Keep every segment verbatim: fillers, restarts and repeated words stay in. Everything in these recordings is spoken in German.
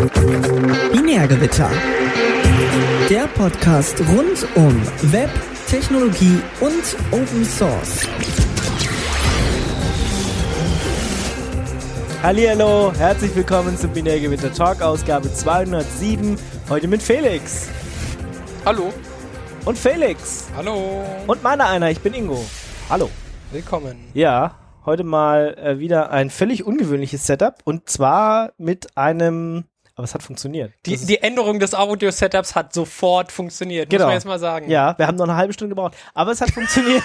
Binärgewitter. Der Podcast rund um Web, Technologie und Open Source. Hallihallo, herzlich willkommen zum Binärgewitter Talk, Ausgabe zweihundertsieben. Heute mit Felix. Hallo. Und Felix. Hallo. Und meiner einer, ich bin Ingo. Hallo. Willkommen. Ja, heute mal äh, wieder ein völlig ungewöhnliches Setup und zwar mit einem, aber es hat funktioniert. Die, die Änderung des Audio-Setups hat sofort funktioniert, genau. Muss man jetzt mal sagen. Ja, wir haben noch eine halbe Stunde gebraucht, aber es hat funktioniert.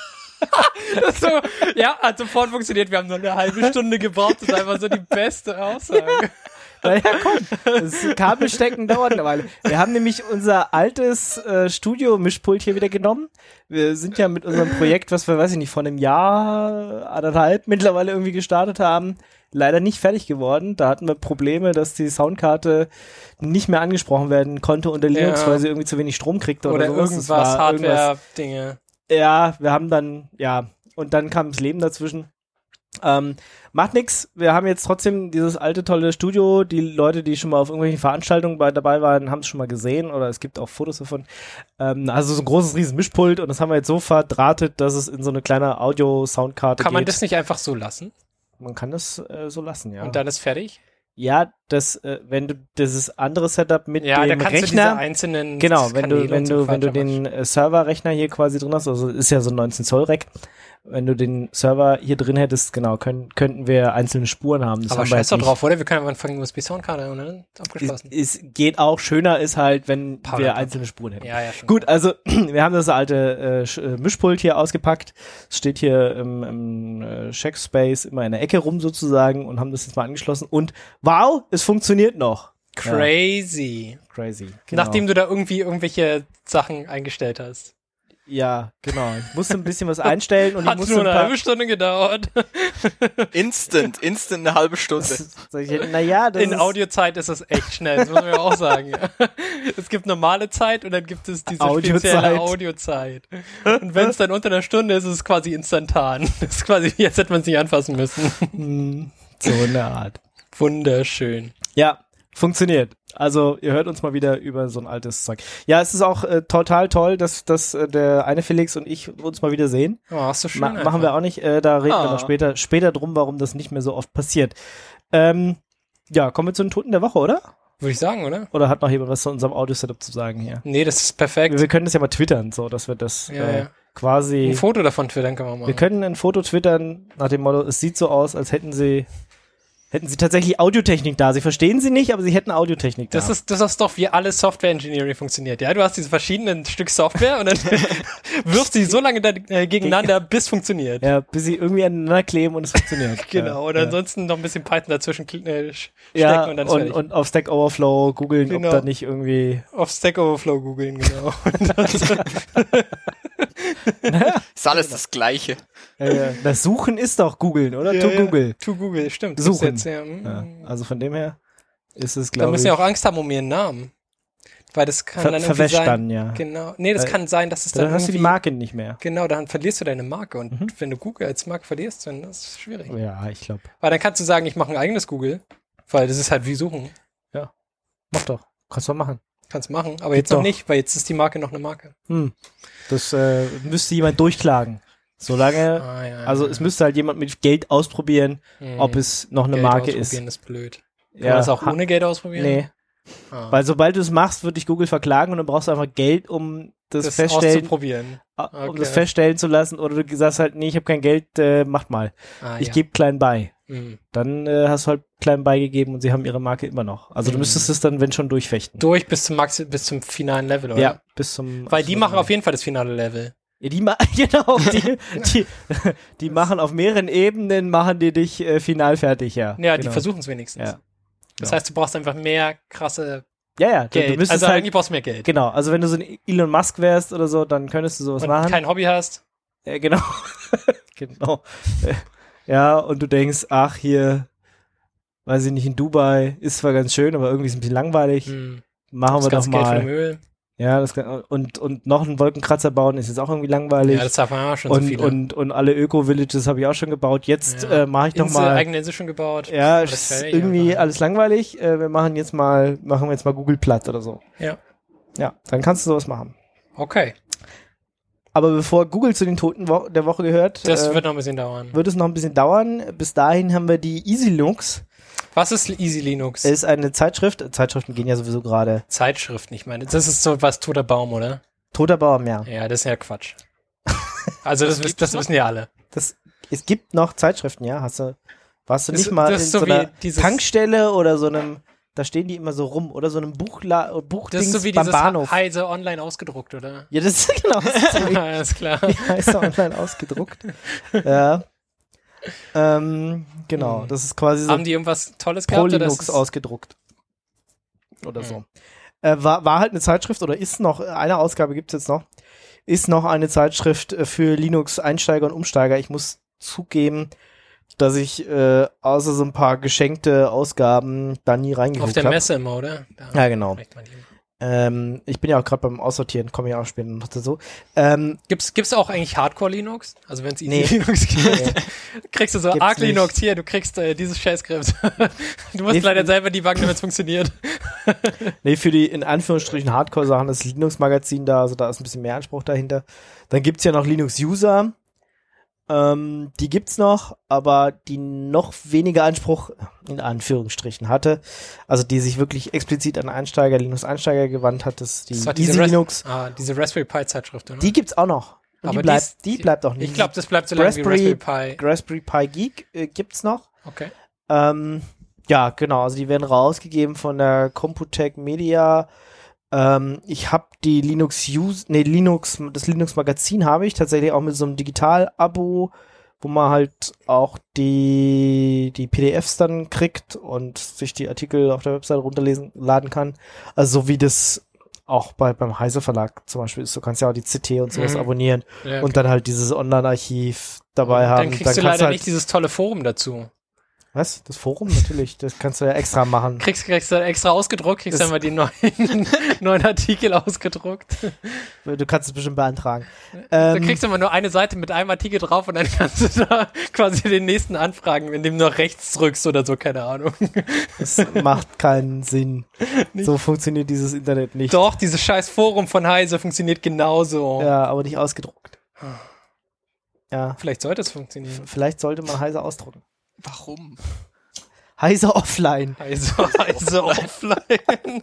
Das so, ja, hat sofort funktioniert. Wir haben nur eine halbe Stunde gebraucht. Das ist einfach so die beste Aussage. Naja, komm. Das Kabelstecken dauert eine Weile. Wir haben nämlich unser altes äh, Studio-Mischpult hier wieder genommen. Wir sind ja mit unserem Projekt, was wir, weiß ich nicht, vor einem Jahr, anderthalb mittlerweile irgendwie gestartet haben, leider nicht fertig geworden. Da hatten wir Probleme, dass die Soundkarte nicht mehr angesprochen werden konnte unter Linux, Ja. weil sie irgendwie zu wenig Strom kriegte oder, Oder sowas. irgendwas, Das war Hardware-Dinge. Ja, wir haben dann, ja, und dann kam das Leben dazwischen. Ähm, macht nix, wir haben jetzt trotzdem dieses alte, tolle Studio. Die Leute, die schon mal auf irgendwelchen Veranstaltungen bei, dabei waren, haben es schon mal gesehen oder es gibt auch Fotos davon. Ähm, also so ein großes, riesen Mischpult und das haben wir jetzt so verdrahtet, dass es in so eine kleine Audio-Soundkarte geht. Kann man das nicht einfach so lassen? Man kann das äh, so lassen, ja. Und dann ist fertig? Ja, das, äh, wenn du dieses andere Setup mit Ja, dem da kannst Rechner, du diese einzelnen genau, wenn Kanäle du, wenn und so du, wenn du Quatsch den äh, Serverrechner hier quasi drin hast, also ist ja so ein neunzehn Zoll Rack, wenn du den Server hier drin hättest, genau, können, könnten wir einzelne Spuren haben. Das Aber haben wir scheiß doch nicht. drauf, oder? Wir können einfach anfangen, U S B-Soundkarte, oder? Abgeschlossen. Es, es geht auch, schöner ist halt, wenn Power wir up. einzelne Spuren hätten. Ja, ja, schon. Gut, also wir haben das alte äh, Sch- äh, Mischpult hier ausgepackt. Es steht hier im, im äh, Checkspace immer in der Ecke rum sozusagen und haben das jetzt mal angeschlossen und wow, es funktioniert noch. Crazy. Ja, crazy. Genau. Nachdem du da irgendwie irgendwelche Sachen eingestellt hast. Ja, genau. Ich musste ein bisschen was einstellen und ich Hat musste nur ein eine paar... halbe Stunde gedauert. Instant, instant eine halbe Stunde. Naja, das In ist Audiozeit ist das echt schnell, das muss man ja auch sagen. Es gibt normale Zeit und dann gibt es diese Audiozeit. spezielle Audiozeit. Und wenn es dann unter einer Stunde ist, ist es quasi instantan. Das ist quasi, jetzt hätte man es nicht anfassen müssen. Hm, so eine Art. Wunderschön. Ja, funktioniert. Also ihr hört uns mal wieder über so ein altes Zeug. Ja, es ist auch äh, total toll, dass, dass äh, der eine Felix und ich uns mal wieder sehen. Oh, hast du schön. Ma- machen wir auch nicht, äh, da reden wir Ah. noch später, später drum, warum das nicht mehr so oft passiert. Ähm, ja, kommen wir zu den Toten der Woche, oder? Würde ich sagen, oder? Oder hat noch jemand was zu unserem Audio-Setup zu sagen hier? Nee, das ist perfekt. Wir, wir können das ja mal twittern, so, dass wir das Ja, äh, ja. quasi... Ein Foto davon twittern können wir machen. Wir können ein Foto twittern nach dem Motto, es sieht so aus, als hätten sie hätten sie tatsächlich Audiotechnik da. Sie verstehen sie nicht, aber sie hätten Audiotechnik da. Das ist, das ist doch, wie alles Software Engineering funktioniert. Ja, du hast diese verschiedenen Stück Software und dann wirfst du die so lange da, äh, gegeneinander, bis funktioniert. ja, bis sie irgendwie aneinander kleben und es funktioniert. Genau, ja, oder ja. ansonsten noch ein bisschen Python dazwischen kl- äh, sch- stecken Ja, und dann ist und, fertig. und auf Stack Overflow googeln, Genau. ob da nicht irgendwie... Auf Stack Overflow googeln, genau. Und das, Ist alles das Gleiche. Äh, das Suchen ist doch googeln, oder? Ja, to ja. Google. To Google, stimmt. Suchen. Jetzt, ja, mm. Ja, also von dem her ist es, Da glaube müssen ich, wir auch Angst haben um ihren Namen. Weil das kann ver dann irgendwie verwäscht sein. dann, ja. Genau. Nee, das Weil- kann sein, dass es Dann dann hast du die irgendwie- Marke nicht mehr. Genau, dann verlierst du deine Marke. Und Mhm. wenn du Google als Marke verlierst, dann ist es schwierig. Ja, ich glaube. Weil dann kannst du sagen, ich mache ein eigenes Google. Weil das ist halt wie suchen. Mach doch. Kannst du mal machen. Kannst machen. Aber Geht jetzt noch doch. nicht, weil jetzt ist die Marke noch eine Marke. Hm. Das äh, müsste jemand durchklagen. Solange, Ah, ja, also ja. es müsste halt jemand mit Geld ausprobieren, Hm. ob es noch eine Geld Marke ist. ausprobieren ist blöd. Kann Ja, man das auch ha- ohne Geld ausprobieren? Nee, Ah. weil sobald du es machst, wird dich Google verklagen und dann brauchst du einfach Geld, um das, das feststellen, auszuprobieren. uh, um Okay. das feststellen zu lassen, oder du sagst halt, nee, ich habe kein Geld, äh, macht mal. Ah, ich ja. gebe klein bei. Hm. Dann äh, hast du halt klein beigegeben und sie haben ihre Marke immer noch. Also du Mhm. müsstest es dann, wenn schon, durchfechten. Durch bis zum Maxi bis zum finalen Level, oder? Ja, bis zum... Weil die machen auf jeden Fall das finale Level. Ja, die ma genau, die, die, die machen auf mehreren Ebenen, machen die dich äh, final fertig, ja. Ja, die genau. versuchen es wenigstens. Ja. Das Ja. heißt, du brauchst einfach mehr krasse Ja, ja, du, du Geld. müsstest Also halt, eigentlich brauchst du mehr Geld. genau, also wenn du so ein Elon Musk wärst oder so, dann könntest du sowas Und machen. kein Hobby hast. Äh, genau, genau. Äh, ja, und du denkst, ach, hier, weiß ich nicht, in Dubai ist zwar ganz schön, aber irgendwie ist es ein bisschen langweilig. Hm. Machen Das wir doch ganze Geld für mal. Müll. Ja, das kann, und, und noch einen Wolkenkratzer bauen ist jetzt auch irgendwie langweilig. Ja, das darf man auch schon und, so viele. und, und alle Öko-Villages habe ich auch schon gebaut. Jetzt Ja. äh, mache ich doch Insel, mal. eigene Insel schon gebaut. Ja, Alles ist fertig, irgendwie aber- alles langweilig. Äh, wir machen jetzt mal, machen wir jetzt mal Google platt oder so. Ja. Ja, dann kannst du sowas machen. Okay. Aber bevor Google zu den Toten Wo- der Woche gehört, Das äh, wird noch ein bisschen dauern. wird es noch ein bisschen dauern. Bis dahin haben wir die Easy Linux. Was ist Easy Linux? Ist eine Zeitschrift. Zeitschriften gehen ja sowieso gerade. Zeitschriften, ich meine. Das ist so was toter Baum, oder? Toter Baum, ja. Ja, das ist ja Quatsch. Also das, wiss, das wissen ja alle. Das, es gibt noch Zeitschriften, ja. Hast du, warst du Das- nicht mal in das ist so, so wie einer dieses- Tankstelle oder so einem, da stehen die immer so rum, oder so einem Buchla Das Buchdings ist so wie beim dieses Bahnhof. Heise online ausgedruckt, oder? Ja, das ist genau. Das ist so wie, Alles klar. wie heißt er online ausgedruckt? Ja. Ähm, genau, Hm. das ist quasi so Haben die irgendwas Tolles pro gehabt? Oder Linux ist- ausgedruckt. Oder Hm. so. Äh, war, war halt eine Zeitschrift oder ist noch, eine Ausgabe gibt's jetzt noch, ist noch eine Zeitschrift äh, für Linux-Einsteiger und Umsteiger. Ich muss zugeben, dass ich äh, außer so ein paar geschenkte Ausgaben da nie reingeguckt Auf der habe. Messe immer, oder? Da Ja, genau. kriegt man die immer. Ähm, ich bin ja auch gerade beim Aussortieren, komme ja auch später noch dazu. Ähm, Gibt's, gibt's auch eigentlich Hardcore Linux? Also wenn es Easy Nee. Linux gibt, kriegst du so Gibt's Arc Linux nicht. hier, du kriegst äh, dieses Shell-Skript. Du musst Nee, leider f- selber debuggen, damit es funktioniert. Nee, für die in Anführungsstrichen Hardcore-Sachen ist Linux-Magazin da, also da ist ein bisschen mehr Anspruch dahinter. Dann gibt's ja noch Linux-User, ähm, die gibt's noch, aber die noch weniger Anspruch in Anführungsstrichen hatte, also die sich wirklich explizit an Einsteiger, Linux-Einsteiger gewandt hat, das ist die Das war diese Easy Ras- Linux. Ah, diese Raspberry Pi Zeitschrift, oder? Die gibt's auch noch. Und Aber die die bleibt, ist- die, die- bleibt auch nicht. Ich glaube, das bleibt so lange wie Raspberry- Raspberry Pi. Raspberry Pi Geek äh, gibt's noch. Okay. Ähm, ja, genau, also die werden rausgegeben von der Computec Media. Ähm, ich habe die Linux Use, nee, Linux, das Linux Magazin habe ich tatsächlich auch mit so einem Digital-Abo, wo man halt auch die, die P D Fs dann kriegt und sich die Artikel auf der Website runterlesen, laden kann. Also so wie das auch bei, beim Heise Verlag zum Beispiel ist. Du kannst ja auch die C T und sowas Mhm. abonnieren Ja, und dann halt dieses Online-Archiv dabei dann haben. kriegst du kannst leider halt, nicht dieses tolle Forum dazu. was? Das Forum? Natürlich, das kannst du ja extra machen. Kriegst, kriegst du extra ausgedruckt, kriegst Das- dann mal die neuen, neuen Artikel ausgedruckt. Du kannst es bestimmt beantragen. Da Ähm, kriegst du immer nur eine Seite mit einem Artikel drauf und dann kannst du da quasi den nächsten anfragen, indem du nach rechts drückst oder so, keine Ahnung. das macht keinen Sinn. So funktioniert dieses Internet nicht. Doch, dieses scheiß Forum von Heise funktioniert genauso. Ja, aber nicht ausgedruckt. Ja, Vielleicht sollte es funktionieren. vielleicht sollte man Heise ausdrucken. Warum? Heise offline. Heise, Heise offline.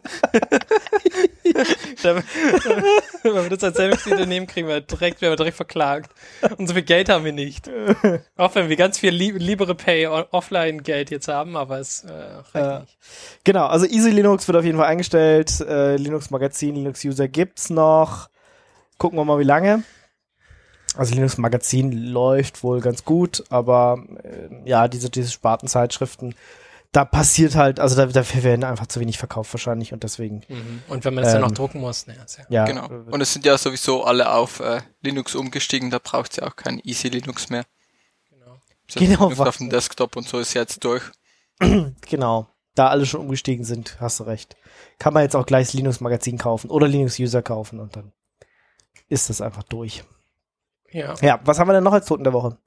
Da- Wenn wir das als Selbstunternehmen kriegen, wir direkt, werden wir direkt verklagt. Und so viel Geld haben wir nicht. Auch wenn wir ganz viel Li- Libre-Pay o- Offline-Geld jetzt haben, aber es äh, reicht Äh, nicht. Genau, also Easy Linux wird auf jeden Fall eingestellt. Äh, Linux Magazin, Linux User gibt's noch. Gucken wir mal, wie lange. Also Linux Magazin läuft wohl ganz gut, aber äh, ja, diese, diese Spartenzeitschriften, da passiert halt, also da, dafür werden einfach zu wenig verkauft wahrscheinlich und deswegen, Mhm. Und wenn man das dann ähm, noch drucken muss, ne, ist ja. ja. Genau. äh, Und es sind ja sowieso alle auf äh, Linux umgestiegen, da braucht es ja auch kein Easy Linux mehr. Genau. So Genau, Linux was- auf dem Desktop und so ist jetzt durch. Genau. Da alle schon umgestiegen sind, hast du recht. Kann man jetzt auch gleich das Linux Magazin kaufen oder Linux User kaufen und dann ist das einfach durch. Ja. Ja, was haben wir denn noch als Toten der Woche?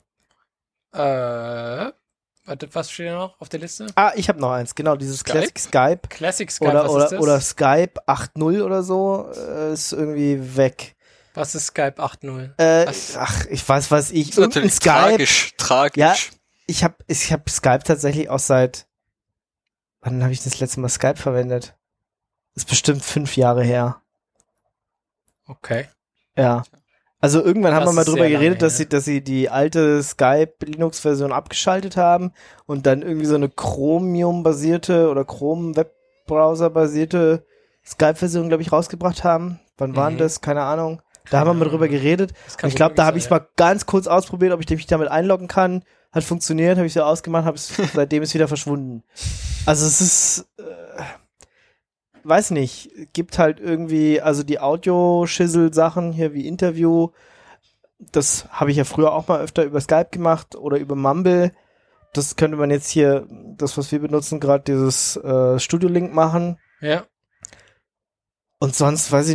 Äh, warte, was steht da noch auf der Liste? Ah, ich habe noch eins, genau, dieses Skype? Classic Skype Classic Skype, oder, was oder, ist das? oder Skype acht Punkt null oder so äh, ist irgendwie weg. Was ist Skype acht Punkt null? Äh, Was? ach, ich weiß, was ich. Das ist Irgendein natürlich Skype. tragisch, tragisch. Ja. Ich habe ich hab Skype tatsächlich auch seit. Wann habe ich das letzte Mal Skype verwendet? Ist bestimmt fünf Jahre her. Okay. Ja. Also irgendwann haben Das wir mal ist drüber sehr lange geredet, dass her. sie, dass sie die alte Skype-Linux-Version abgeschaltet haben und dann irgendwie so eine Chromium-basierte oder Chrome-Webbrowser-basierte Skype-Version, glaube ich, rausgebracht haben. Wann waren Mhm. das? Keine Ahnung. Da haben wir mal drüber Ahnung. geredet. Das Und kann ich glaube, da gut habe ich es sein, mal ganz kurz ausprobiert, ob ich mich damit einloggen kann. Hat funktioniert, habe ich so ausgemacht, habe es seitdem ist wieder verschwunden. Also es ist, äh, weiß nicht, gibt halt irgendwie, also die Audio-Schissel-Sachen hier wie Interview, das habe ich ja früher auch mal öfter über Skype gemacht oder über Mumble. Das könnte man jetzt hier, das was wir benutzen, gerade dieses äh, Studio-Link machen. Ja. Und sonst, weiß ich nicht,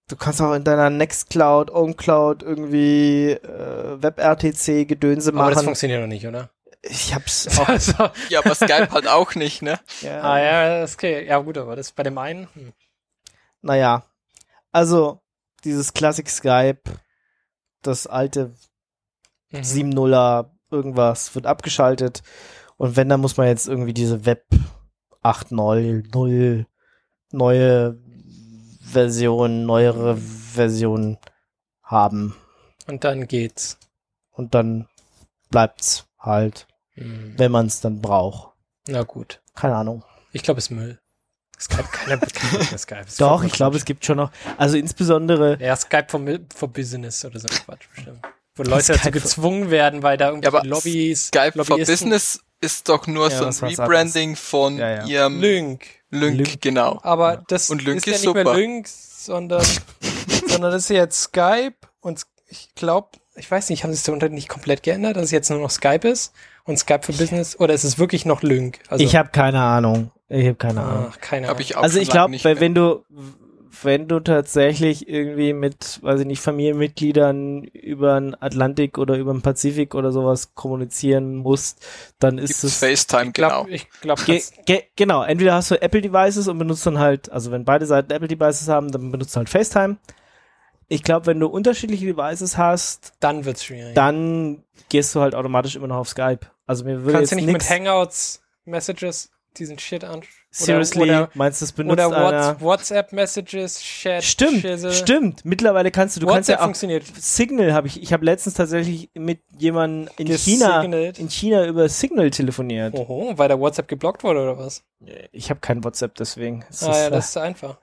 du kannst auch in deiner Nextcloud, OwnCloud irgendwie äh, WebRTC-Gedönse machen. Aber das funktioniert noch nicht, oder? Ich hab's auch. Also, Ja, aber Skype halt auch nicht, ne? Ja. ah ja, das okay. Ja gut, aber das bei dem einen. Hm. Naja, also dieses Classic Skype, das alte Mhm. sieben nuller irgendwas wird abgeschaltet und wenn, dann muss man jetzt irgendwie diese Web acht null null neue Version, neuere Version haben Und dann geht's. und dann bleibt's halt, Hm. wenn man es dann braucht. Na gut. Keine Ahnung. Ich glaube, es ist Müll. Skype, keiner keiner mehr Skype. Das ist Doch, vollkommen ich glaube, Quatsch. es gibt schon noch, also insbesondere Ja, Skype for, Mi- for Business oder so ein Quatsch bestimmt. Wo Leute dazu Skype for- gezwungen werden, weil da irgendwie Ja, aber Lobbys, Skype for Lobbyisten- Business ist doch nur Ja, so ein was war's Rebranding von Ja, ja. ihrem Lync. Lync, Lync. genau. Aber das Und Lync ist ja ist nicht mehr super. Lync, sondern, sondern das ist jetzt Skype und ich glaube, ich weiß nicht, haben sie es da unter nicht komplett geändert, dass es jetzt nur noch Skype ist und Skype for Business oder ist es wirklich noch Lync? Also, ich habe keine Ahnung. Ich habe keine Ahnung. ach, keine Hab Ahnung. ich auch Also schon ich lange glaube, nicht mehr. wenn du wenn du tatsächlich irgendwie mit, weiß ich nicht, Familienmitgliedern über den Atlantik oder über den Pazifik oder sowas kommunizieren musst, dann ist Gibt's es FaceTime, Ich glaube, genau. ich glaube, ge ge genau, entweder hast du Apple-Devices und benutzt dann halt, also wenn beide Seiten Apple-Devices haben, dann benutzt du halt FaceTime. Ich glaube, wenn du unterschiedliche Devices hast, dann wird's schwierig. dann gehst du halt automatisch immer noch auf Skype. Also mir würde Kannst du jetzt nicht nix, mit Hangouts Messages diesen Shit an? seriously, oder, meinst du, das benutzt oder einer? Whats- WhatsApp-Messages, Chat, Stimmt, Schissel. stimmt. Mittlerweile kannst du, du kannst WhatsApp ja auch funktioniert. Signal habe ich, ich habe letztens tatsächlich mit jemandem in China, Gesignalt. in China über Signal telefoniert. Oho, weil der WhatsApp geblockt wurde oder was? Ich habe kein WhatsApp, deswegen. Es Ah ist, ja, das ist einfach.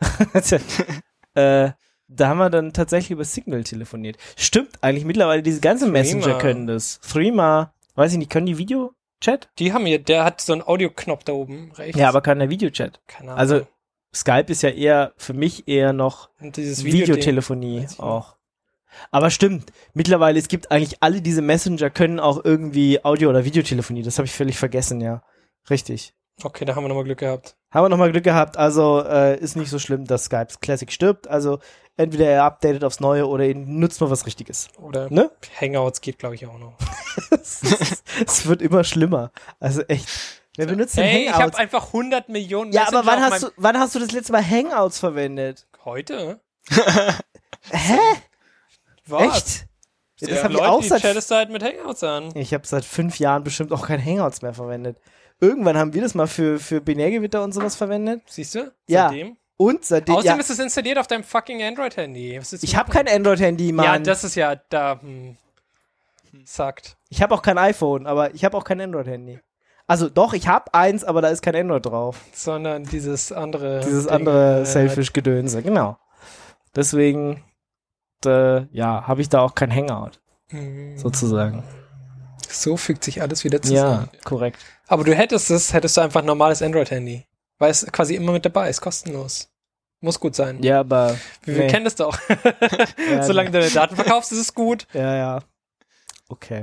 äh, da haben wir dann tatsächlich über Signal telefoniert. Stimmt, eigentlich mittlerweile diese ganzen Threema. Messenger können das. Threema, weiß ich nicht, können die Videochat? Die haben hier, der hat so einen Audioknopf da oben rechts. Ja, aber kann der Videochat. keine Ahnung. Also Skype ist ja eher, für mich eher noch und dieses Video Videotelefonie Weiß ich auch. Aber stimmt, mittlerweile, es gibt eigentlich alle diese Messenger können auch irgendwie Audio- oder Videotelefonie. Das habe ich völlig vergessen, ja. Richtig. Okay, da haben wir nochmal Glück gehabt. Haben wir nochmal Glück gehabt. Also äh, ist nicht so schlimm, dass Skype Classic stirbt. Also entweder er updatet aufs Neue oder ihr nutzt mal was Richtiges. Oder Ne? Hangouts geht, glaube ich, auch noch. Es ist- es wird immer schlimmer. Also echt. Wer benutzt denn Hey, ich Hangouts? habe einfach hundert Millionen Ja, aber Messenger wann auf hast, meinem- du, wann hast du das letzte Mal Hangouts verwendet? Heute? Hä? Was? Echt? Ja, das Ja, habe ich Leute, auch die seit chattest du halt mit Hangouts an. Ich habe seit fünf Jahren bestimmt auch kein Hangouts mehr verwendet. Irgendwann haben wir das mal für, für Binärgewitter und sowas verwendet. Siehst du? Ja. Seitdem? Und seitdem. Außerdem Ja, ist es installiert auf deinem fucking Android-Handy. Was ist ich habe kein Android-Handy, Mann. Ja, das ist ja da. Hm, sagt. ich habe auch kein iPhone, aber ich habe auch kein Android-Handy. Also doch, ich habe eins, aber da ist kein Android drauf. Sondern dieses andere. Dieses Ding, andere äh, Selfish-Gedönse, genau. Deswegen, äh, ja, habe ich da auch kein Hangout, hm. sozusagen. So fügt sich alles wieder zusammen. Ja, korrekt. Aber du hättest es, hättest du einfach ein normales Android-Handy. Weil es quasi immer mit dabei ist, kostenlos. Muss gut sein. Ja, aber. Wir, wir nee. kennen das doch. Ja, Solange du deine Daten verkaufst, ist es gut. Ja, ja. Okay.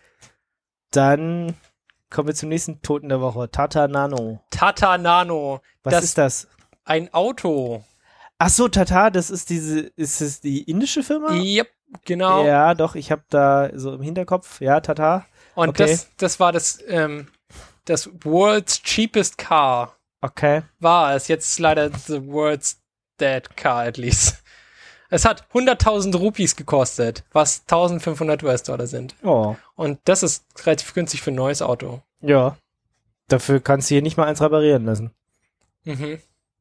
Dann kommen wir zum nächsten Toten der Woche. Tata Nano. Tata Nano. Was Das- ist das? Ein Auto. Ach so, Tata, das ist diese, ist es die indische Firma? Yep, genau. Ja, doch, ich habe da so im Hinterkopf, ja, Tata. Und okay. das, das war das, ähm, das World's Cheapest Car. Okay. War es. Jetzt ist leider the World's Dead Car at least. Es hat hunderttausend Rupees gekostet, was eintausendfünfhundert U S-Dollar sind. Oh, Und das ist relativ günstig für ein neues Auto. ja. Dafür kannst du hier nicht mal eins reparieren lassen. Mhm.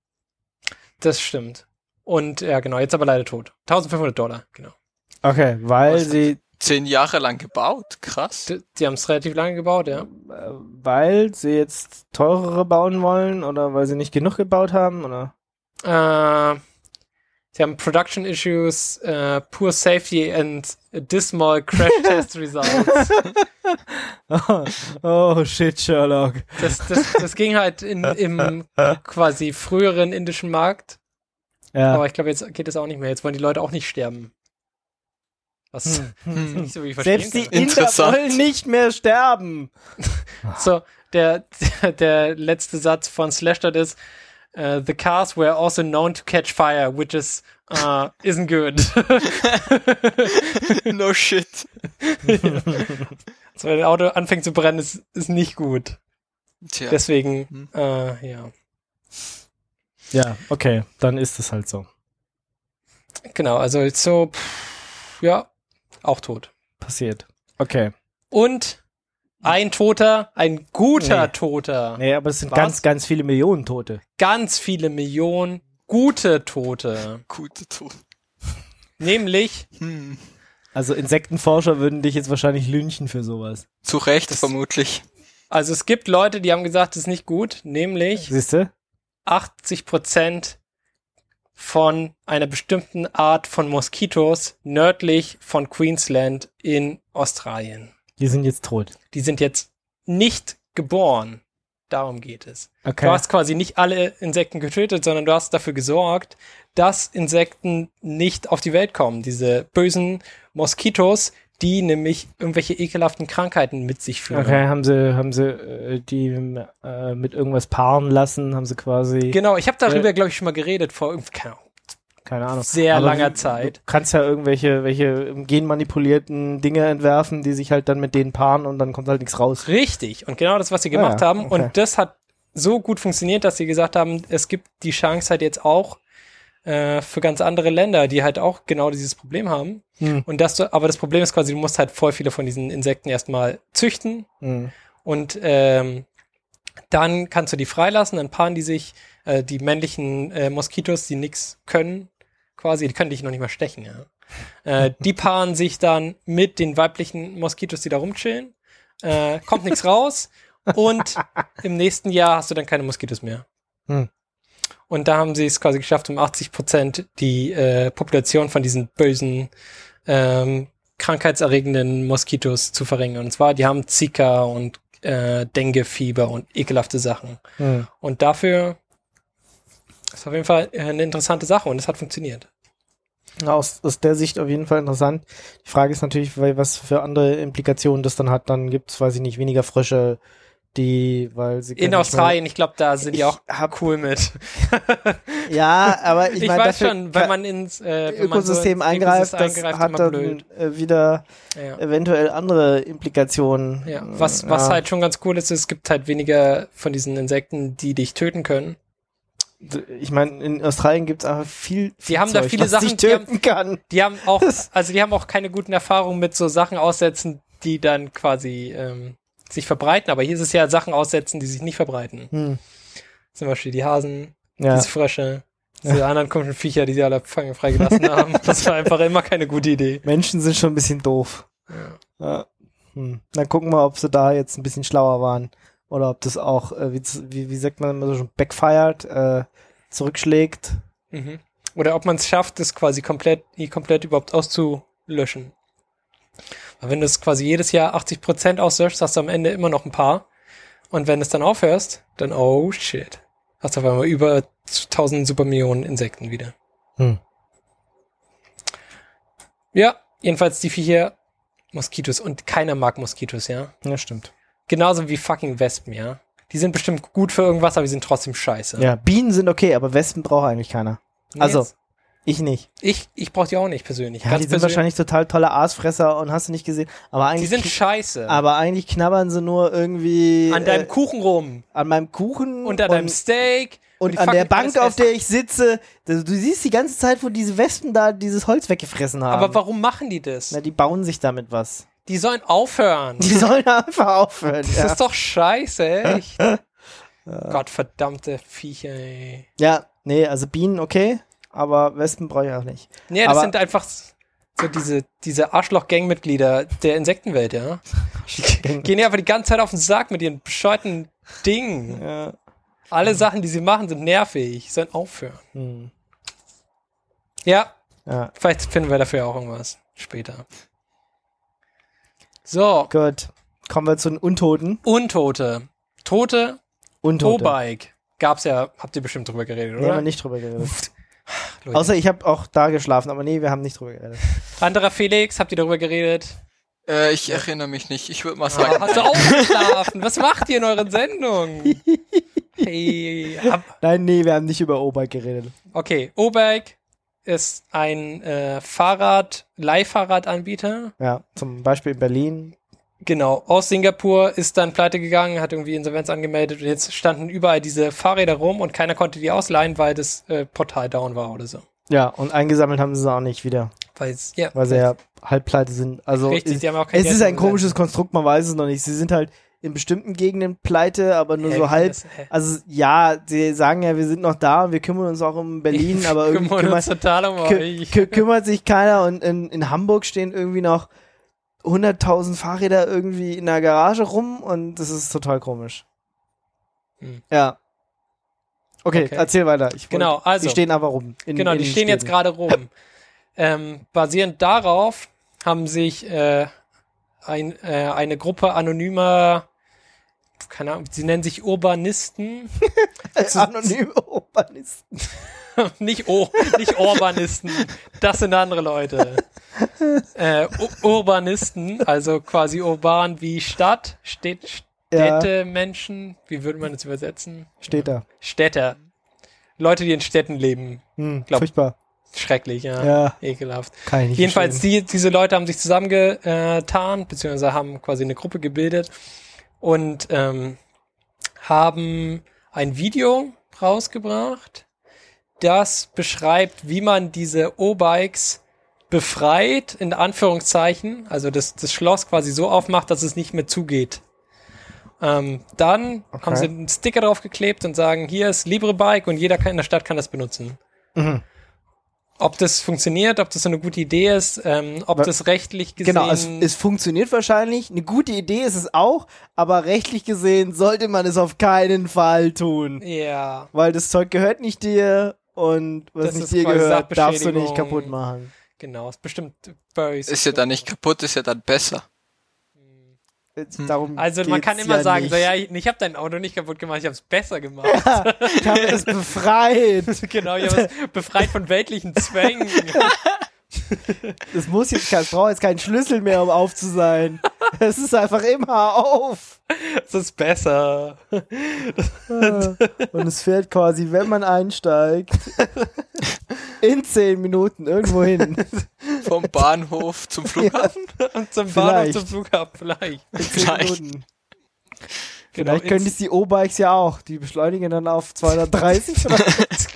Das stimmt. Und ja, genau, jetzt aber leider tot. eintausendfünfhundert Dollar, genau. Okay, weil Was? sie, Zehn Jahre lang gebaut, krass. Die, die haben es relativ lange gebaut, ja. äh, weil sie jetzt teurere bauen wollen oder weil sie nicht genug gebaut haben, oder? Äh, sie haben Production Issues, äh, Poor Safety and Dismal Crash Test Results. Oh, oh shit, Sherlock. Das, das, das ging halt in, im quasi früheren indischen Markt. Ja. Aber ich glaube, jetzt geht es auch nicht mehr. Jetzt wollen die Leute auch nicht sterben. Was Hm. nicht so wie ich verstehen Selbst die kann. Inder Interessant. wollen nicht mehr sterben. So, der, der, der letzte Satz von Slashdot ist, uh, the cars were also known to catch fire, which is uh, isn't good. No shit. Ja. Also wenn ein Auto anfängt zu brennen, ist, ist nicht gut. Tja. Deswegen, Hm. äh, ja. Ja, okay, dann ist es halt so. Genau, also jetzt so, pff, ja, auch tot. Passiert. Okay. Und ein Toter, ein guter Nee. Toter. Nee, aber es sind Was? ganz, ganz viele Millionen Tote. Ganz viele Millionen gute Tote. Gute Ton. Nämlich, Hm. Also Insektenforscher würden dich jetzt wahrscheinlich lynchen für sowas. Zu Recht, vermutlich. also es gibt Leute, die haben gesagt, das ist nicht gut, nämlich Siehst du? achtzig Prozent von einer bestimmten Art von Moskitos nördlich von Queensland in Australien. Die sind jetzt tot. Die sind jetzt nicht geboren. Darum geht es. Okay. Du hast quasi nicht alle Insekten getötet, sondern du hast dafür gesorgt, dass Insekten nicht auf die Welt kommen. Diese bösen Moskitos, die nämlich irgendwelche ekelhaften Krankheiten mit sich führen. Okay, haben sie, haben sie äh, die äh, mit irgendwas paaren lassen, haben sie quasi, Genau, ich habe darüber, Ja. glaube ich, schon mal geredet, vor irgendwie, keine Ahnung, keine Ahnung. sehr Aber langer du- Zeit. Du kannst ja irgendwelche welche genmanipulierten Dinge entwerfen, die sich halt dann mit denen paaren und dann kommt halt nichts raus. Richtig. Und genau das, was sie gemacht Ah ja, haben. okay. Und das hat so gut funktioniert, dass sie gesagt haben, es gibt die Chance halt jetzt auch äh, für ganz andere Länder, die halt auch genau dieses Problem haben. Hm. Und das, du- aber das Problem ist quasi, du musst halt voll viele von diesen Insekten erstmal züchten Hm. und ähm, dann kannst du die freilassen, dann paaren die sich, äh, die männlichen äh, Moskitos, die nix können, quasi, die können dich noch nicht mal stechen, ja. Äh, die paaren sich dann mit den weiblichen Moskitos, die da rumchillen, äh, kommt nichts raus und im nächsten Jahr hast du dann keine Moskitos mehr. Hm. Und da haben sie es quasi geschafft, um achtzig Prozent die äh, Population von diesen bösen, ähm, krankheitserregenden Moskitos zu verringern. Und zwar, die haben Zika und äh, Dengue-Fieber und ekelhafte Sachen. Hm. Und dafür ist auf jeden Fall äh, eine interessante Sache und es hat funktioniert. Aus, aus der Sicht auf jeden Fall interessant. Die Frage ist natürlich, weil, was für andere Implikationen das dann hat. Dann gibt es, weiß ich nicht, weniger Frösche, die, weil sie In können- Australien, ich glaube, da sind die Ich auch hab- cool mit. Ja, aber ich, Ich, meine, weiß dafür schon, wenn man ins äh, wenn man so Ökosystem ins eingreift, das eingreift, hat immer dann blöd. äh, wieder Ja. eventuell andere Implikationen. Ja, was, was Ja. halt schon ganz cool ist, es gibt halt weniger von diesen Insekten, die dich töten können. Ich meine, in Australien gibt es einfach viel, viel Die haben da Zeug, viele was Sachen, dich die haben- töten kann. Die haben auch, also die haben auch keine guten Erfahrungen mit so Sachen aussetzen, die dann quasi ähm, sich verbreiten. Aber hier ist es ja Sachen aussetzen, die sich nicht verbreiten. Hm. Zum Beispiel die Hasen, Ja. diese Frösche, diese anderen komischen Viecher, die sie alle fangen- freigelassen haben. Das war einfach immer keine gute Idee. Menschen sind schon ein bisschen doof. Ja. Hm. Dann gucken wir, ob sie da jetzt ein bisschen schlauer waren. Oder ob das auch, äh, wie, wie, wie sagt man immer so, schon backfired, äh, zurückschlägt. Mhm. Oder ob man es schafft, das quasi komplett, die komplett überhaupt auszulöschen. Weil wenn du es quasi jedes Jahr achtzig Prozent auslöschst, hast du am Ende immer noch ein paar. Und wenn du es dann aufhörst, dann oh shit. Hast du auf einmal über tausend Supermillionen Insekten wieder. Hm. Ja, jedenfalls die Viecher, Moskitos. Und keiner mag Moskitos, ja. Ja, stimmt. Genauso wie fucking Wespen, ja. Die sind bestimmt gut für irgendwas, aber die sind trotzdem scheiße. Ja, Bienen sind okay, aber Wespen braucht eigentlich keiner. Nee, Also, jetzt- ich nicht. ich, ich brauch die auch nicht persönlich. Ja, Ganz die sind persönlich- wahrscheinlich total tolle Aasfresser und hast du nicht gesehen. Aber die eigentlich, sind scheiße. aber eigentlich knabbern sie nur irgendwie An deinem äh, Kuchen rum. an meinem Kuchen Unter deinem und, Steak. und die an der fucking Bank, alles auf essen. der ich sitze. Du, du siehst die ganze Zeit, wo diese Wespen da dieses Holz weggefressen haben. Aber warum machen die das? Na, die bauen sich damit was. Die sollen aufhören. Die sollen einfach aufhören. Das Ja. ist doch scheiße, echt. Gottverdammte Viecher, ey. ja, nee, also Bienen okay, aber Wespen brauche ich auch nicht. Nee, das Aber- sind einfach so diese, diese Arschloch-Gang-Mitglieder der Insektenwelt, ja. Die gehen ja einfach die ganze Zeit auf den Sack mit ihren bescheuerten Dingen. Ja. Alle Sachen, die sie machen, sind nervig. Sollen aufhören. Hm. Ja, Ja, vielleicht finden wir dafür auch irgendwas später. So, gut. Kommen wir zu den Untoten. Untote. Tote Untote. O-Bike. Gab's ja, habt ihr bestimmt drüber geredet, Nee, haben wir oder? nicht drüber geredet. Leute. Außer ich habe auch da geschlafen, aber nee, wir haben nicht drüber geredet. Anderer Felix, habt ihr darüber geredet? Äh, ich erinnere mich nicht. Ich würde mal Oh, sagen, hast du auch geschlafen? Was macht ihr in euren Sendungen? Hey, hab, Nein, nee, wir haben nicht über O-Bike geredet. okay, O-Bike ist ein äh, Fahrrad, Leihfahrradanbieter. Ja, zum Beispiel in Berlin. Genau, aus Singapur, ist dann pleite gegangen, hat irgendwie Insolvenz angemeldet und jetzt standen überall diese Fahrräder rum und keiner konnte die ausleihen, weil das äh, Portal down war oder so. Ja, und eingesammelt haben sie es auch nicht wieder, Weil ja, weil sie ja halb pleite sind. Also richtig, es, die haben auch kein es Geld ist mehr ein komisches Konstrukt, man weiß es noch nicht. Sie sind halt in bestimmten Gegenden pleite, aber nur Hä, so wie halb. das- hä? Also ja, sie sagen ja, wir sind noch da und wir kümmern uns auch um Berlin, aber irgendwie Kümmern uns kümmert, total um kü euch. kü kümmert sich keiner und in, in Hamburg stehen irgendwie noch hunderttausend Fahrräder irgendwie in der Garage rum und das ist total komisch. Hm. Ja. Okay, Okay. erzähl weiter. Ich wollt- Genau, also. Die stehen aber rum. In, Genau, in die stehen jetzt Städten. gerade rum. ähm, basierend darauf haben sich äh, ein, äh, eine Gruppe anonymer, keine Ahnung, sie nennen sich Urbanisten, Äh, Anonyme Urbanisten. nicht, o nicht Urbanisten, das sind andere Leute. äh, U Urbanisten, also quasi urban wie Stadt, Städt, Ja. Städte, Menschen, wie würde man das übersetzen? Steht da. Städter. Leute, die in Städten leben. Hm, Glaub- furchtbar. Schrecklich, ja. Ja. Ekelhaft. Kann ich nicht Jedenfalls, verstehen. die, diese Leute haben sich zusammengetan, beziehungsweise haben quasi eine Gruppe gebildet und ähm, haben ein Video rausgebracht, das beschreibt, wie man diese O-Bikes befreit, in Anführungszeichen, also das, das Schloss quasi so aufmacht, dass es nicht mehr zugeht. Ähm, dann Okay. haben sie einen Sticker draufgeklebt und sagen, hier ist Libre Bike und jeder kann, in der Stadt kann das benutzen. Mhm. Ob das funktioniert, ob das so eine gute Idee ist, ähm, ob Wa- das rechtlich gesehen... Genau, es, es funktioniert wahrscheinlich. Eine gute Idee ist es auch, aber rechtlich gesehen sollte man es auf keinen Fall tun. ja, Weil das Zeug gehört nicht dir und was Das nicht ist dir quasi gehört, darfst du nicht Sachbeschädigung. kaputt machen. genau, ist bestimmt Burys. Ist ja dann nicht kaputt, ist ja dann besser. Jetzt, darum Also man geht's kann immer ja sagen, nicht. so ja, ich, ich habe dein Auto nicht kaputt gemacht, ich habe es besser gemacht. Ich habe es befreit. Genau, ich habe es befreit von weltlichen Zwängen. Das muss jetzt, kein- es braucht jetzt keinen Schlüssel mehr, um auf zu sein. Es ist einfach immer auf. Es ist besser. Und es fährt quasi, wenn man einsteigt, in zehn Minuten irgendwo hin. Vom Bahnhof zum Flughafen. Und zum Vielleicht. Bahnhof, zum Flughafen, vielleicht. In zehn Vielleicht. Minuten. Genau, Vielleicht können ins- es die O-Bikes ja auch. Die beschleunigen dann auf zweihundertdreißig. oder?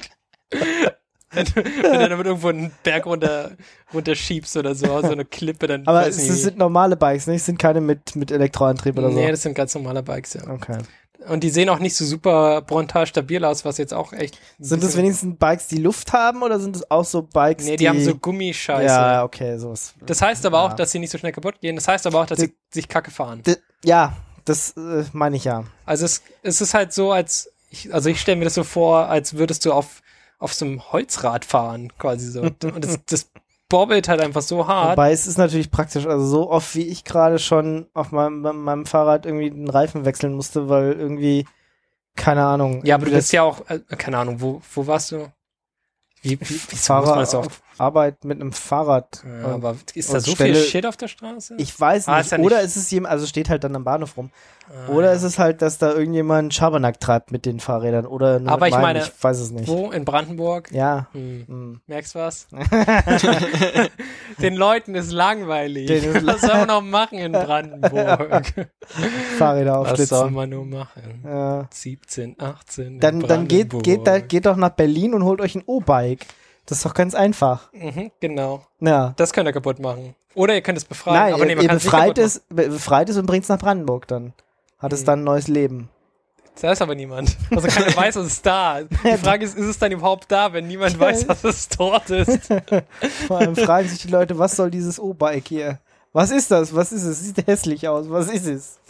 wenn, du, wenn du damit irgendwo einen Berg runter, runterschiebst oder so, so eine Klippe, dann Aber weiß es, nicht. es sind normale Bikes, nicht? Es sind keine mit, mit Elektroantrieb oder so. Nee, das sind ganz normale Bikes, ja. Okay. Und die sehen auch nicht so super frontal stabil aus, was jetzt auch echt... ein Sind das bisschen- wenigstens Bikes, die Luft haben oder sind das auch so Bikes, Nee, die, die haben so Gummischeiße. Ja, okay, sowas. Das heißt aber auch, Ja. dass sie nicht so schnell kaputt gehen. Das heißt aber auch, dass D- sie sich kacke fahren. D ja, das äh, meine ich ja. Also es, es ist halt so, als... Ich, also ich stelle mir das so vor, als würdest du auf, auf so einem Holzrad fahren, quasi so. Und das, das bobbelt halt einfach so hart. Wobei es ist natürlich praktisch, also so oft wie ich gerade schon auf meinem, meinem Fahrrad irgendwie den Reifen wechseln musste, weil irgendwie, keine Ahnung. Ja, aber du irgendwie bist ja auch... Äh, keine Ahnung, wo, wo warst du? Wie, wie, das wieso muss Fahrer man das auch... auf Arbeit mit einem Fahrrad. Ja, Und aber ist da und so Stelle- viel Shit auf der Straße? ich weiß Ah, nicht. ist ja Oder nicht- ist es jemand, also steht halt dann am Bahnhof rum. Ah, Oder ja. ist es halt, dass da irgendjemand Schabernack treibt mit den Fahrrädern. Oder nur Aber mit ich meinen, meine, ich weiß es nicht. Wo? In Brandenburg? Ja. Hm. Hm. Merkst was? Den Leuten ist langweilig. Denen ist Was soll man noch machen in Brandenburg? Fahrräder Was soll aufschlitzen. man nur machen? Ja. siebzehn, achtzehn in Dann, dann geht, Brandenburg. geht, da, geht doch nach Berlin und holt euch ein O-Bike. Das ist doch ganz einfach. Mhm, genau. Ja. Das könnt ihr kaputt machen. Oder ihr könnt es befreien. Nein, aber nee, ihr, man ihr kann es nicht befreit kaputt es, be- befreit es und bringt es nach Brandenburg dann. Hat es Hm. dann ein neues Leben. machen. Da ist aber niemand. Also keiner weiß, es ist da. Die Frage ist, ist es dann überhaupt da, wenn niemand weiß, dass es dort ist? Vor allem fragen sich die Leute, was soll dieses O-Bike hier? Was ist das? Was ist es? Sieht hässlich aus. Was ist es?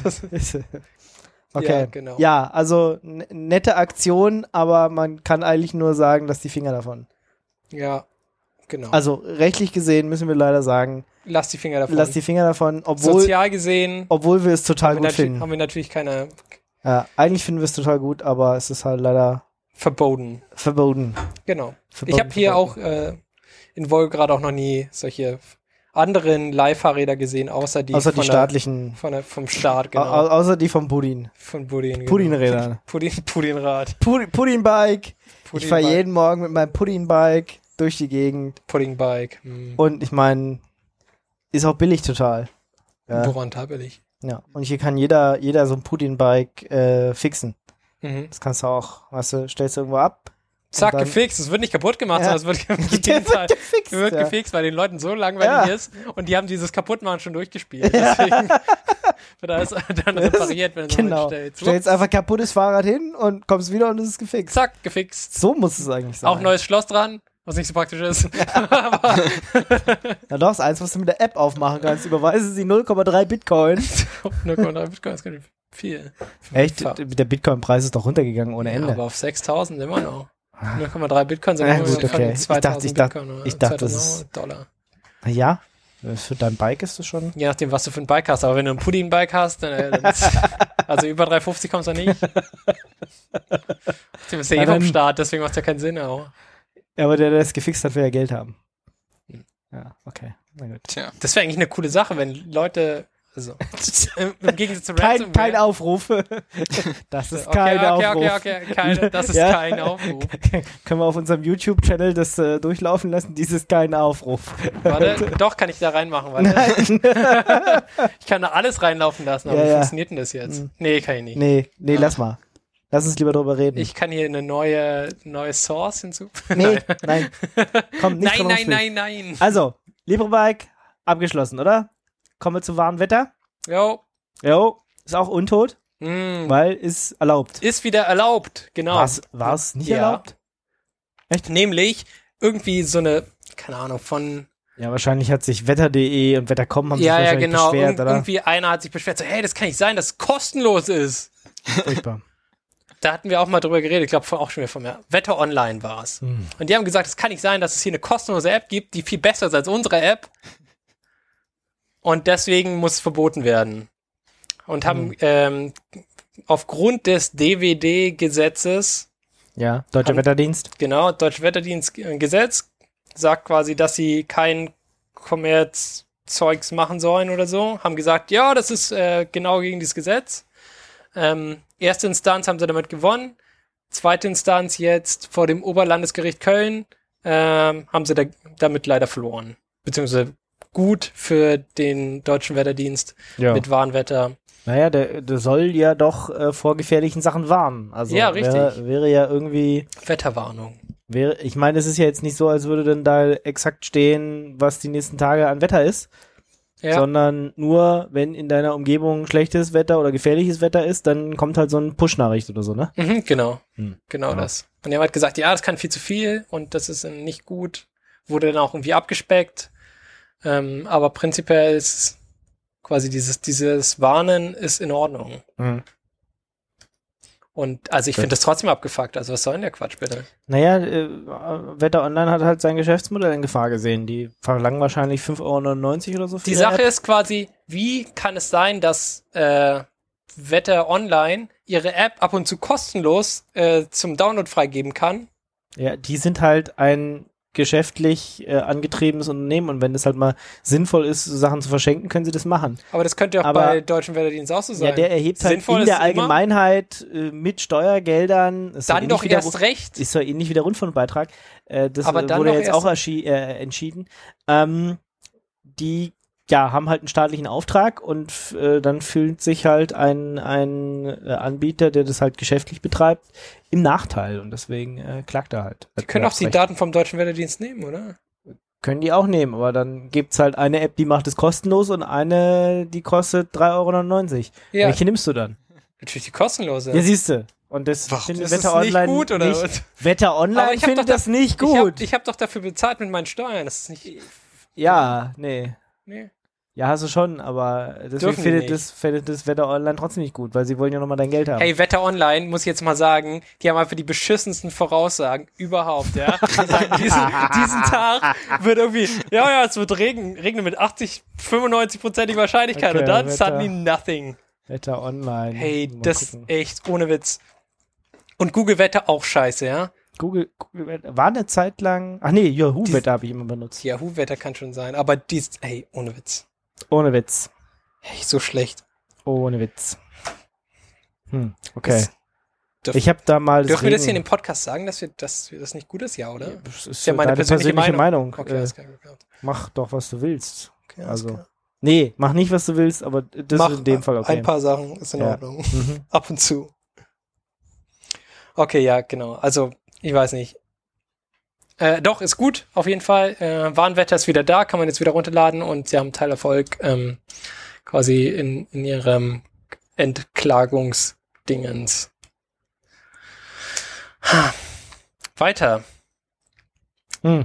Okay. Ja, genau. Ja, also n- nette Aktion, aber man kann eigentlich nur sagen, dass die Finger davon. Ja, genau. Also rechtlich gesehen müssen wir leider sagen, Lass die Finger davon. lass die Finger davon, obwohl, Sozial gesehen obwohl wir es total haben wir, gut natü- finden. haben wir natürlich keine Ja, eigentlich finden wir es total gut, aber es ist halt leider verboten. verboten. Genau. verboten Ich habe hier verboten. auch äh, in Volgograd auch noch nie solche anderen Leihfahrräder gesehen, außer die, Außer von die der, staatlichen. von der, vom Staat, Au- genau. au- außer die vom Puddin. Von Puddin. Genau. Puddinrädern. Puddin, Puddinrad. Pud- Puddinbike. Ich Puddinbike. fahre jeden Morgen mit meinem Puddinbike durch die Gegend. Puddingbike. Hm. Und ich meine, ist auch billig total. Ja. Woran tabelig? Ja. Und hier kann jeder, jeder so ein Puddinbike äh, fixen. Mhm. Das kannst du auch, weißt du, stellst du irgendwo ab. Zack, Und dann- gefixt. Es wird nicht kaputt gemacht, Ja. sondern es wird, Der gefixt, wird gefixt. wird ja. gefixt, weil den Leuten so langweilig Ja. ist und die haben dieses Kaputtmachen schon durchgespielt. Deswegen wird alles dann repariert, wenn du Genau. es stellst. Stellst einfach kaputtes Fahrrad hin und kommst wieder und es ist gefixt. Zack, gefixt. So muss es eigentlich sein. Auch neues Schloss dran, was nicht so praktisch ist. Aber Na doch, das eins, was du mit der App aufmachen kannst. Überweise sie null Komma drei Bitcoin. null Komma drei Bitcoin ist gar nicht viel. Echt? Ja. Der Bitcoin-Preis ist doch runtergegangen ohne Ja, aber aber auf sechstausend immer noch. null Komma drei Bitcoin sind Ja, immer gut, noch okay. Ich zweitausend dachte- ich dachte- Bitcoin oder ich dachte, das zweitausend Dollar. Na ja, für dein Bike ist es schon. Je nachdem, was du für ein Bike hast. Aber wenn du ein Pudding-Bike hast, dann, äh, dann ist, also über drei fünfzig kommst du nicht. Du bist ja Na eh vom dann- Start, deswegen macht ja keinen Sinn auch. Ja, aber der, der das gefixt hat, will ja Geld haben. Hm. Ja, okay. Na gut. Tja. Das wäre eigentlich eine coole Sache, wenn Leute, also im, im Gegensatz zu Kein, Ransomware. kein Aufruf. Das ist okay, kein okay, Aufruf. okay, okay, okay, keine, das ist Ja. kein Aufruf. Können wir auf unserem YouTube-Channel das äh, durchlaufen lassen? Dies ist kein Aufruf. Warte, doch, kann ich da reinmachen, warte. Nein. Ich kann da alles reinlaufen lassen, aber Ja, wie ja. funktioniert denn das jetzt? Hm. Nee, kann ich nicht. Nee, nee, lass mal. Lass uns lieber drüber reden. Ich kann hier eine neue, neue Source hinzu. nee, nein. Komm, nicht Nein, dran nein, rumspielen. nein, nein. Also, LibreBike, abgeschlossen, oder? Kommen wir zu wahren Wetter. Jo. Jo, ist auch untot, Hm. weil ist erlaubt. Ist wieder erlaubt, genau. War's, war's nicht Ja. erlaubt? Nämlich irgendwie so eine, keine Ahnung, von Ja, wahrscheinlich hat sich wetter punkt de und wetter punkt com haben sich ja, ja, wahrscheinlich genau. beschwert, Irg oder? irgendwie einer hat sich beschwert, so, hey, das kann nicht sein, dass es kostenlos ist. Furchtbar. Da hatten wir auch mal drüber geredet, ich glaube auch schon wieder von mir. Wetter Online war es. Hm. Und die haben gesagt, es kann nicht sein, dass es hier eine kostenlose App gibt, die viel besser ist als unsere App. Und deswegen muss es verboten werden. Und haben Hm. ähm, aufgrund des D W D-Gesetzes, Ja, Deutscher Haben- Wetterdienst. genau, Deutsche Wetterdienstgesetz, sagt quasi, dass sie kein Kommerzzeugs machen sollen oder so. Haben gesagt, ja, das ist äh, genau gegen dieses Gesetz. Ähm, erste Instanz haben sie damit gewonnen. Zweite Instanz jetzt vor dem Oberlandesgericht Köln ähm, haben sie da, damit leider verloren. Beziehungsweise gut für den Deutschen Wetterdienst Ja. mit Warnwetter. Naja, der, der soll ja doch äh, vor gefährlichen Sachen warnen. Also Ja, richtig. Wäre, wäre ja irgendwie, Wetterwarnung. wäre, ich meine, es ist ja jetzt nicht so, als würde dann da exakt stehen, was die nächsten Tage an Wetter ist, Ja, sondern nur, wenn in deiner Umgebung schlechtes Wetter oder gefährliches Wetter ist, dann kommt halt so eine Push-Nachricht oder so, ne? mhm, genau. Hm. Genau Ja. das. Und die haben halt gesagt, ja, das kann viel zu viel und das ist äh, nicht gut. Wurde dann auch irgendwie abgespeckt. Ähm, aber prinzipiell ist quasi dieses, dieses Warnen ist in Ordnung. Mhm. Und also ich finde das trotzdem abgefuckt. Also was soll denn der Quatsch bitte? Naja, äh, Wetter Online hat halt sein Geschäftsmodell in Gefahr gesehen. Die verlangen wahrscheinlich fünf Euro neunundneunzig oder so für Die ihre Sache App. ist quasi, wie kann es sein, dass äh, Wetter Online ihre App ab und zu kostenlos äh, zum Download freigeben kann? Ja, die sind halt ein geschäftlich äh, angetriebenes Unternehmen und wenn es halt mal sinnvoll ist, so Sachen zu verschenken, können sie das machen. Aber das könnte auch Aber- bei Deutschen Wetterdienst auch so sein. Ja, der erhebt halt Sinnvoll in ist der es immer. Allgemeinheit äh, mit Steuergeldern. Ist so Dann ähnlich doch wie der erst Ru- recht. Ist so ähnlich wie der Rundfunkbeitrag. Äh, das Aber äh, dann wurde doch jetzt erst- auch erschi- äh, entschieden. Ähm, die ja, haben halt einen staatlichen Auftrag und f- äh, dann fühlt sich halt ein, ein äh, Anbieter, der das halt geschäftlich betreibt, im Nachteil und deswegen äh, klagt er halt. Die können auch die Wettbewerbsrecht. Daten vom Deutschen Wetterdienst nehmen, oder? Können die auch nehmen, aber dann gibt's halt eine App, die macht es kostenlos und eine, die kostet drei Euro neunundneunzig. Ja, Welche nimmst du dann? natürlich die kostenlose. Ja, siehst du. Und das Warum? findet das ist Wetter nicht Online gut, oder nicht. was? Wetter Aber Online ich hab findet doch das nicht Ich habe gut. ich hab doch dafür bezahlt mit meinen Steuern. Das ist nicht. Ja, nee. Nee. Ja, hast du schon, aber deswegen Dürfen die findet nicht. das, findet das Wetter Online trotzdem nicht gut, weil sie wollen ja nochmal dein Geld haben. Hey, Wetter Online, muss ich jetzt mal sagen, die haben einfach die beschissensten Voraussagen überhaupt, ja. Die sagen, diesen, diesen Tag wird irgendwie, ja, ja, es wird regnen, regnen mit achtzig, fünfundneunzig-prozentig Wahrscheinlichkeit Okay, und dann Wetter. suddenly nothing. Wetter Online. Hey, Mal das ist gucken. echt ohne Witz. Und Google Wetter auch scheiße, ja. Google, Google Wetter war eine Zeit lang. Ach nee, Yahoo Die- Wetter habe ich immer benutzt. Yahoo-Wetter kann schon sein, aber dies, ey, ohne Witz. Ohne Witz. Hey, so schlecht. Ohne Witz. Hm, okay. Das- Ich habe da mal. Dürfen wir das hier in Regen- dem Podcast sagen, dass wir, dass wir das nicht gut ist? Ja, oder? Das ist, ist ja äh, meine deine persönliche, persönliche Meinung. Meinung. Okay, äh, alles klar. geklappt. mach doch, was du willst. Okay, alles Also, klar. nee, mach nicht, was du willst, aber das Mach ist in dem Fall okay. ein paar Sachen, ist in Ja. Ordnung. Mhm. Ab und zu. Okay, ja, genau. Also, ich weiß nicht. Äh, doch, ist gut, auf jeden Fall. Äh, Warnwetter ist wieder da, kann man jetzt wieder runterladen und sie haben Teilerfolg ähm, quasi in, in ihrem Entklagungsdingens. Ha. Weiter. Hm.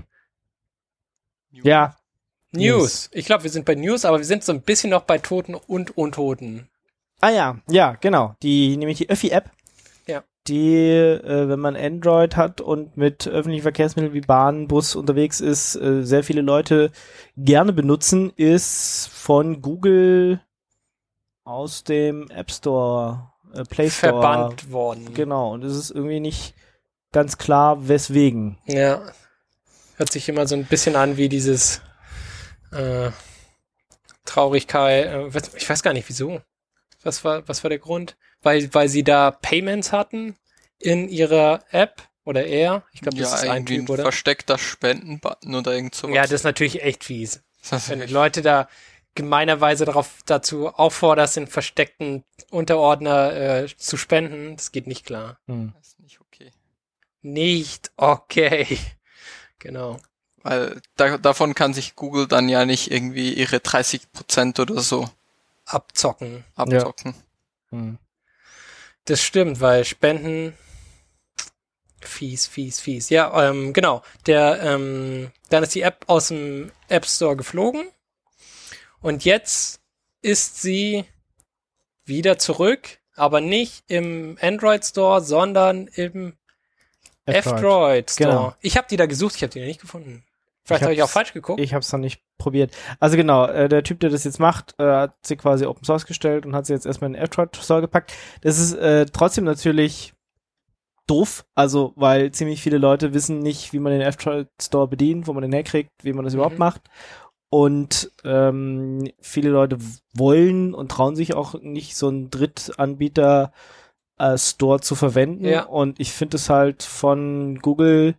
Ja, News. Ich glaube, wir sind bei News, aber wir sind so ein bisschen noch bei Toten und Untoten. ah ja, ja, genau. Die, nämlich die Öffi-App. Ja. Die, äh, wenn man Android hat und mit öffentlichen Verkehrsmitteln wie Bahn, Bus unterwegs ist, äh, sehr viele Leute gerne benutzen, ist von Google aus dem App Store, äh, Play Store. Verbannt worden. Genau, und es ist irgendwie nicht ganz klar, weswegen. Ja. Hört sich immer so ein bisschen an wie dieses äh, Traurigkeit. Äh, was- ich weiß gar nicht, wieso. Was war, was war der Grund? Weil, weil sie da Payments hatten in ihrer App oder er. Ich glaube, das Ja, ist ein irgendwie Typ, ein oder? versteckter Spendenbutton oder irgend sowas. Ja, das ist natürlich echt fies. das Wenn ist du Leute da gemeinerweise darauf dazu aufforderst, den versteckten Unterordner äh, zu spenden, das geht nicht klar. Hm. das ist nicht okay. Nicht okay. Genau. Weil da, davon kann sich Google dann ja nicht irgendwie ihre dreißig Prozent oder so Abzocken. abzocken. Hm. Das stimmt, weil Spenden fies, fies, fies. Ja, ähm, genau. Der, ähm, dann ist die App aus dem App Store geflogen und jetzt ist sie wieder zurück, aber nicht im Android Store, sondern im F-Droid Store. Genau. Ich habe die da gesucht, ich habe die noch nicht gefunden. Vielleicht Ich habe ich auch hab's- falsch geguckt. Ich habe es noch nicht probiert. Also genau, äh, der Typ, der das jetzt macht, äh, hat sie quasi Open Source gestellt und hat sie jetzt erstmal in den F-Droid Store gepackt. Das ist äh, trotzdem natürlich doof, also weil ziemlich viele Leute wissen nicht, wie man den F-Droid Store bedient, wo man den herkriegt, wie man das Mhm. überhaupt macht. Und ähm, viele Leute wollen und trauen sich auch nicht, so einen Drittanbieter äh, Store zu verwenden. Ja. Und ich finde es halt von Google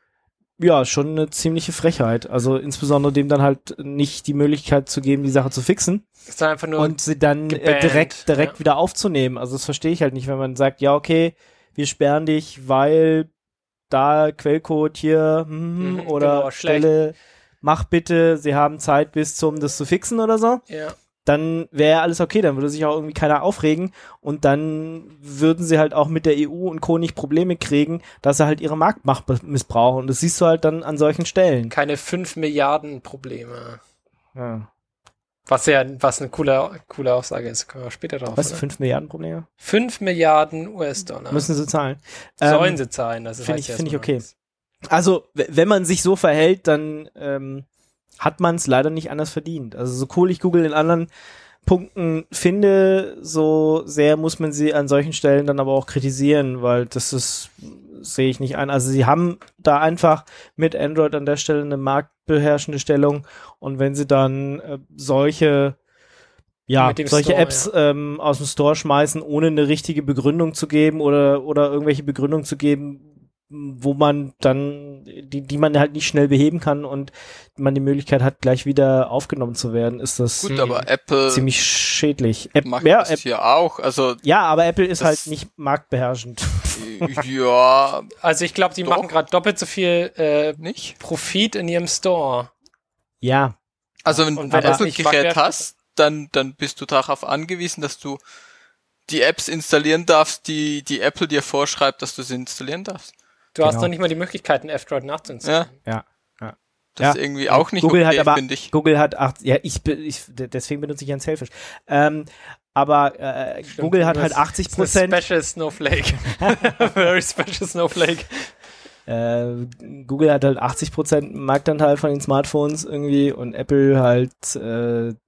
ja schon eine ziemliche Frechheit. Also insbesondere dem dann halt nicht die Möglichkeit zu geben, die Sache zu fixen ist dann einfach nur und sie dann äh, gebannt, direkt direkt ja. wieder aufzunehmen. Also das verstehe ich halt nicht, wenn man sagt, ja okay, wir sperren dich, weil da Quellcode hier hm, Mhm, oder genau, schlecht. Stelle, mach bitte, sie haben Zeit bis zum das zu fixen oder so. ja. Dann wäre alles okay, dann würde sich auch irgendwie keiner aufregen und dann würden sie halt auch mit der E U und Co. nicht Probleme kriegen, dass sie halt ihre Marktmacht be- missbrauchen und das siehst du halt dann an solchen Stellen. keine fünf Milliarden Probleme. Ja. Was ja, was eine coole, coole Aussage ist. Kommen wir später drauf. Was, oder? fünf Milliarden Probleme? fünf Milliarden U S-Dollar. Müssen sie zahlen. Sollen Ähm, sie zahlen. Das Finde heißt ich, ja finde ich erstmal okay. nichts. Also, w- wenn man sich so verhält, dann ähm, hat man es leider nicht anders verdient. Also, so cool ich Google in anderen Punkten finde, so sehr muss man sie an solchen Stellen dann aber auch kritisieren, weil das ist, sehe ich nicht ein. Also, sie haben da einfach mit Android an der Stelle eine marktbeherrschende Stellung und wenn sie dann äh, solche ja, Mit dem solche Store, Apps ähm, aus dem Store schmeißen, ohne eine richtige Begründung zu geben oder, oder irgendwelche Begründung zu geben, wo man dann, die, die man halt nicht schnell beheben kann und man die Möglichkeit hat, gleich wieder aufgenommen zu werden, ist das Gut, Mhm. aber Apple ziemlich schädlich. App, macht ja, das App, hier auch. Also, ja, aber Apple ist Das- halt nicht marktbeherrschend. ja, Also ich glaube, die Doch. machen gerade doppelt so viel äh, nicht. Profit in ihrem Store. Ja, Also, wenn Und du wenn ein das nicht Apple-Gerät marktwert hast, dann, dann bist du darauf angewiesen, dass du die Apps installieren darfst, die, die Apple dir vorschreibt, dass du sie installieren darfst. Du hast Genau. noch nicht mal die Möglichkeit, einen F-Droid nachzuinstallieren. ja. Das Ja. ist irgendwie auch nicht Google okay, hat aber, finde ich. Google hat acht, ja, ich, bin- ich, deswegen benutze ich ein Selfish. Ähm, aber äh, Stimmt, Google hat du halt hast- achtzig Das ist eine Prozent. Special Snowflake. Very special Snowflake. Äh, Google hat halt achtzig Prozent Marktanteil von den Smartphones irgendwie und Apple halt äh,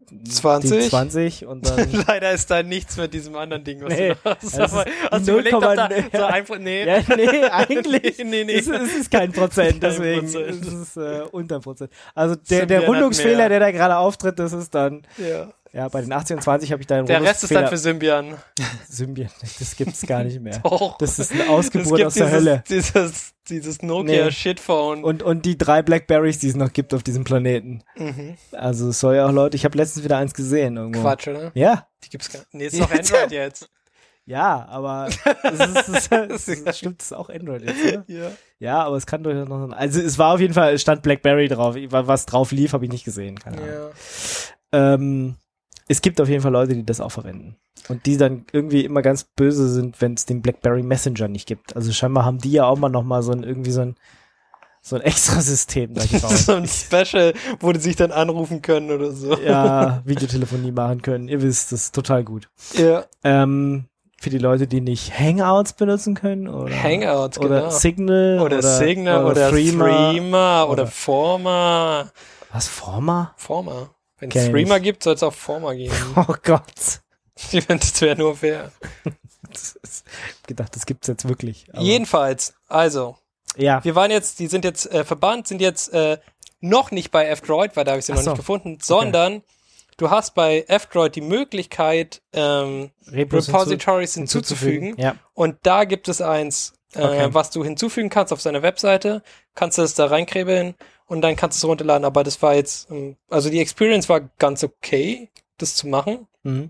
zwanzig? Die zwanzig und dann... Leider ist da nichts mit diesem anderen Ding, was Nee, du noch hast. das Aber ist hast du null überlegt, ob da Komma- so einfach, nee. Ja, nee, eigentlich nee, nee, nee. Ist, es ist kein Prozent, Kein deswegen Prozent. ist es äh, unter Prozent. Also der, der Symbian hat Rundungsfehler, mehr. der da gerade auftritt, das ist dann, Ja. ja, bei den achtzig und zwanzig habe ich da einen Der Rest ist dann für Rundungsfehler. Symbian. Symbian, das gibt's gar nicht mehr. Doch. Das ist eine Ausgeburt Es aus gibt der Hölle. dieses, dieses, dieses Nokia-Shitphone. Und, und die drei Blackberries, die es noch gibt auf diesem Planeten. Mhm. Also es soll ja auch Leute, ich habe letztens wieder eins gesehen irgendwo. Quatsch, oder? Ja, Die gibt's gar nicht. Nee, ist doch Android jetzt. ja, aber es ist, es ist, es ist, stimmt, es ist auch Android jetzt, oder? Ja. Ja, aber es kann durchaus noch sein. Also es war auf jeden Fall, es stand Blackberry drauf. Was drauf lief, habe ich nicht gesehen. Keine Ahnung. Ja. Ähm, es gibt auf jeden Fall Leute, die das auch verwenden. Und die dann irgendwie immer ganz böse sind, wenn es den Blackberry Messenger nicht gibt. Also scheinbar haben die ja auch mal noch mal so ein, irgendwie so ein, so ein Extra-System da gebaut. So ein Special, wo die sich dann anrufen können oder so. Ja, Videotelefonie machen können. Ihr wisst, das ist total gut. Ja. Ähm, für die Leute, die nicht Hangouts benutzen können oder Hangouts, oder genau. Signal Oder, oder Signal oder, Threema Threema oder, oder- Forma. Was, Forma? Forma. Wenn Kenn es ich Threema nicht. gibt, soll es auch Forma geben. Oh Gott. Das wäre nur fair. Das ist, gedacht, das gibt's jetzt wirklich. Aber- Jedenfalls, also, Ja. wir waren jetzt, die sind jetzt äh, verbannt, sind jetzt äh, noch nicht bei F-Droid, weil da habe ich sie Ach noch so. nicht gefunden, sondern du hast bei F-Droid die Möglichkeit, ähm, Repos Repositories hinzu- hinzuzufügen. Ja. Und da gibt es eins, äh, Okay. was du hinzufügen kannst auf seiner Webseite. Kannst du das da reinkrebeln und dann kannst du es runterladen. Aber das war jetzt, ähm, also die Experience war ganz okay, das zu machen. Mhm.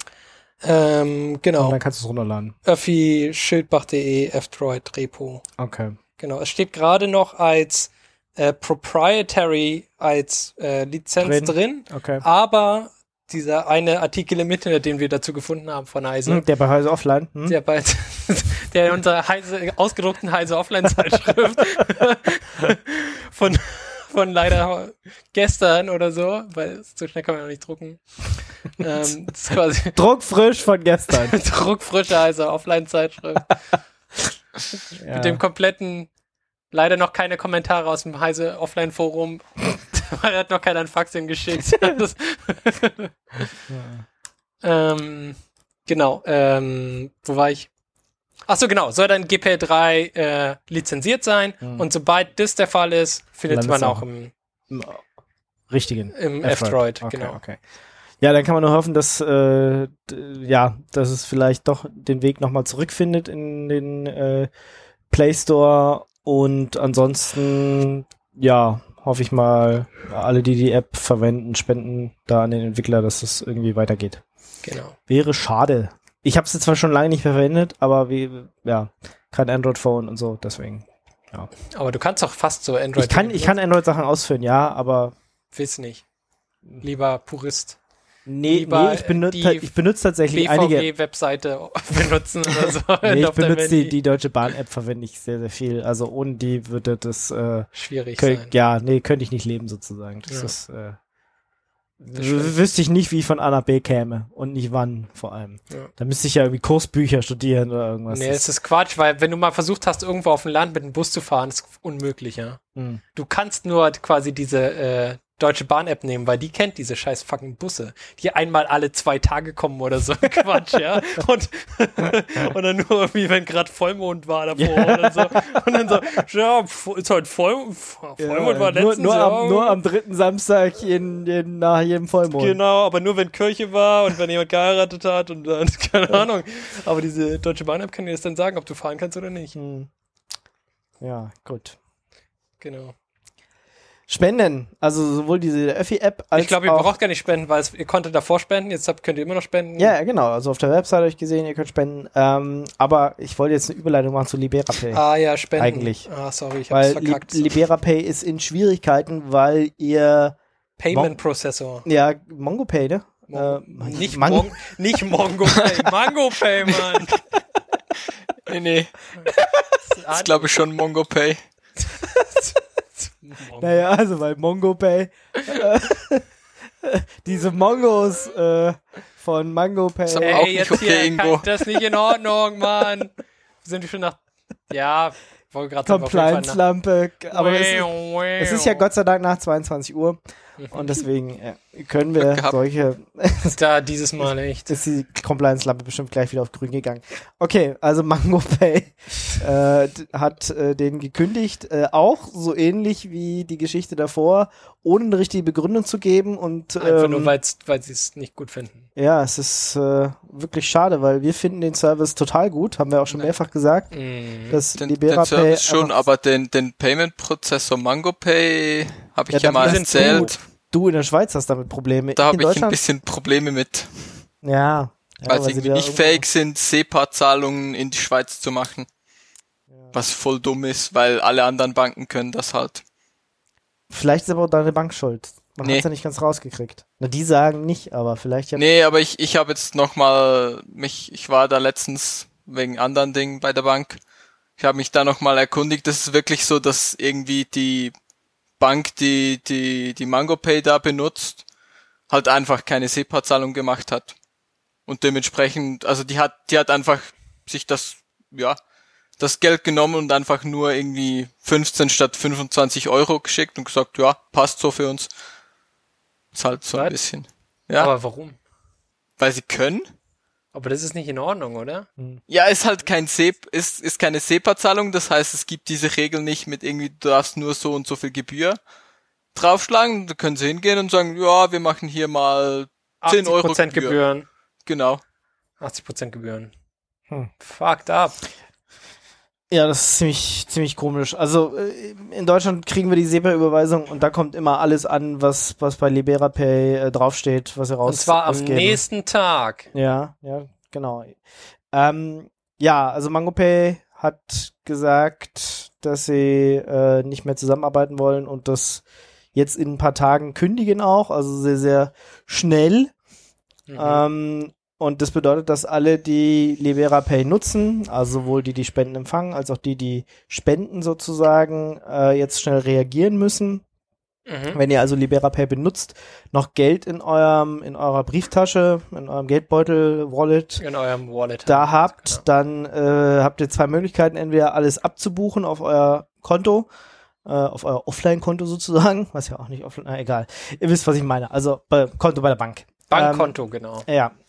Ähm, Und genau. dann kannst du es runterladen. Öffi Schildbach punkt de F-Droid Repo. Okay. Genau. Es steht gerade noch als äh, Proprietary, als äh, Lizenz Drin. drin. Okay. Aber dieser eine Artikel im Internet, den wir dazu gefunden haben von Heise, Hm, der bei Heise Offline. Hm? der bald, der in unserer Heise, ausgedruckten Heise Offline-Zeitschrift von, von leider gestern oder so, weil so schnell kann man noch nicht drucken. ähm, das ist quasi Druckfrisch von gestern. druckfrische Heise Offline-Zeitschrift. Ja. Mit dem kompletten, leider noch keine Kommentare aus dem Heise Offline-Forum. Weil er hat noch keiner ein Fax hingeschickt. Das, ähm, genau, ähm, wo war ich? Ach so, genau, soll dann G P L drei äh, lizenziert sein Mhm. und sobald das der Fall ist, findet Landet's man auch auch im, Im Richtigen. im F-Droid, Okay, genau. okay. Ja, dann kann man nur hoffen, dass äh, d- ja, dass es vielleicht doch den Weg nochmal zurückfindet in den äh, Play Store und ansonsten ja, hoffe ich mal, alle, die die App verwenden, spenden da an den Entwickler, dass es irgendwie weitergeht. Genau. Wäre schade. Ich habe sie zwar schon lange nicht verwendet, aber wie, ja, kein Android-Phone und so, deswegen. Aber du kannst doch fast so Android. Ich kann, ich kann Android-Sachen ausführen, ja, aber Willst nicht. Lieber Purist. nee, Lieber, nee ich, benutze, die ich benutze tatsächlich B V einige. G-Webseite benutzen oder so. Nee, ich auf deinem benutze die, Handy. die Deutsche Bahn-App, verwende ich sehr, sehr viel. Also ohne die würde das, äh, Schwierig könnt, sein. ja, nee, könnte ich nicht leben sozusagen. Das Ja. ist, äh, Das stimmt. w- wüsste ich nicht, wie ich von A nach B käme und nicht wann vor allem. Ja. Da müsste ich ja irgendwie Kursbücher studieren oder irgendwas. Nee, Das- es ist Quatsch, weil wenn du mal versucht hast, irgendwo auf dem Land mit dem Bus zu fahren, ist unmöglich, ja. Hm. Du kannst nur quasi diese äh, Deutsche Bahn-App nehmen, weil die kennt diese scheiß fucking Busse, die einmal alle zwei Tage kommen oder so. Quatsch, ja. Und, und dann nur irgendwie, wenn gerade Vollmond war davor oder so. Und dann so, ja, pf, ist heute Voll, Vollmond war nur, letztens. nur, ja. am, nur am dritten Samstag jeden, jeden, nach jedem Vollmond. Genau, aber nur wenn Kirche war und wenn jemand geheiratet hat und dann, keine Ahnung. Aber diese Deutsche Bahn-App kann dir das dann sagen, ob du fahren kannst oder nicht. Hm. Ja, gut. Genau. Spenden, also sowohl diese Öffi-App als Ich glaube, ihr auch... braucht gar nicht spenden, weil es, ihr konntet davor spenden, jetzt habt, könnt ihr immer noch spenden. Ja, genau, also auf der Website habe ich gesehen, ihr könnt spenden, ähm, aber ich wollte jetzt eine Überleitung machen zu LiberaPay. Ah ja, spenden. Eigentlich. Ah, sorry, ich hab's weil Li verkackt. LiberaPay ist in Schwierigkeiten, weil ihr, Payment Mon- Processor. ja, MongoPay, ne? Mon Äh, nicht, Mang- Mon nicht MongoPay, MangoPay, Mann. Nee, nee, das glaube ich schon MongoPay. Naja, also weil MongoPay, äh, diese Mongos äh, von MangoPay, So, auch Ey, nicht jetzt okay, hier, Ingo. kann, das ist nicht in Ordnung, Mann. Sind wir schon nach, ja, wollte gerade sagen, auf jeden Fall Compliance-Lampe, nach- aber es ist, es ist ja Gott sei Dank nach zweiundzwanzig Uhr Und deswegen äh, können wir solche... da dieses Mal echt. Ist die Compliance-Lampe bestimmt gleich wieder auf grün gegangen. Okay, also MangoPay äh, hat äh, den gekündigt, äh, auch so ähnlich wie die Geschichte davor, ohne eine richtige Begründung zu geben. Und Einfach ähm, nur, weil's, weil sie es nicht gut finden. ja, es ist äh, wirklich schade, weil wir finden den Service total gut, haben wir auch schon mehrfach gesagt. Mhm. Dass Den, Libera den Service Pay schon, aber den, den Payment-Prozessor MangoPay habe ich Ja, ja, da mal sind erzählt. du in der Schweiz hast damit Probleme. Da in habe ich ein Deutschland? bisschen Probleme mit, Ja. ja weil sie sie irgendwie da nicht irgendwo- fähig sind, SEPA-Zahlungen in die Schweiz zu machen. Was voll dumm ist, weil alle anderen Banken können das halt. Vielleicht ist aber auch deine Bank schuld. Man Nee. hat's ja nicht ganz rausgekriegt. Na, die sagen nicht, aber vielleicht ja. Nee, aber ich, ich habe jetzt nochmal mich, ich war da letztens wegen anderen Dingen bei der Bank. Ich habe mich da nochmal erkundigt. Das ist wirklich so, dass irgendwie die Bank, die die die MangoPay da benutzt, halt einfach keine SEPA-Zahlung gemacht hat. Und dementsprechend, also die hat die hat einfach sich das, ja, das Geld genommen und einfach nur irgendwie fünfzehn statt fünfundzwanzig Euro geschickt und gesagt, ja, passt so für uns. Ist halt so ein Was? bisschen. Ja, Aber warum? weil sie können. Aber das ist nicht in Ordnung, oder? Ja, ist halt kein SEP, ist, ist keine SEPA-Zahlung, das heißt, es gibt diese Regel nicht mit irgendwie, du darfst nur so und so viel Gebühr draufschlagen, da können sie hingehen und sagen, ja, wir machen hier mal zehn Euro achtzig Prozent Gebühr. Gebühren. Genau. achtzig Prozent Gebühren. Hm. Fucked up. Ja, das ist ziemlich, ziemlich komisch. Also äh, in Deutschland kriegen wir die SEPA-Überweisung und da kommt immer alles an, was, was bei Libera Pay äh, draufsteht, was ihr raus Und zwar am ausgeben. nächsten Tag. Ja, ja, genau. Ähm, ja, also MangoPay hat gesagt, dass sie äh, nicht mehr zusammenarbeiten wollen und das jetzt in ein paar Tagen kündigen auch, also sehr, sehr schnell. Mhm. Ähm, und das bedeutet, dass alle, die Libera Pay nutzen, also sowohl die, die Spenden empfangen, als auch die, die spenden sozusagen, äh, jetzt schnell reagieren müssen. Mhm. Wenn ihr also Libera Pay benutzt, noch Geld in eurem, in eurer Brieftasche, in eurem Geldbeutel, Wallet, In eurem Wallet. da habt, Genau. dann äh, habt ihr zwei Möglichkeiten, entweder alles abzubuchen auf euer Konto, äh, auf euer Offline-Konto sozusagen, was ja auch nicht offline, na, egal. Ihr wisst, was ich meine, also bei, Konto bei der Bank. Bankkonto, genau. Ähm, ja.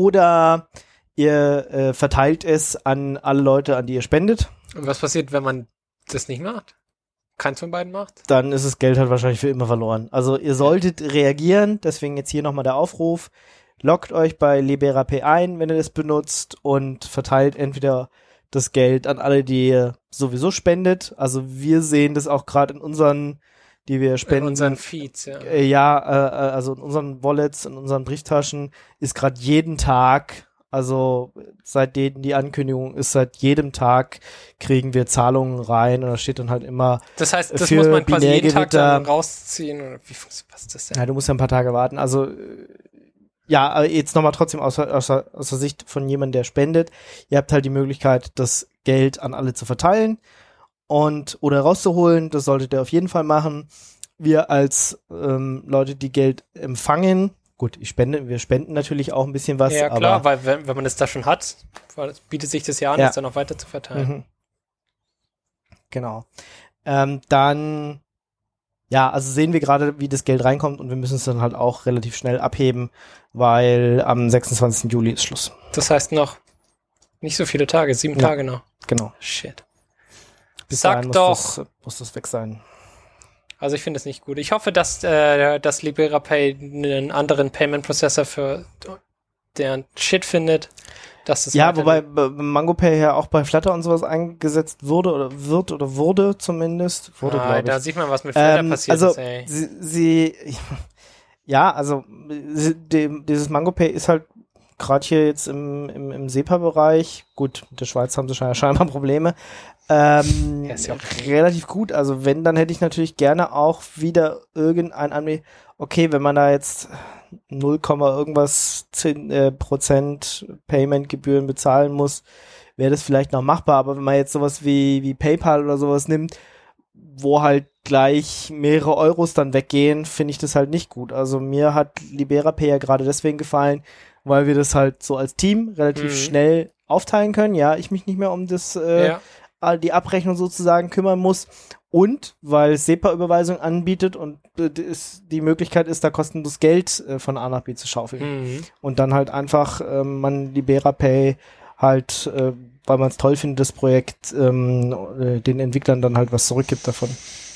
Oder ihr äh, verteilt es an alle Leute, an die ihr spendet. Und was passiert, wenn man das nicht macht? Keins von beiden macht? Dann ist das Geld halt wahrscheinlich für immer verloren. Also ihr solltet reagieren, deswegen jetzt hier nochmal der Aufruf. Loggt euch bei Libera Pay ein, wenn ihr das benutzt und verteilt entweder das Geld an alle, die ihr sowieso spendet. Also wir sehen das auch gerade in unseren, die wir In spenden. unseren Feeds, ja. Äh, ja, äh, also in unseren Wallets, in unseren Brieftaschen ist gerade jeden Tag, also seitdem die Ankündigung ist, seit jedem Tag kriegen wir Zahlungen rein und da steht dann halt immer, Das heißt, das für muss man quasi jeden Tag Binärgewitter- dann rausziehen. Oder wie funktioniert was ist das denn? ja, du musst ja ein paar Tage warten. Also äh, ja, aber jetzt nochmal trotzdem aus, aus, aus der Sicht von jemandem, der spendet. Ihr habt halt die Möglichkeit, das Geld an alle zu verteilen und oder rauszuholen. Das solltet ihr auf jeden Fall machen. Wir als ähm, Leute, die Geld empfangen, gut, ich spende, wir spenden natürlich auch ein bisschen was. Ja, klar, aber, weil wenn, wenn man es da schon hat, weil es bietet sich das ja an, Ja. das dann auch weiter zu verteilen. Mhm. Genau. Ähm, dann, ja, also sehen wir gerade, wie das Geld reinkommt und wir müssen es dann halt auch relativ schnell abheben, weil am sechsundzwanzigsten Juli ist Schluss. Das heißt noch nicht so viele Tage, sieben Ja. Tage noch. Genau. Shit. Bis Sag dahin muss doch. Das, muss das weg sein. Also ich finde es nicht gut. Ich hoffe, dass, äh, dass Libera Pay einen anderen Payment-Prozessor für deren Shit findet. Dass das Ja, weiter- wobei bei MangoPay ja auch bei Flutter und sowas eingesetzt wurde oder wird oder wurde zumindest. Wurde, ah, glaube da ich. sieht man, was mit Flutter Ähm, passiert also ist, ey. sie, sie ja, also sie, die, dieses MangoPay ist halt gerade hier jetzt im, im, im SEPA-Bereich, gut, mit der Schweiz haben sie scheinbar, scheinbar Probleme, ähm, Ja, ist ja okay. relativ gut. Also wenn, dann hätte ich natürlich gerne auch wieder irgendein Anbieter, okay, wenn man da jetzt null, irgendwas zehn, äh, Prozent Payment-Gebühren bezahlen muss, wäre das vielleicht noch machbar, aber wenn man jetzt sowas wie, wie PayPal oder sowas nimmt, wo halt gleich mehrere Euros dann weggehen, finde ich das halt nicht gut. Also mir hat Libera Pay ja gerade deswegen gefallen, weil wir das halt so als Team relativ Mhm. schnell aufteilen können. Ja, ich mich nicht mehr um das äh, Ja. die Abrechnung sozusagen kümmern muss Und weil SEPA-Überweisung anbietet und äh, ist, die Möglichkeit ist, da kostenlos Geld äh, von A nach B zu schaufeln. Mhm. Und dann halt einfach äh, man LiberaPay halt, äh, weil man es toll findet, das Projekt, ähm, äh, den Entwicklern dann halt was zurückgibt davon.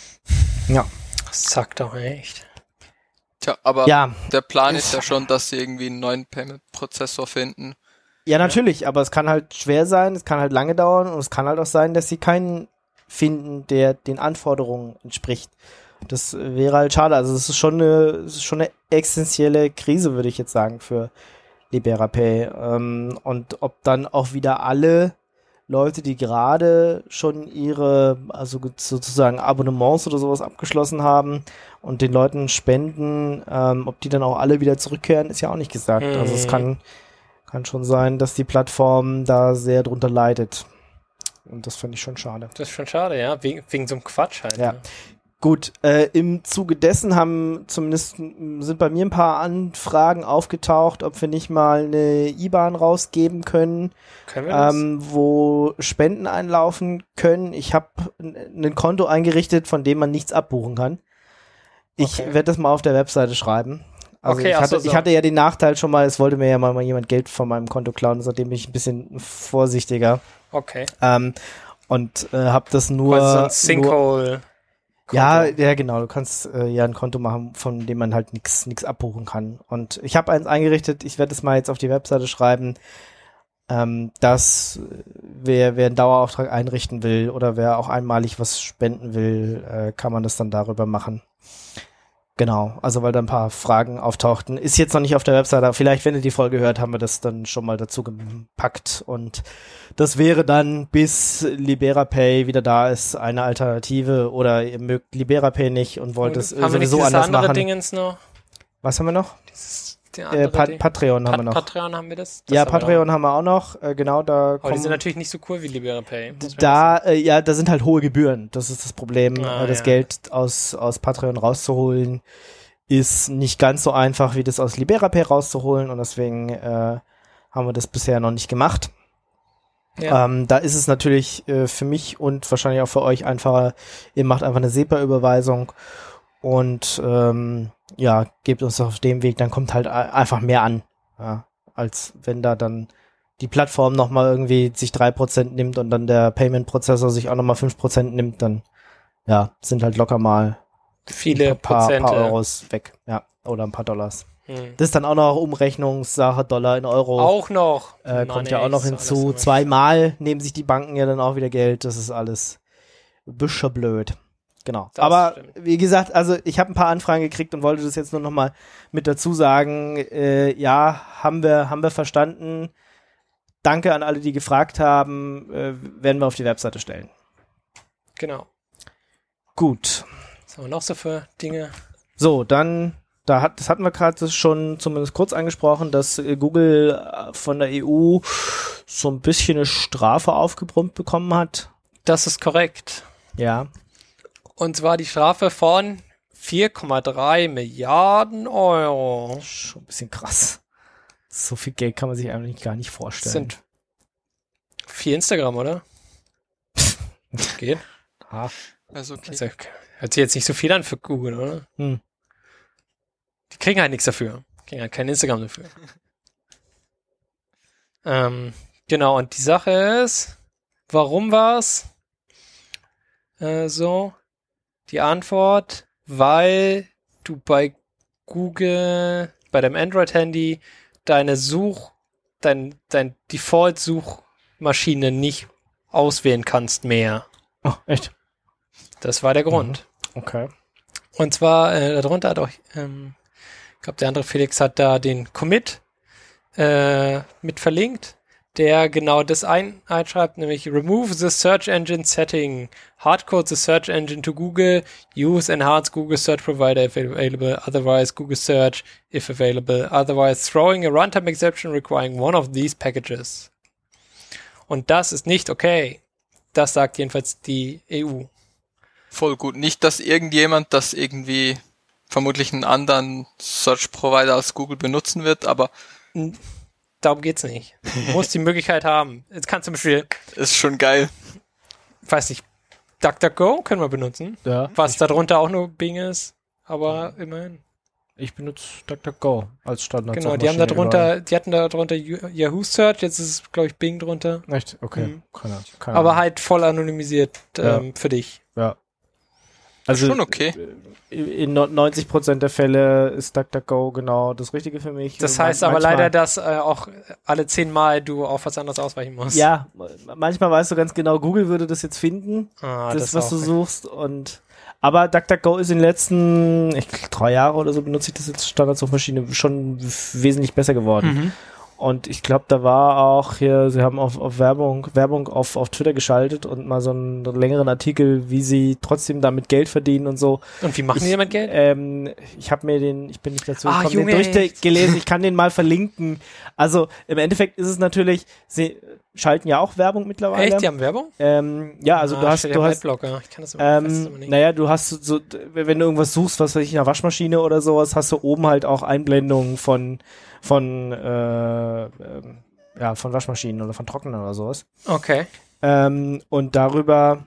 Ja. Sag doch echt. Tja, aber Ja. der Plan ist ja schon, dass sie irgendwie einen neuen Payment-Prozessor finden. Ja, natürlich, aber es kann halt schwer sein, es kann halt lange dauern und es kann halt auch sein, dass sie keinen finden, der den Anforderungen entspricht. Das wäre halt schade. Also es ist schon eine, es ist schon eine existenzielle Krise, würde ich jetzt sagen, für LiberaPay. Ähm, und ob dann auch wieder alle Leute, die gerade schon ihre, also sozusagen Abonnements oder sowas abgeschlossen haben und den Leuten spenden, ähm, ob die dann auch alle wieder zurückkehren, ist ja auch nicht gesagt. Mhm. Also es kann, kann schon sein, dass die Plattform da sehr drunter leidet. Und das finde ich schon schade. Das ist schon schade, ja, wegen, wegen so einem Quatsch halt. Ja. Ne? Gut, äh, im Zuge dessen haben zumindest m, sind bei mir ein paar Anfragen aufgetaucht, ob wir nicht mal eine I B A N rausgeben können, Können wir das? ähm, wo Spenden einlaufen können. Ich habe ein Konto eingerichtet, von dem man nichts abbuchen kann. Ich Okay. werde das mal auf der Webseite schreiben. Also Okay, ich, ach hatte, so, so. ich hatte ja den Nachteil schon mal, es wollte mir ja mal, mal jemand Geld von meinem Konto klauen, seitdem bin ich ein bisschen vorsichtiger. Okay. Ähm, und äh, habe das nur... Quasi so ein nur Sinkhole. ja, ja, genau. Du kannst äh, ja ein Konto machen, von dem man halt nichts nichts abbuchen kann. Und ich habe eins eingerichtet. Ich werde es mal jetzt auf die Webseite schreiben, ähm, dass äh, wer wer einen Dauerauftrag einrichten will oder wer auch einmalig was spenden will, äh, kann man das dann darüber machen. Genau. Also weil da ein paar Fragen auftauchten. Ist jetzt noch nicht auf der Webseite. Aber vielleicht, wenn ihr die Folge hört, haben wir das dann schon mal dazu gepackt. Und das wäre dann, bis LiberaPay wieder da ist, eine Alternative, oder ihr mögt LiberaPay nicht und wollt es äh, haben wir nicht sowieso dieses anders andere machen. Dingens noch? Was haben wir noch? Dieses, die Äh, andere pa Ding? Patreon haben wir Pat- noch. Patreon haben wir das? Das Ja, haben wir Patreon auch. haben wir auch noch. Äh, genau, da Aber die kommen sind natürlich nicht so cool wie LiberaPay. muss man da, äh, ja, da sind halt hohe Gebühren. Das ist das Problem. Ah, äh, das ja. Geld aus, aus Patreon rauszuholen ist nicht ganz so einfach, wie das aus LiberaPay rauszuholen, und deswegen äh, haben wir das bisher noch nicht gemacht. Ja. Ähm, da ist es natürlich äh, für mich und wahrscheinlich auch für euch einfacher, ihr macht einfach eine SEPA-Überweisung und ähm, ja, gebt uns auf dem Weg, dann kommt halt a- einfach mehr an, ja, als wenn da dann die Plattform nochmal irgendwie sich drei Prozent nimmt und dann der Payment-Prozessor sich auch nochmal fünf Prozent nimmt, dann ja, sind halt locker mal Viele ein paar, Prozente. paar Euros weg, ja, oder ein paar Dollars. Hm. Das ist dann auch noch Umrechnungssache, Dollar in Euro. Auch noch. Äh, Mann, kommt ja ey, auch noch ist alles hinzu. immer- Zweimal nehmen sich die Banken ja dann auch wieder Geld. Das ist alles bisschen blöd. Genau. Das Aber stimmt. wie gesagt, also ich habe ein paar Anfragen gekriegt und wollte das jetzt nur noch mal mit dazu sagen. Äh, ja, haben wir, haben wir verstanden. Danke an alle, die gefragt haben. Äh, werden wir auf die Webseite stellen. Genau. Gut. Was haben wir noch so für Dinge? So, dann, da hat, das hatten wir gerade schon zumindest kurz angesprochen, dass äh, Google äh, von der E U so ein bisschen eine Strafe aufgebrummt bekommen hat. Das ist korrekt. Ja. Und zwar die Strafe von vier Komma drei Milliarden Euro. Schon ein bisschen krass. So viel Geld kann man sich eigentlich gar nicht Das vorstellen. sind vier Instagram, oder? Geht. Ah, Also okay. Also, hört sich jetzt nicht so viel an für Google, oder? hm. Die kriegen halt nichts dafür. Die kriegen halt kein Instagram dafür. ähm, genau, und die Sache ist, warum war's äh, so? Die Antwort, weil du bei Google, bei deinem Android-Handy deine Such, dein, dein Default-Suchmaschine nicht auswählen kannst mehr. Oh, echt? Das war der Grund. Okay. Und zwar, äh, darunter hat auch, ähm, ich glaube, der andere Felix hat da den Commit äh, mit verlinkt, der genau das ein einschreibt, nämlich remove the search engine setting, hardcode the search engine to Google, use enhanced Google search provider if available, otherwise Google search if available, otherwise throwing a runtime exception requiring one of these packages. Und das ist nicht okay. Das sagt jedenfalls die E U. Voll gut. Nicht, dass irgendjemand das irgendwie vermutlich einen anderen Search-Provider als Google benutzen wird, aber Darum geht's nicht. Du musst die Möglichkeit haben. Jetzt kannst du zum Beispiel, ist schon geil. weiß nicht, DuckDuckGo können wir benutzen. Ja. Was darunter auch nur Bing ist, aber immerhin. Ich benutze DuckDuckGo als Standard. Genau, die haben da drunter, die hatten da drunter Yahoo Search, jetzt ist es, glaube ich, Bing drunter. Echt? Okay. Mhm. Keine, keine Aber Ahnung. halt voll anonymisiert ähm, Ja. für dich. Ja. Also Schon okay. in neunzig Prozent der Fälle ist DuckDuckGo genau das Richtige für mich. Das Man- heißt aber manchmal- leider, dass äh, auch alle zehn Mal du auf was anderes ausweichen musst. Ja, manchmal weißt du ganz genau, Google würde das jetzt finden, ah, das, das was auch. du suchst. Und aber DuckDuckGo ist in den letzten ich, glaub, drei Jahre oder so benutze ich das jetzt Standardsuchmaschine schon wesentlich besser geworden. Mhm. Und ich glaube, da war auch hier, sie haben auf, auf Werbung, Werbung auf, auf Twitter geschaltet und mal so einen längeren Artikel, wie sie trotzdem damit Geld verdienen und so. Und wie machen ich, die damit Geld? Ähm, ich habe mir den, ich bin nicht dazu Ah, gekommen, den Junge. durchgelesen, ich kann den mal verlinken. Also im Endeffekt ist es natürlich, sie schalten ja auch Werbung mittlerweile. Echt? Die haben Werbung? Ähm, ja, also ah, du hast, shit, die du haben hast, Adblocker. Ich kann das immer, weiß das ähm, immer nicht. naja, du hast so, wenn du irgendwas suchst, was weiß ich, in einer Waschmaschine oder sowas, hast du oben halt auch Einblendungen von, von, äh, ähm, ja, von Waschmaschinen oder von Trocknern oder sowas. Okay. Ähm, und darüber,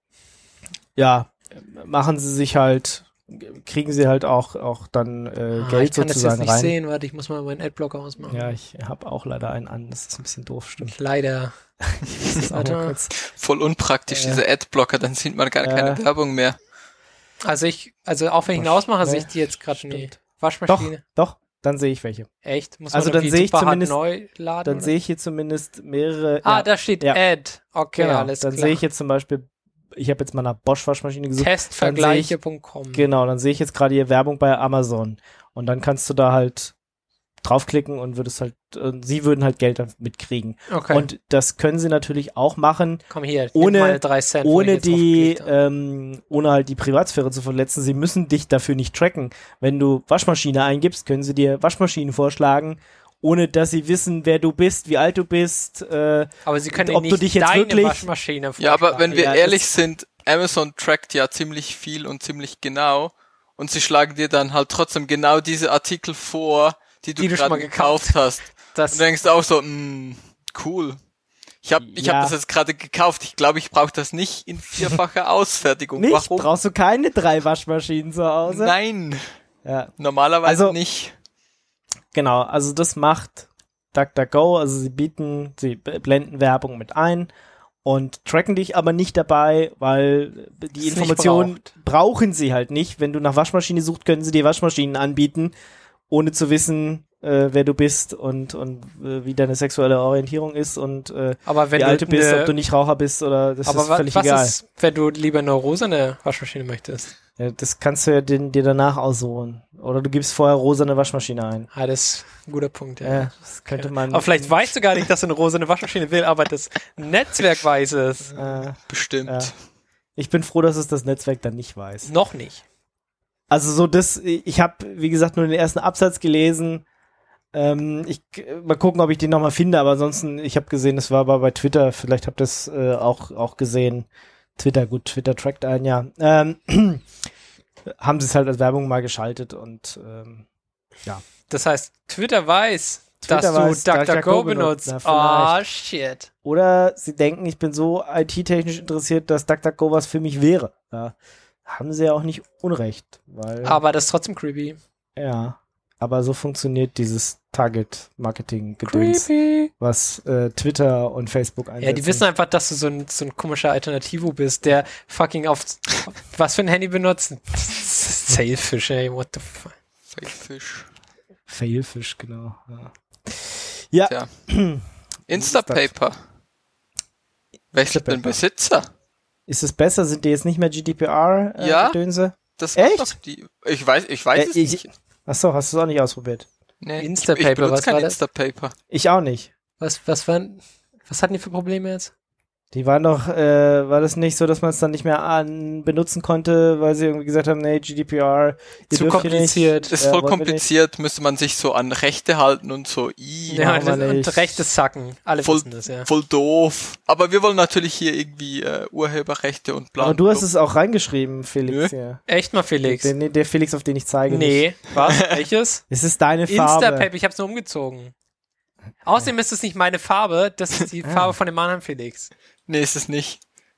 ja, machen sie sich halt, kriegen sie halt auch, auch dann äh, ah, Geld ich kann das jetzt sozusagen nicht rein. sehen. Warte, ich muss mal meinen Adblocker ausmachen. Ja, ich habe auch leider einen an, das ist ein bisschen doof, stimmt. Leider. Das ist auch Warte mal mal. kurz. Voll unpraktisch, Äh. diese Adblocker, dann sieht man gar Äh. keine Werbung mehr. Also ich, also auch wenn ich ihn ausmache, Nee, sehe ich die jetzt gerade stimmt. nicht. Doch, Waschmaschine. doch, dann sehe ich welche. Echt? Muss Also man dann irgendwie sehe ich super hart zumindest- neu laden? Dann oder? sehe ich hier zumindest mehrere. Ah, ja, da steht Ja. Ad. Okay, genau. alles Dann klar. sehe ich jetzt zum Beispiel, ich habe jetzt mal nach Bosch-Waschmaschine gesucht. Testvergleiche Punkt com. Genau, dann sehe ich jetzt gerade hier Werbung bei Amazon. Und dann kannst du da halt draufklicken und würdest halt, äh, sie würden halt Geld damit kriegen. Okay. Und das können sie natürlich auch machen, komm hier, ohne- nimm meine drei Cent, wo ich ohne jetzt die, draufgeklickt habe. ähm, ohne halt die Privatsphäre zu verletzen. Sie müssen dich dafür nicht tracken. Wenn du Waschmaschine eingibst, können sie dir Waschmaschinen vorschlagen, ohne dass sie wissen, wer du bist, wie alt du bist. Äh, Aber sie können ob dir du nicht dich jetzt deine wirklich- Waschmaschine Ja, aber wenn wir Ja, ehrlich das- sind, Amazon trackt ja ziemlich viel und ziemlich genau und sie schlagen dir dann halt trotzdem genau diese Artikel vor, die du Die du schon gerade mal gekauft gekauft hast. das, Und du denkst auch so, mh, cool. Ich habe ich Ja. hab das jetzt gerade gekauft. Ich glaube, ich brauche das nicht in vierfacher Ausfertigung. nicht? Warum? Brauchst du keine drei Waschmaschinen zu Hause? Nein, Ja. normalerweise Also- nicht. Genau, also das macht DuckDuckGo, also sie bieten, sie b- blenden Werbung mit ein und tracken dich aber nicht dabei, weil die Es nicht Informationen braucht. brauchen sie halt nicht. Wenn du nach Waschmaschine suchst, können sie dir Waschmaschinen anbieten, ohne zu wissen, äh, wer du bist und, und äh, wie deine sexuelle Orientierung ist und äh, aber wenn wie alt du bist, ne- ob du nicht Raucher bist oder das aber ist wa- völlig was egal. ist, wenn du lieber eine rosane Waschmaschine möchtest? Ja, das kannst du ja den, dir danach aussuchen. Oder du gibst vorher rosane Waschmaschine ein. Ah, das ist ein guter Punkt, ja. Ja, das könnte man. Aber vielleicht weißt du gar nicht, dass du eine rosane Waschmaschine will, aber das Netzwerk weiß es. äh, Bestimmt. Ja. Ich bin froh, dass es das Netzwerk dann nicht weiß. Noch nicht. Also so das, ich habe, wie gesagt, nur den ersten Absatz gelesen. Ähm, ich mal gucken, ob ich den nochmal finde, aber ansonsten, ich habe gesehen, das war aber bei Twitter, vielleicht habt ihr das äh, auch, auch gesehen. Twitter, gut, Twitter trackt einen, ja. Ähm, haben sie es halt als Werbung mal geschaltet und ähm, Das heißt, Twitter weiß, Twitter dass weiß, du DuckDuckGo DuckDuckGo benutzt. benutzt. Ah, Na, shit. oder sie denken, ich bin so I T-technisch interessiert, dass DuckDuckGo was für mich wäre. Ja. Haben sie ja auch nicht unrecht, weil Aber das ist trotzdem creepy. ja, aber so funktioniert dieses Target-Marketing-Gedöns, Creepy. was äh, Twitter und Facebook einsetzen. Ja, die wissen einfach, dass du so ein, so ein komischer Alternativo bist, der fucking auf was für ein Handy benutzt? Sailfish, ey, what the fuck. Fisch. Failfish, genau. Ja, ja. Tja. Instapaper. Wechselt den Instapaper. Besitzer. Ist es besser? Sind die jetzt nicht mehr G D P Ja. R-Gedönse? Das war Echt? doch die. Ich weiß, ich weiß Äh, es ich- nicht. Achso, hast du es auch nicht ausprobiert? Nee, Instapaper, ich, ich benutze was kein war das? Instapaper. Ich auch nicht. Was, was waren, was hatten die für Probleme jetzt? Die waren doch, äh, war das nicht so, dass man es dann nicht mehr an benutzen konnte, weil sie irgendwie gesagt haben, nee, G D P R, ihr Zu dürft hier kompliziert. Nicht. Ist Ja, voll wollen wir kompliziert, müsste man sich so an Rechte halten und so, i, Ja, machen wir das, nicht. und rechtes Sacken. Alle Voll- wissen das, ja. voll doof. Aber wir wollen natürlich hier irgendwie äh, Urheberrechte und bla. Aber du hast bla. es auch reingeschrieben, Felix. Ja. Echt mal, Felix? Der, der Felix, auf den ich zeige. Nicht. Nee. Was? Welches? Es ist deine Farbe. Instapaper, ich hab's nur umgezogen. Außerdem ist es nicht meine Farbe, das ist die Ah. Farbe von dem anderen Felix. Nee, ist es nicht.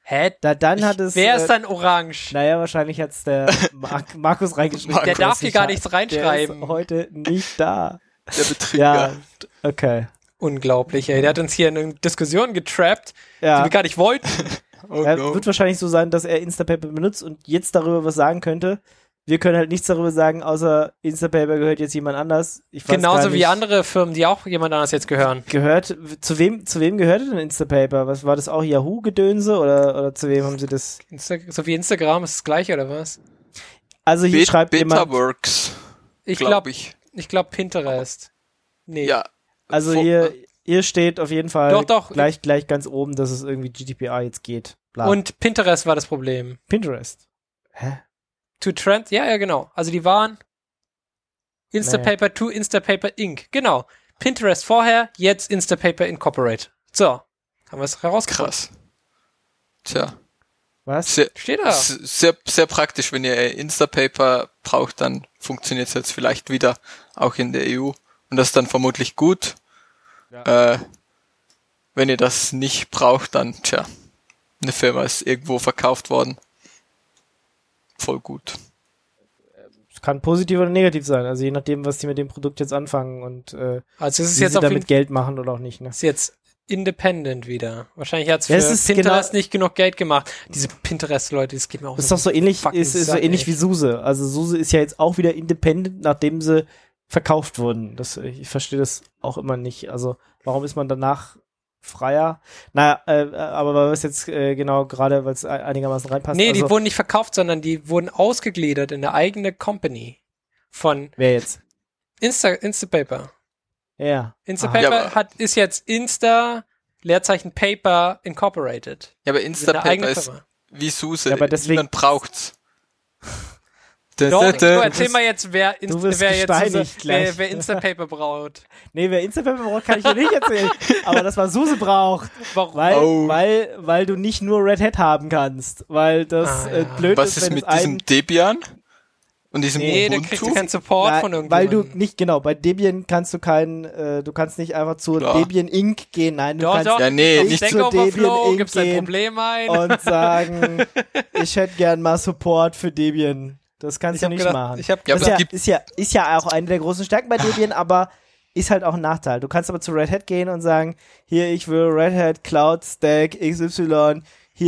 Hä? Da, dann hat es... Wer äh, ist dann orange? Naja, wahrscheinlich hat's der Mar- Markus reingeschrieben. Der darf hier gar nichts Der reinschreiben. ist heute nicht da. Der Betrüger. Ja, okay. Unglaublich, ey. Der hat uns hier in eine Diskussion getrappt, die Ja, wir gar nicht wollten. Oh er no. wird wahrscheinlich so sein, dass er Instapaper benutzt und jetzt darüber was sagen könnte. Wir können halt nichts darüber sagen, außer Instapaper gehört jetzt jemand anders. Ich weiß gar Genauso nicht, wie andere Firmen, die auch jemand anders jetzt gehören. Gehört, zu wem, zu wem gehörte denn Instapaper? Was war das auch Yahoo-Gedönse oder, oder zu wem haben sie das? Insta- so wie Instagram ist das gleiche, oder was? Also hier Bet- schreibt jemand, Betaworks, Ich glaube glaube, ich. ich glaube Pinterest. Nee. Ja. also Vor- hier, hier steht auf jeden Fall Doch, doch. gleich, gleich ganz oben, dass es irgendwie G D P R jetzt geht. Bla. Und Pinterest war das Problem. Pinterest. Hä? To Trend, ja, ja, genau. Also die waren Instapaper to Instapaper Incorporated. Genau. Pinterest vorher, jetzt Instapaper Incorporated. So, haben wir es herausgefunden. Krass. Tja. Was? Sehr, Steht da. s- sehr, sehr praktisch, wenn ihr Instapaper braucht, dann funktioniert es jetzt vielleicht wieder auch in der E U. Und das ist dann vermutlich gut. Äh, wenn ihr das nicht braucht, dann, tja, eine Firma ist irgendwo verkauft worden. Voll gut. Es kann positiv oder negativ sein, also je nachdem, was die mit dem Produkt jetzt anfangen und äh, Also es ist wie jetzt sie auf jeden damit Geld machen oder auch nicht. Ne? ist jetzt independent wieder. Wahrscheinlich hat es für Ja, es ist Pinterest genau- nicht genug Geld gemacht. Diese Pinterest-Leute, das geht mir auch Das ist doch so ähnlich, fucking ist, ist so Sack, ähnlich ey. wie Suse. Also Suse ist ja jetzt auch wieder independent, nachdem sie verkauft wurden. Das, ich verstehe das auch immer nicht. Also warum ist man danach freier? Naja, äh, aber weil es jetzt äh, genau gerade, weil es einigermaßen reinpasst. Nee, also, die wurden nicht verkauft, sondern die wurden ausgegliedert in eine eigene Company von wer jetzt? Insta, Instapaper. Ja. Instapaper Ja, aber- hat, ist jetzt Insta, Leerzeichen Paper Incorporated. Ja, aber Eine Instapaper eigene ist Firma. wie Suse. Ja, aber deswegen- Niemand braucht's. Da, Doch, da, du da. erzähl wirst- mal jetzt, wer, Inst du wirst wer, jetzt gesteinigt Insta, gleich. wer, wer Instapaper braut. Nee, wer Instapaper braucht, kann ich dir nicht erzählen. Aber das, was Suse braucht. Warum? Weil, Oh. weil, weil du nicht nur Red Hat haben kannst. Weil das Ah, äh, ja. blöd Was ist, ist wenn mit es einem diesem Debian? Und diesem Nee, da kriegst du Ubuntu? keinen Support Nein, von weil irgendjemandem. du nicht, genau, bei Debian kannst du keinen, äh, du kannst nicht einfach zu Ja. Debian Incorporated gehen, nein, du Doch, kannst doch. Ja, nee, nicht nicht Stack zu Debian Overflow, Inc. gibst ein gehen Problem ein. und sagen, ich hätte gern mal Support für Debian. Das kannst Ich du hab nicht gedacht, machen. ich hab Ja, das aber ist, es ja, gibt- ist, ja, ist ja auch eine der großen Stärken bei Debian, aber ist halt auch ein Nachteil. Du kannst aber zu Red Hat gehen und sagen, hier, ich will Red Hat Cloud Stack X Y,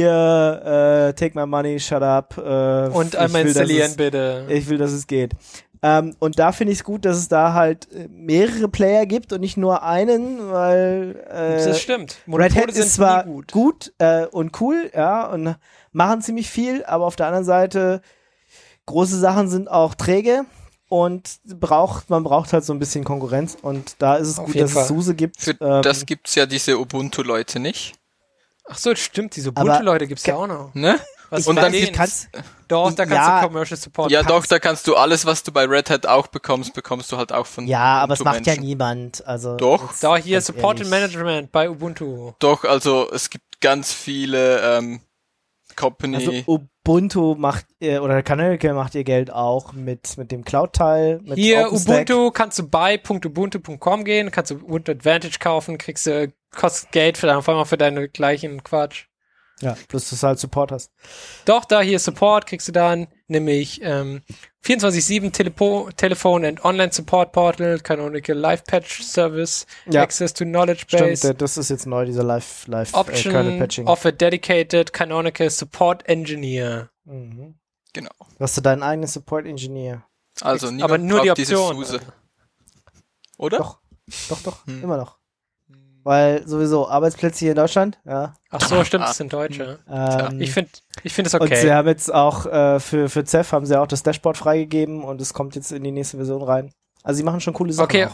hier, äh, take my money, shut up. Äh, Und ich einmal will, dass installieren, es- bitte. Ich will, dass es geht. Ähm, und da finde ich es gut, dass es da halt äh, mehrere Player gibt und nicht nur einen, weil äh, das stimmt. Red Hat Monopole sind ist zwar nie gut. gut, äh, und cool, ja, und machen ziemlich viel, aber auf der anderen Seite große Sachen sind auch träge und braucht man braucht halt so ein bisschen Konkurrenz und da ist es Auf gut, jeden dass Fall. es Suse gibt. Für ähm, das gibt's ja diese Ubuntu-Leute nicht. Ach so, stimmt. Diese Aber- Ubuntu-Leute gibt's ja auch noch. Ne? Was Und bei dann denen? kannst, Doch, da kannst Ja. du Commercial Support. Ja, kannst. doch, da kannst du alles, was du bei Red Hat auch bekommst, bekommst du halt auch von ja, aber es macht ja Ubuntu-Menschen. niemand. Also Doch. jetzt Da hier ganz Support ehrlich. and Management bei Ubuntu. Doch, also es gibt ganz viele ähm, Company. Also Ubuntu macht äh, oder Canonical macht ihr Geld auch mit mit dem Cloud-Teil. Mit Hier OpenStack. Ubuntu, kannst du buy punkt ubuntu punkt com gehen, kannst du Ubuntu Advantage kaufen, kriegst du, kostet Geld für, einfach mal für deine gleichen Quatsch. Ja, plus dass du halt Support hast. Doch, da hier Support kriegst du dann, nämlich ähm, vierundzwanzig sieben Telepo- Telefon and Online Support Portal, Canonical Live Patch Service, Ja. Access to Knowledge Stimmt, Base, äh, das ist jetzt neu, dieser Live Live äh, Kernel Option Patching. of a Dedicated Canonical Support Engineer. Mhm. Genau. Hast du deinen eigenen Support Engineer? Also niemand Aber nur die braucht diese Option. Suse. Oder? Doch. Doch, doch, Hm. immer noch. Weil sowieso Arbeitsplätze hier in Deutschland, ja. Ach so, stimmt, das sind Deutsche. Ähm, Ich finde ich finde es Und sie okay. haben jetzt auch äh, für, für C E F haben sie auch das Dashboard freigegeben und es kommt jetzt in die nächste Version rein. Also sie machen schon coole Sachen. Okay. Auch.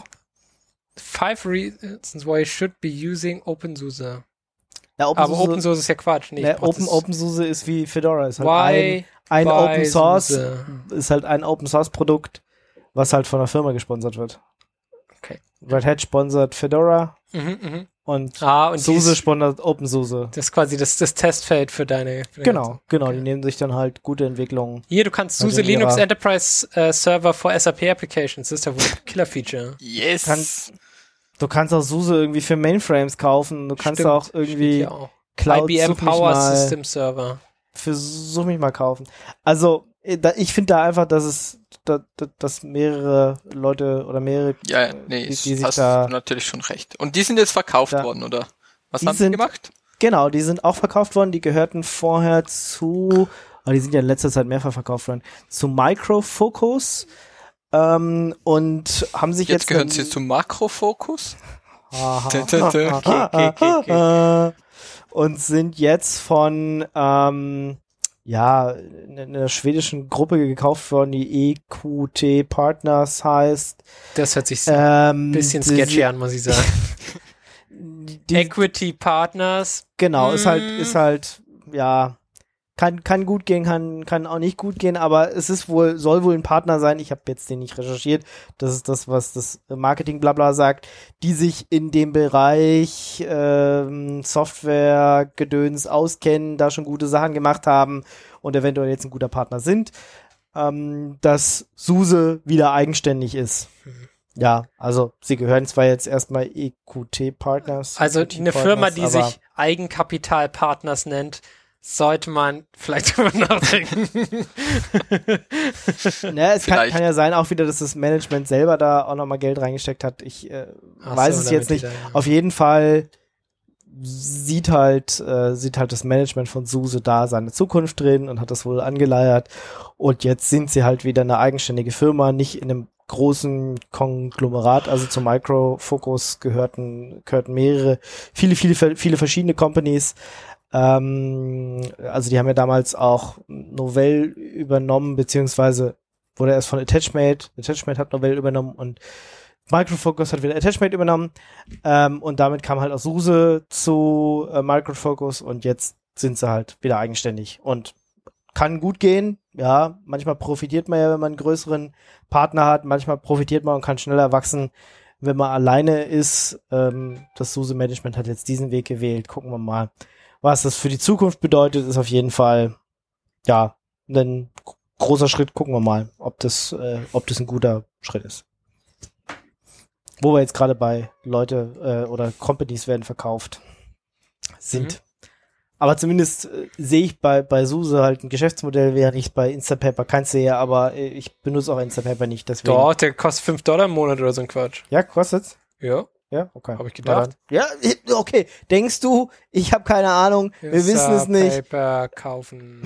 Five reasons why you should be using OpenSUSE. Ja, Aber OpenSUSE, OpenSUSE ist ja Quatsch. Nee, ich ne, brauch Open, das- OpenSUSE ist wie Fedora. Ist halt Why ein, ein buy Open Source, SUSE? ist halt ein Open Source Produkt, was halt von einer Firma gesponsert wird. Okay. Red Hat sponsert Fedora Mhm, mhm. und Ah, und SUSE dies, sponsert OpenSUSE. das ist quasi das, das Testfeld für deine. Für deine Genau, ganze- genau. okay. Die nehmen sich dann halt gute Entwicklungen. Hier, du kannst Also SUSE in ihrer- Linux Enterprise äh, Server for S A P Applications. Das ist ja wohl ein Killer-Feature. Yes. Kann- Du kannst auch SUSE irgendwie für Mainframes kaufen. Du kannst Stimmt, auch steht irgendwie hier auch. Cloud. I B M such mich Power mal, System Server. Versuch mich mal kaufen. Also, ich finde da einfach, dass es, dass, dass mehrere Leute oder mehrere, Ja, nee, die, die sich hast da, du natürlich schon recht. Und die sind jetzt verkauft da, worden, oder? Was die haben sind, die gemacht? Genau, die sind auch verkauft worden. Die gehörten vorher zu, aber die sind ja in letzter Zeit mehrfach verkauft worden, zu Micro Focus ähm, und haben sich jetzt, Jetzt gehören sie zum Makrofokus. Und sind jetzt von ähm, ja einer schwedischen Gruppe gekauft worden, die E Q T Partners heißt. Das hört sich so ähm, ein bisschen sketchy an, muss ich sagen. Die, Equity Partners. Genau, mm. ist halt ist halt ja kann kann gut gehen, kann kann auch nicht gut gehen, aber es ist wohl soll wohl ein Partner sein. Ich habe jetzt den nicht recherchiert. Das ist das, was das Marketing Blabla sagt, die sich in dem Bereich ähm, Software Gedöns auskennen, da schon gute Sachen gemacht haben und eventuell jetzt ein guter Partner sind. Ähm, dass SUSE wieder eigenständig ist. Mhm. Ja, also sie gehören zwar jetzt erstmal E Q T Partners. Also E Q T eine Partners, Firma, die sich Eigenkapital Partners nennt, sollte man vielleicht drüber nachdenken. Ne, es kann, kann ja sein auch wieder, dass das Management selber da auch nochmal Geld reingesteckt hat. Ich äh, weiß so, es jetzt nicht. Da, ja. Auf jeden Fall sieht halt äh, sieht halt das Management von SUSE da seine Zukunft drin und hat das wohl angeleiert. Und jetzt sind sie halt wieder eine eigenständige Firma, nicht in einem großen Konglomerat, also zu Micro Focus gehörten gehörten mehrere, viele, viele, viele verschiedene Companies. Ähm, also die haben ja damals auch Novell übernommen, beziehungsweise wurde erst von Attachmate, Attachmate hat Novell übernommen und Micro Focus hat wieder Attachmate übernommen ähm, und damit kam halt auch SUSE zu äh, Micro Focus und jetzt sind sie halt wieder eigenständig und kann gut gehen, ja, manchmal profitiert man ja, wenn man einen größeren Partner hat, manchmal profitiert man und kann schneller wachsen, wenn man alleine ist. Ähm, das SUSE Management hat jetzt diesen Weg gewählt, gucken wir mal. Was das für die Zukunft bedeutet, ist auf jeden Fall, ja, ein großer Schritt. Gucken wir mal, ob das, äh, ob das ein guter Schritt ist. Wo wir jetzt gerade bei Leute äh, oder Companies werden verkauft sind. Mhm. Aber zumindest äh, sehe ich bei, bei SUSE halt ein Geschäftsmodell, während ich bei Instapaper keins sehe, aber äh, ich benutze auch Instapaper nicht. Deswegen. Doch, der kostet fünf Dollar im Monat oder so ein Quatsch. Ja, kostet's? Ja. Ja, okay. Habe ich gedacht. Ja, okay. Denkst du, ich habe keine Ahnung, wir wissen es nicht. Paper kaufen.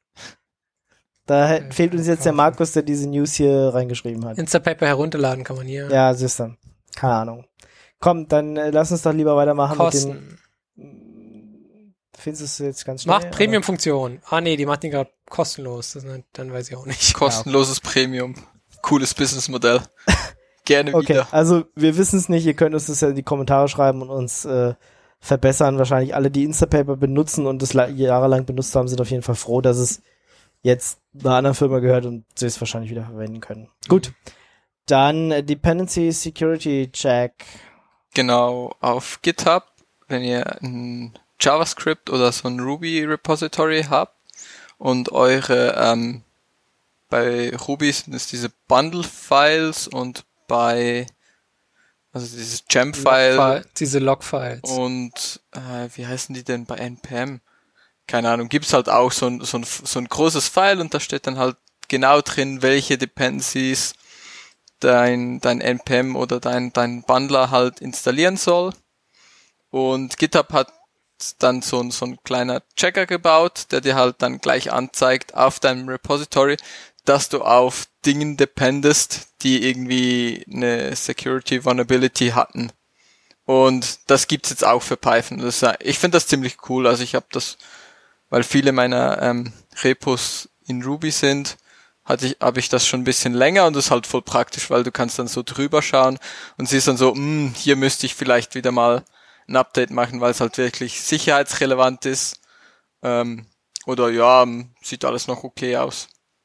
Da Paper fehlt uns jetzt kaufen. Der Markus, der diese News hier reingeschrieben hat. Instapaper herunterladen kann man hier. Ja, siehst du. Keine Ahnung. Komm, dann äh, lass uns doch lieber weitermachen Kosten. mit den... Findest du es jetzt ganz schnell? Macht Premium-Funktion. Ah nee, die macht den gerade kostenlos. Das, dann weiß ich auch nicht. Kostenloses ja, okay. Premium. Cooles Businessmodell. Gerne okay, wieder. Also wir wissen es nicht, ihr könnt uns das ja in die Kommentare schreiben und uns äh, verbessern. Wahrscheinlich alle, die Instapaper benutzen und das jahrelang benutzt haben, sind auf jeden Fall froh, dass es jetzt einer anderen Firma gehört und sie es wahrscheinlich wieder verwenden können. Mhm. Gut, dann äh, Dependency Security Check. Genau, auf GitHub, wenn ihr ein JavaScript oder so ein Ruby Repository habt und eure, ähm, bei Ruby sind es diese Bundle-Files und bei, also dieses Gem-File. Log diese Log-Files. Und, äh, wie heißen die denn bei N P M? Keine Ahnung, gibt's halt auch so ein, so ein, so ein großes File und da steht dann halt genau drin, welche Dependencies dein, dein N P M oder dein, dein Bundler halt installieren soll. Und GitHub hat dann so ein, so ein kleiner Checker gebaut, der dir halt dann gleich anzeigt auf deinem Repository, dass du auf Dingen dependest, die irgendwie eine Security Vulnerability hatten. Und das gibt's jetzt auch für Python. Das, ich finde das ziemlich cool. Also ich habe das, weil viele meiner ähm, Repos in Ruby sind, hatte ich, habe ich das schon ein bisschen länger und das ist halt voll praktisch, weil du kannst dann so drüber schauen und siehst dann so, mh, hier müsste ich vielleicht wieder mal ein Update machen, weil es halt wirklich sicherheitsrelevant ist. Ähm, oder ja, sieht alles noch okay aus.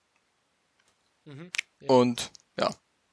Mhm, ja. Und ja.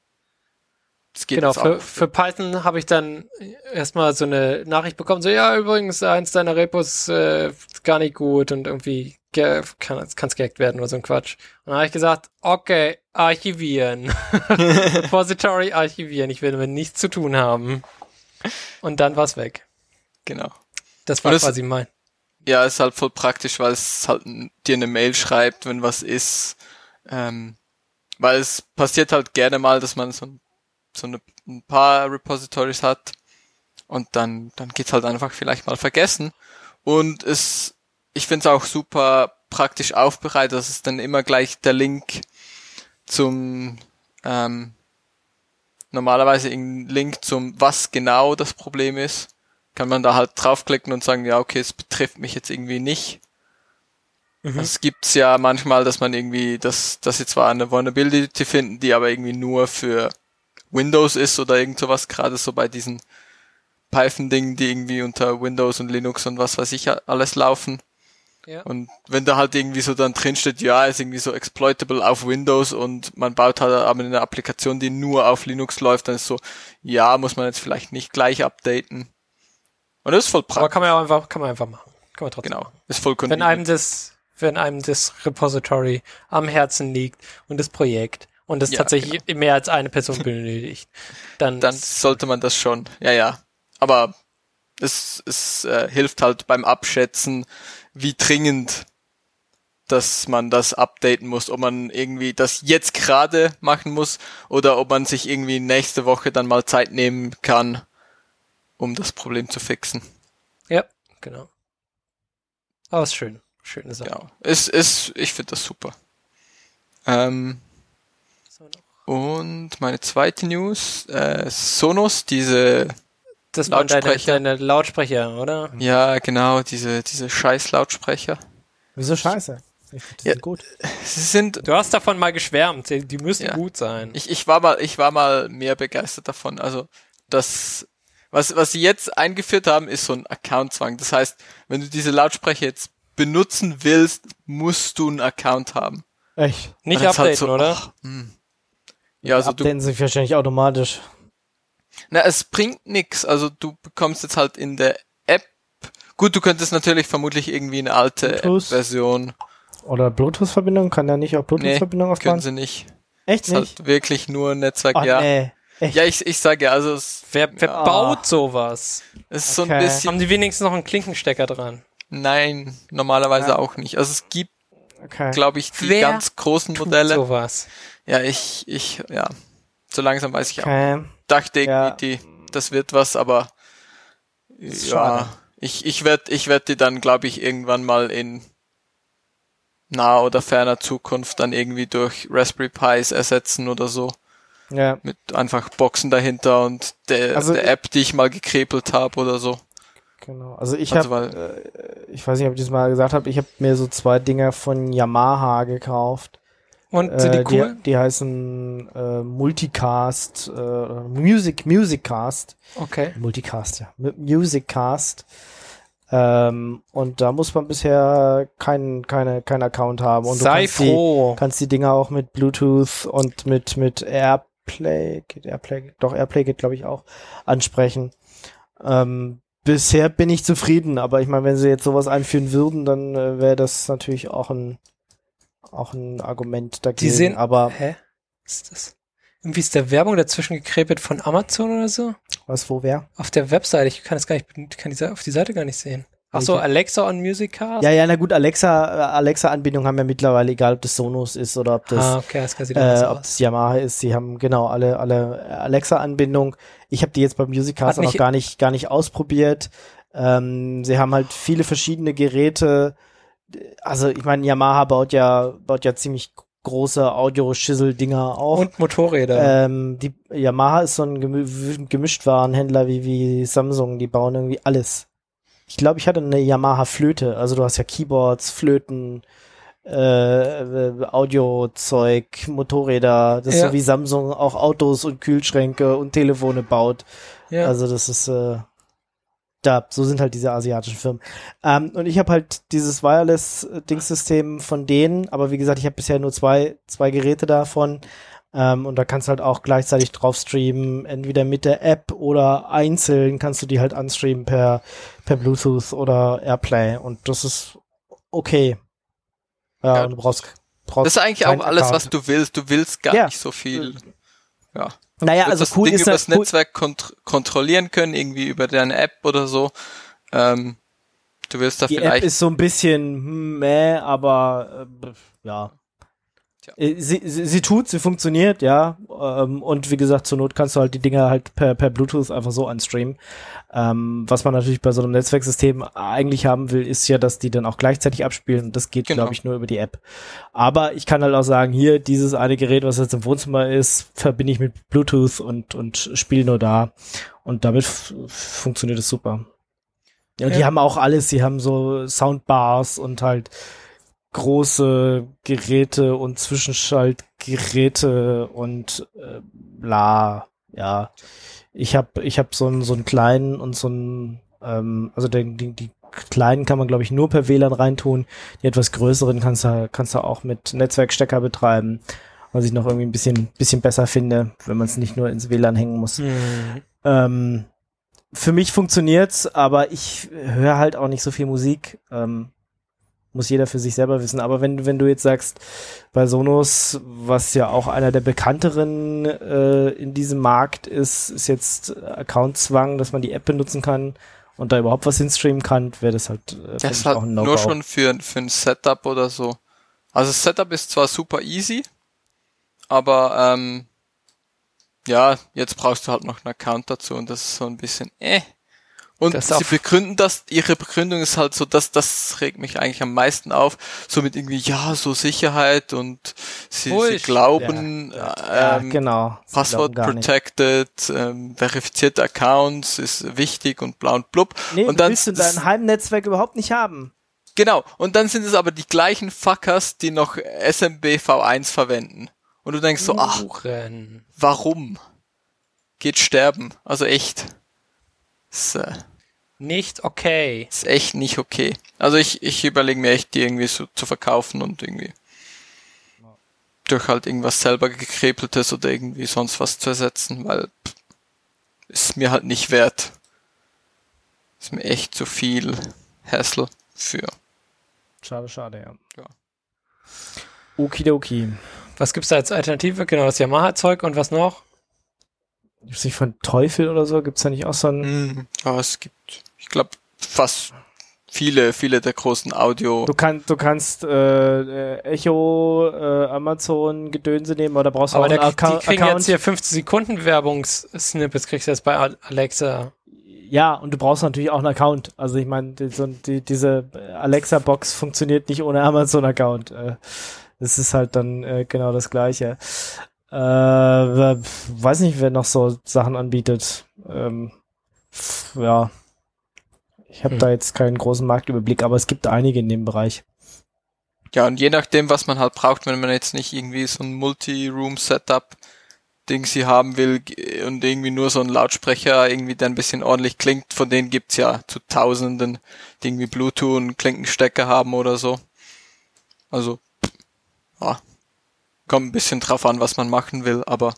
Das geht genau, für, für Python habe ich dann erstmal so eine Nachricht bekommen, so ja, übrigens, eins deiner Repos äh, ist gar nicht gut und irgendwie ge- kann es gehackt werden oder so ein Quatsch. Und dann habe ich gesagt, okay, archivieren. Repository archivieren, ich will damit nichts zu tun haben. Und dann war es weg. Genau. Das war das, quasi mein ja, ist halt voll praktisch, weil es halt dir eine Mail schreibt, wenn was ist. Ähm, weil es passiert halt gerne mal, dass man so, so eine, ein paar Repositories hat und dann, dann geht's halt einfach vielleicht mal vergessen. Und es, ich find's auch super praktisch aufbereitet, dass es dann immer gleich der Link zum, ähm, normalerweise ein Link zum, was genau das Problem ist, kann man da halt draufklicken und sagen, ja, okay, es betrifft mich jetzt irgendwie nicht. Mhm. Es gibt's ja manchmal, dass man irgendwie, dass, dass sie zwar eine Vulnerability finden, die aber irgendwie nur für Windows ist oder irgend sowas, gerade so bei diesen Python-Dingen, die irgendwie unter Windows und Linux und was weiß ich alles laufen. Ja. Und wenn da halt irgendwie so dann drin steht, ja, ist irgendwie so exploitable auf Windows und man baut halt aber eine Applikation, die nur auf Linux läuft, dann ist so, ja, muss man jetzt vielleicht nicht gleich updaten. Und das ist voll praktisch. Aber kann man ja einfach, kann man einfach machen. Kann man trotzdem genau, machen. Ist voll convenient. Wenn einem das, wenn einem das Repository am Herzen liegt und das Projekt und es ja, tatsächlich genau. mehr als eine Person benötigt, dann, dann sollte man das schon. Ja, ja. Aber es, es äh, hilft halt beim Abschätzen, wie dringend, dass man das updaten muss, ob man irgendwie das jetzt gerade machen muss oder ob man sich irgendwie nächste Woche dann mal Zeit nehmen kann, um das Problem zu fixen. Ja, genau. Aber ist schön. Schöne Sache. Genau. Es ist, ich finde das super. Ähm, so und meine zweite News, äh, Sonos, diese Das waren deine, deine Lautsprecher, oder? Ja, genau, diese, diese scheiß Lautsprecher. Wieso scheiße? Ich finde, die ja, sind gut. Sie sind, du hast davon mal geschwärmt, die müssen ja, gut sein. Ich, ich war mal, ich war mal mehr begeistert davon. Also, das, was, was sie jetzt eingeführt haben, ist so ein Accountzwang. Das heißt, wenn du diese Lautsprecher jetzt benutzen willst, musst du einen Account haben. Echt? Nicht updaten, halt so, oder? Ach, ja, also updaten du, sich wahrscheinlich automatisch. Na, es bringt nix. Also du bekommst jetzt halt in der App, gut, du könntest natürlich vermutlich irgendwie eine alte App-Version. Oder Bluetooth-Verbindung, kann ja nicht auch Bluetooth-Verbindung nee, aufbauen? können sie nicht. Echt nicht? Ist halt wirklich nur Netzwerk, oh, ja. Nee. Echt? Ja, ich, ich sage ja, also es, Wer, wer ja. baut sowas? Es ist okay. so ein bisschen. Haben die wenigstens noch einen Klinkenstecker dran? Nein, normalerweise ja. auch nicht. Also es gibt, okay. glaube ich, die wer ganz großen Modelle. Sowas. Ja, ich, ich, ja. So langsam weiß ich okay. auch. Dachte irgendwie, ja. die, das wird was, aber ja, schade. ich, ich werde, ich werde die dann, glaube ich, irgendwann mal in naher oder ferner Zukunft dann irgendwie durch Raspberry Pis ersetzen oder so. Ja. Mit einfach Boxen dahinter und der, also der App, die ich mal gekrepelt habe oder so. Genau, also ich also habe, äh, ich weiß nicht, ob ich das mal gesagt habe, ich habe mir so zwei Dinger von Yamaha gekauft. Und sind die äh, cool? Die, die heißen äh, Multicast, äh, Music, Musiccast. Okay. Multicast, ja. Musiccast. Ähm, und da muss man bisher keinen keine, keinen Account haben. Und Sei du kannst froh. Die, kannst die Dinger auch mit Bluetooth und mit, mit Airplay, geht Airplay, doch Airplay geht, glaube ich, auch, ansprechen. Ähm, Bisher bin ich zufrieden, aber ich meine, wenn sie jetzt sowas einführen würden, dann äh, wäre das natürlich auch ein auch ein Argument dagegen. Die sehen, aber hä? Was ist das? Irgendwie ist der Werbung dazwischen gekrepelt von Amazon oder so? Was, wo, wer? Auf der Webseite, ich kann es gar nicht, ich kann die, auf die Seite gar nicht sehen. Ach so, Alexa on Musiccast? Ja, ja, na gut, Alexa, Alexa-Anbindung haben ja mittlerweile, egal ob das Sonos ist oder ob das, ah, okay, das, kann äh, ob das Yamaha ist, sie haben genau alle alle Alexa-Anbindung. Ich habe die jetzt beim Musiccast noch gar nicht gar nicht ausprobiert. Ähm, sie haben halt viele verschiedene Geräte. Also ich meine, Yamaha baut ja baut ja ziemlich große Audio-Schissel-Dinger auch. Und Motorräder. Ähm, die Yamaha ist so ein Gemü- Gemischtwarenhändler wie wie Samsung. Die bauen irgendwie alles. Ich glaube, ich hatte eine Yamaha-Flöte. Also du hast ja Keyboards, Flöten, äh, Audio-Zeug, Motorräder. Das ist ja. so wie Samsung auch Autos und Kühlschränke und Telefone baut. Ja. Also das ist, äh, da, so sind halt diese asiatischen Firmen. Ähm, und ich habe halt dieses Wireless-Dingssystem von denen, aber wie gesagt, ich habe bisher nur zwei, zwei Geräte davon. Um, und da kannst du halt auch gleichzeitig drauf streamen, entweder mit der App oder einzeln kannst du die halt anstreamen per, per Bluetooth oder Airplay und das ist okay. Ja, ja und du brauchst, brauchst das ist eigentlich auch alles, Account. was du willst. Du willst gar ja. nicht so viel. Ja. Naja, du also das cool Ding ist über das das Netzwerk kont- kontrollieren können, irgendwie über deine App oder so. Ähm, Du wirst da Die vielleicht... App ist so ein bisschen hm, meh, aber äh, ja. Sie, sie, sie tut, sie funktioniert, ja. Ähm, und wie gesagt, zur Not kannst du halt die Dinger halt per, per Bluetooth einfach so anstreamen. Ähm, was man natürlich bei so einem Netzwerksystem eigentlich haben will, ist ja, dass die dann auch gleichzeitig abspielen. Und das geht, Genau. glaube ich, nur über die App. Aber ich kann halt auch sagen, hier, dieses eine Gerät, was jetzt im Wohnzimmer ist, verbinde ich mit Bluetooth und, und spiele nur da. Und damit f- funktioniert es super. Ja, und Ja. die haben auch alles. Die haben so Soundbars und halt große Geräte und Zwischenschaltgeräte und äh, bla, ja. Ich habe ich hab so einen so einen kleinen und so einen, ähm, also den, die, die kleinen kann man, glaube ich, nur per W L A N reintun. Die etwas größeren kannst du kannst du auch mit Netzwerkstecker betreiben, was ich noch irgendwie ein bisschen bisschen besser finde, wenn man es nicht nur ins W L A N hängen muss. Hm. Ähm, für mich funktioniert's, aber ich höre halt auch nicht so viel Musik. Ähm, muss jeder für sich selber wissen. Aber wenn, wenn du jetzt sagst, bei Sonos, was ja auch einer der bekannteren äh, in diesem Markt ist, ist jetzt Accountzwang, dass man die App benutzen kann und da überhaupt was hinstreamen kann, wäre das halt, äh, find Das ich ist halt auch ein No-Go. nur schon für, für ein Setup oder so. Also das Setup ist zwar super easy, aber ähm, ja, jetzt brauchst du halt noch einen Account dazu und das ist so ein bisschen äh. Und Das sie auf- begründen das, ihre Begründung ist halt so, dass das regt mich eigentlich am meisten auf, so mit irgendwie, ja, so Sicherheit und sie, sie Bullshit. glauben, Ja, ähm, genau. Sie Passwort glauben gar nicht. protected, ähm, verifizierte Accounts ist wichtig und bla und blub. Nee, und dann willst du dein Heimnetzwerk überhaupt nicht haben. Genau, und dann sind es aber die gleichen Fuckers, die noch S M B V eins verwenden. Und du denkst so, ach, Uhren. warum? Geht sterben. Also echt. Ist, äh, Nicht okay. ist echt nicht okay. Also ich, ich überlege mir echt, die irgendwie so zu verkaufen und irgendwie durch halt irgendwas selber gekrepeltes oder irgendwie sonst was zu ersetzen, weil pff, ist mir halt nicht wert. Ist mir echt zu viel Hassle für. Schade, schade, ja. Ja. Okidoki. Was gibt's da als Alternative? Genau, das Yamaha-Zeug und was noch? Gibt's nicht von Teufel oder so? Gibt's da nicht auch so ein... Mhm. Ja, es gibt, ich glaube, fast viele, viele der großen Audio. Du, kann, du kannst äh, äh, Echo, äh, Amazon, Gedönse nehmen, oder brauchst du Aber auch der, einen die Acca- kriegen Account? jetzt hier fünfzehn Sekunden Werbungssnippets, kriegst du jetzt bei Al- Alexa. Ja, und du brauchst natürlich auch einen Account. Also ich meine, die, so, die, diese Alexa-Box funktioniert nicht ohne Amazon-Account. Äh, das ist halt dann äh, genau das Gleiche. Äh, weiß nicht, wer noch so Sachen anbietet. Ähm, f- ja, ich habe Hm. da jetzt keinen großen Marktüberblick, aber es gibt einige in dem Bereich. Ja, und je nachdem, was man halt braucht, wenn man jetzt nicht irgendwie so ein Multi-Room-Setup-Ding sie haben will und irgendwie nur so ein Lautsprecher irgendwie, der ein bisschen ordentlich klingt, von denen gibt's ja zu Tausenden, die irgendwie Bluetooth und Klinkenstecker haben oder so. Also, ja, kommt ein bisschen drauf an, was man machen will, aber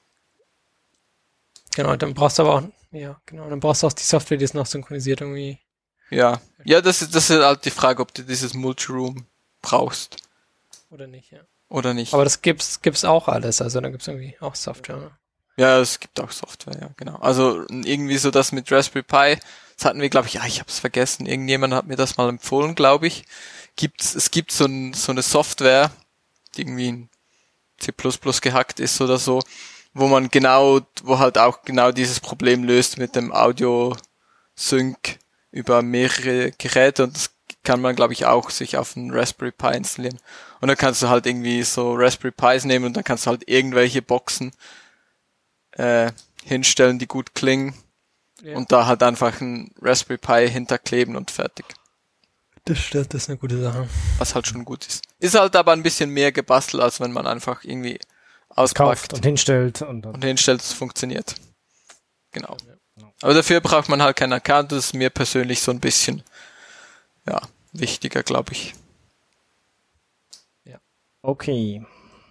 Genau, dann brauchst du aber auch, ja, genau, dann brauchst du auch die Software, die es noch synchronisiert irgendwie. ja. Ja, das ist, das ist halt die Frage, ob du dieses Multi-Room brauchst Oder nicht, ja. oder nicht. Aber das gibt's, gibt's auch alles, also da gibt's irgendwie auch Software. Ne? Ja, es gibt auch Software, ja, genau. Also irgendwie so das mit Raspberry Pi, das hatten wir, glaube ich, ja, ich habe es vergessen, irgendjemand hat mir das mal empfohlen, glaube ich. Gibt's, es gibt so, ein, so eine Software, die irgendwie in C plus plus gehackt ist oder so, wo man genau, wo halt auch genau dieses Problem löst mit dem Audio-Sync über mehrere Geräte, und das kann man, glaube ich, auch sich auf einen Raspberry Pi installieren. Und dann kannst du halt irgendwie so Raspberry Pis nehmen und dann kannst du halt irgendwelche Boxen äh, hinstellen, die gut klingen, Ja. und da halt einfach ein Raspberry Pi hinterkleben und fertig. Das stimmt, das ist eine gute Sache. Was halt schon gut ist. Ist halt aber ein bisschen mehr gebastelt, als wenn man einfach irgendwie Kauft auspackt und hinstellt. Und, und und hinstellt, es funktioniert. Genau. Aber dafür braucht man halt keinen Account, das ist mir persönlich so ein bisschen, ja, wichtiger, glaube ich. okay.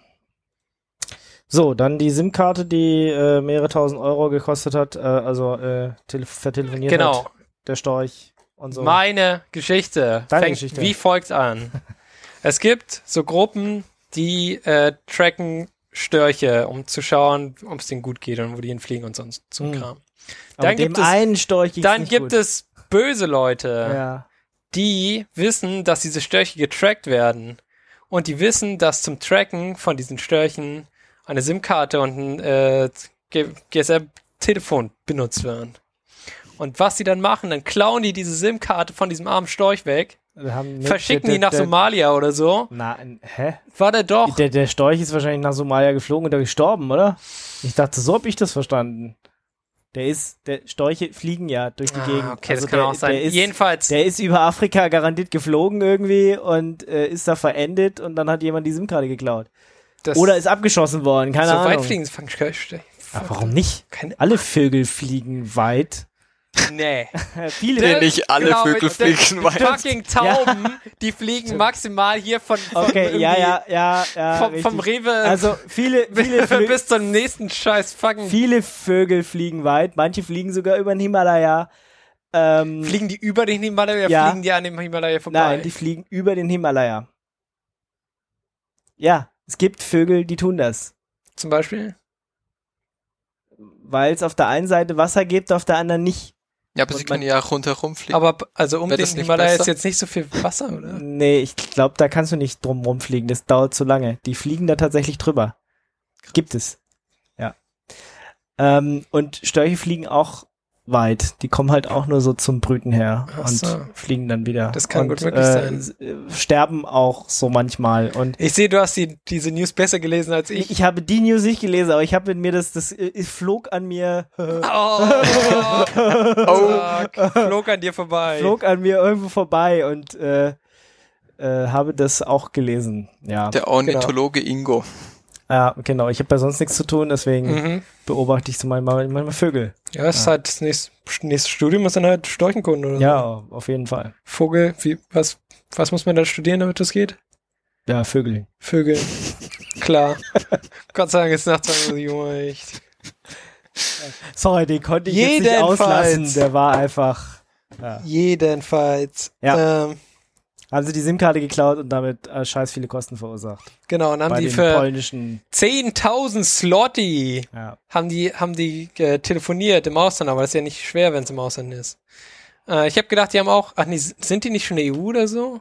So, dann die SIM-Karte, die äh, mehrere tausend Euro gekostet hat, äh, also äh, tele- vertelefoniert Genau. hat, der Storch und so. Meine Geschichte Deine fängt Geschichte. wie folgt an. Es gibt so Gruppen, die äh, tracken Störche, um zu schauen, ob es denen gut geht und wo die hinfliegen und sonst zum Hm. Kram. Aber Dann dem gibt es, einen Storch ging's dann nicht gibt gut. es böse Leute, Ja. die wissen, dass diese Störche getrackt werden. Und die wissen, dass zum Tracken von diesen Störchen eine SIM-Karte und ein äh, G S M-Telefon benutzt werden. Und was die dann machen, dann klauen die diese SIM-Karte von diesem armen Storch weg, Haben mit- verschicken der- die nach der- Somalia oder so. Na, hä? War der doch. Der, der Storch ist wahrscheinlich nach Somalia geflogen und da gestorben, oder? Ich dachte, so hab ich das verstanden. Der ist, der Storche fliegen ja durch die Ah, Gegend. okay, Also das kann der, auch sein. Der ist, Jedenfalls, der ist über Afrika garantiert geflogen irgendwie und äh, ist da verendet und dann hat jemand die SIM-Karte geklaut. das, Oder ist abgeschossen worden, keine so Ahnung. weit fliegen fangen Störche. Aber warum nicht? Keine Alle Vögel fliegen weit. Nee. Viele. Nee, nicht alle Genau, Vögel mit- mit- fliegen mit weit. Fucking Tauben, die fliegen maximal hier von, von Okay, ja, irgendwie ja, ja, ja. vom, vom richtig. Rewe Also viele, viele, Flü bis zum nächsten scheiß fucking viele Vögel fliegen weit. Manche fliegen sogar über den Himalaya. Ähm, Fliegen die über den Himalaya oder Ja. fliegen die an dem Himalaya vorbei? Nein, die fliegen über den Himalaya. Ja, es gibt Vögel, die tun das. Zum Beispiel? Weil es auf der einen Seite Wasser gibt, auf der anderen nicht. Ja, aber Und sie können man- ja rundherum fliegen. Aber also um Wäre den das nicht Himalaya ist besser? jetzt nicht so viel Wasser, oder? Nee, ich glaube, da kannst du nicht drum rumfliegen. Das dauert zu lange. Die fliegen da tatsächlich drüber. Gibt es. Ja. Ähm, und Störche fliegen auch weit. Die kommen halt auch nur so zum Brüten her Ach und so. fliegen dann wieder. Das kann und, gut möglich äh, sein. s- äh, Sterben auch so manchmal. Und Ich sehe, du hast die, diese News besser gelesen als ich, ich. ich habe die News nicht gelesen, aber ich habe mir das, das äh, es flog an mir, Oh, fuck. Flog an dir vorbei. flog an mir irgendwo vorbei und äh, äh, habe das auch gelesen. Ja, Der Ornithologe Ingo. ja genau. Ich habe da sonst nichts zu tun, deswegen Mhm. beobachte ich so manchmal, manchmal Vögel. Ja, es ist halt das nächste, nächste Studium ist dann halt Storchenkunde oder so. Ja, auf jeden Fall. Vogel, wie, was, was muss man da studieren, damit das geht? Ja, Vögel. Vögel. Klar. Gott sei Dank ist nachts Junge, echt. Sorry, den konnte ich jetzt nicht Jedenfalls. auslassen. Der war einfach. Ja. Jedenfalls. Ja. Ähm, Haben sie die SIM-Karte geklaut und damit äh, scheiß viele Kosten verursacht. genau, und haben Bei die den für polnischen. zehntausend Slotty Ja. haben die, haben die äh, telefoniert im Ausland, aber das ist ja nicht schwer, wenn es im Ausland ist. Äh, ich habe gedacht, die haben auch, ach nee, sind die nicht schon E U oder so?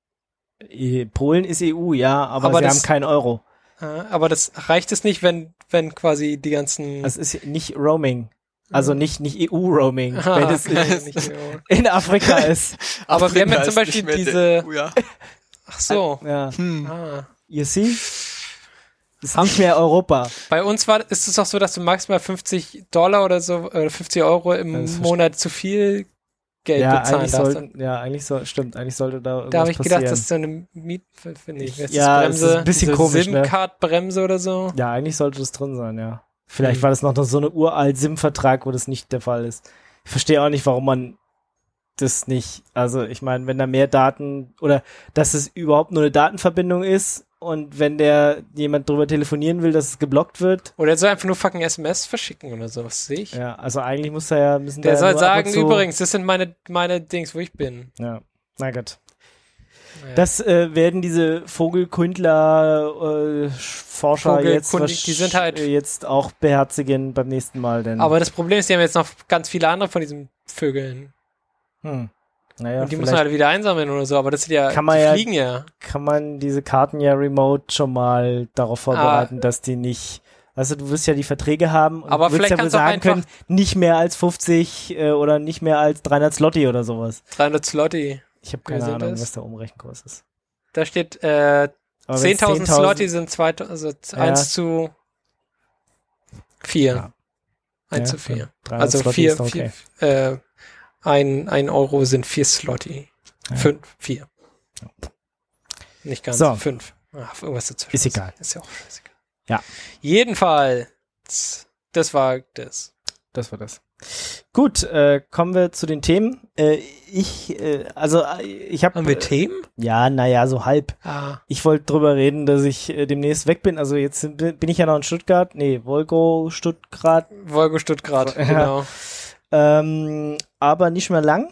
E- Polen ist E U, ja, aber, Aber sie das- haben keinen Euro. Äh, aber das reicht es nicht, wenn, wenn quasi die ganzen. Das ist nicht Roaming. Also nicht, nicht E U-Roaming, Ah, wenn es okay, in, nicht E U. in Afrika ist. Aber wir haben ja Afrika zum ist Beispiel nicht mehr diese- der E U, ja. Ach so. Ja. Hm. Ah. You see? Ist nicht mehr Europa. Bei uns war, ist es auch so, dass du maximal fünfzig Dollar oder so, oder fünfzig Euro im Ja, das verste- Monat zu viel Geld Ja, bezahlen eigentlich darfst. soll, ja, eigentlich soll, stimmt, eigentlich sollte da irgendwas Da habe ich passieren. gedacht, das ist so eine Miet, finde ich, was ist Ja, das, es Bremse, ist ein bisschen diese komisch, ne? SIM-Card-Bremse oder so. Ja, eigentlich sollte das drin sein, ja. Vielleicht Hm. war das noch so eine uralt SIM-Vertrag, wo das nicht der Fall ist. Ich verstehe auch nicht, warum man das nicht, also ich meine, wenn da mehr Daten oder dass es überhaupt nur eine Datenverbindung ist und wenn der jemand drüber telefonieren will, dass es geblockt wird. Oder er soll einfach nur fucking S M S verschicken oder so, was sehe ich? Ja, also eigentlich muss er ja, müssen Der da soll nur ab und sagen, zu, übrigens, das sind meine, meine Dings, wo ich bin. Ja, na gut. Naja. Das äh, werden diese Vogelkundler äh, Forscher jetzt, Vogelkundig, die sind halt- äh, jetzt auch beherzigen beim nächsten Mal, denn Aber das Problem ist, die haben jetzt noch ganz viele andere von diesen Vögeln. hm. Naja, Und die muss vielleicht man halt wieder einsammeln oder so, aber das sind ja, Kann man die ja- fliegen ja. kann man diese Karten ja remote schon mal darauf vorbereiten, Ah. dass die nicht, also du wirst ja die Verträge haben und Aber du wirst vielleicht ja wohl kannst du auch sagen einfach- können, nicht mehr als fünfzig äh, oder nicht mehr als dreihundert Slotty oder sowas. dreihundert Slotty. Ich habe Wie keine sind Ahnung, das? was der Umrechenkurs ist. Da steht, äh, Aber wenn's zehntausend Slotty sind zweitausend, also eins zu vier. Ja. eins Ja, zu vier. dreihundert Also Slotty vier, ist okay. vier äh, ein, ein Euro sind vier Slotty. Ja. Fünf, vier. Nicht ganz, So. fünf. Ach, irgendwas dazwischen. Ist egal. Ist ja auch scheißegal. Ja. Jedenfalls, das war das. Das war das. Gut, äh, kommen wir zu den Themen. Äh, ich, äh, also äh, ich habe Haben wir Themen? ja, naja, so halb. Ah, Ich wollte drüber reden, dass ich äh, demnächst weg bin. Also jetzt sind- bin ich ja noch in Stuttgart. Nee, Volgo, Stuttgart. Volgo Stuttgart, Ja. genau. Ähm, aber nicht mehr lang.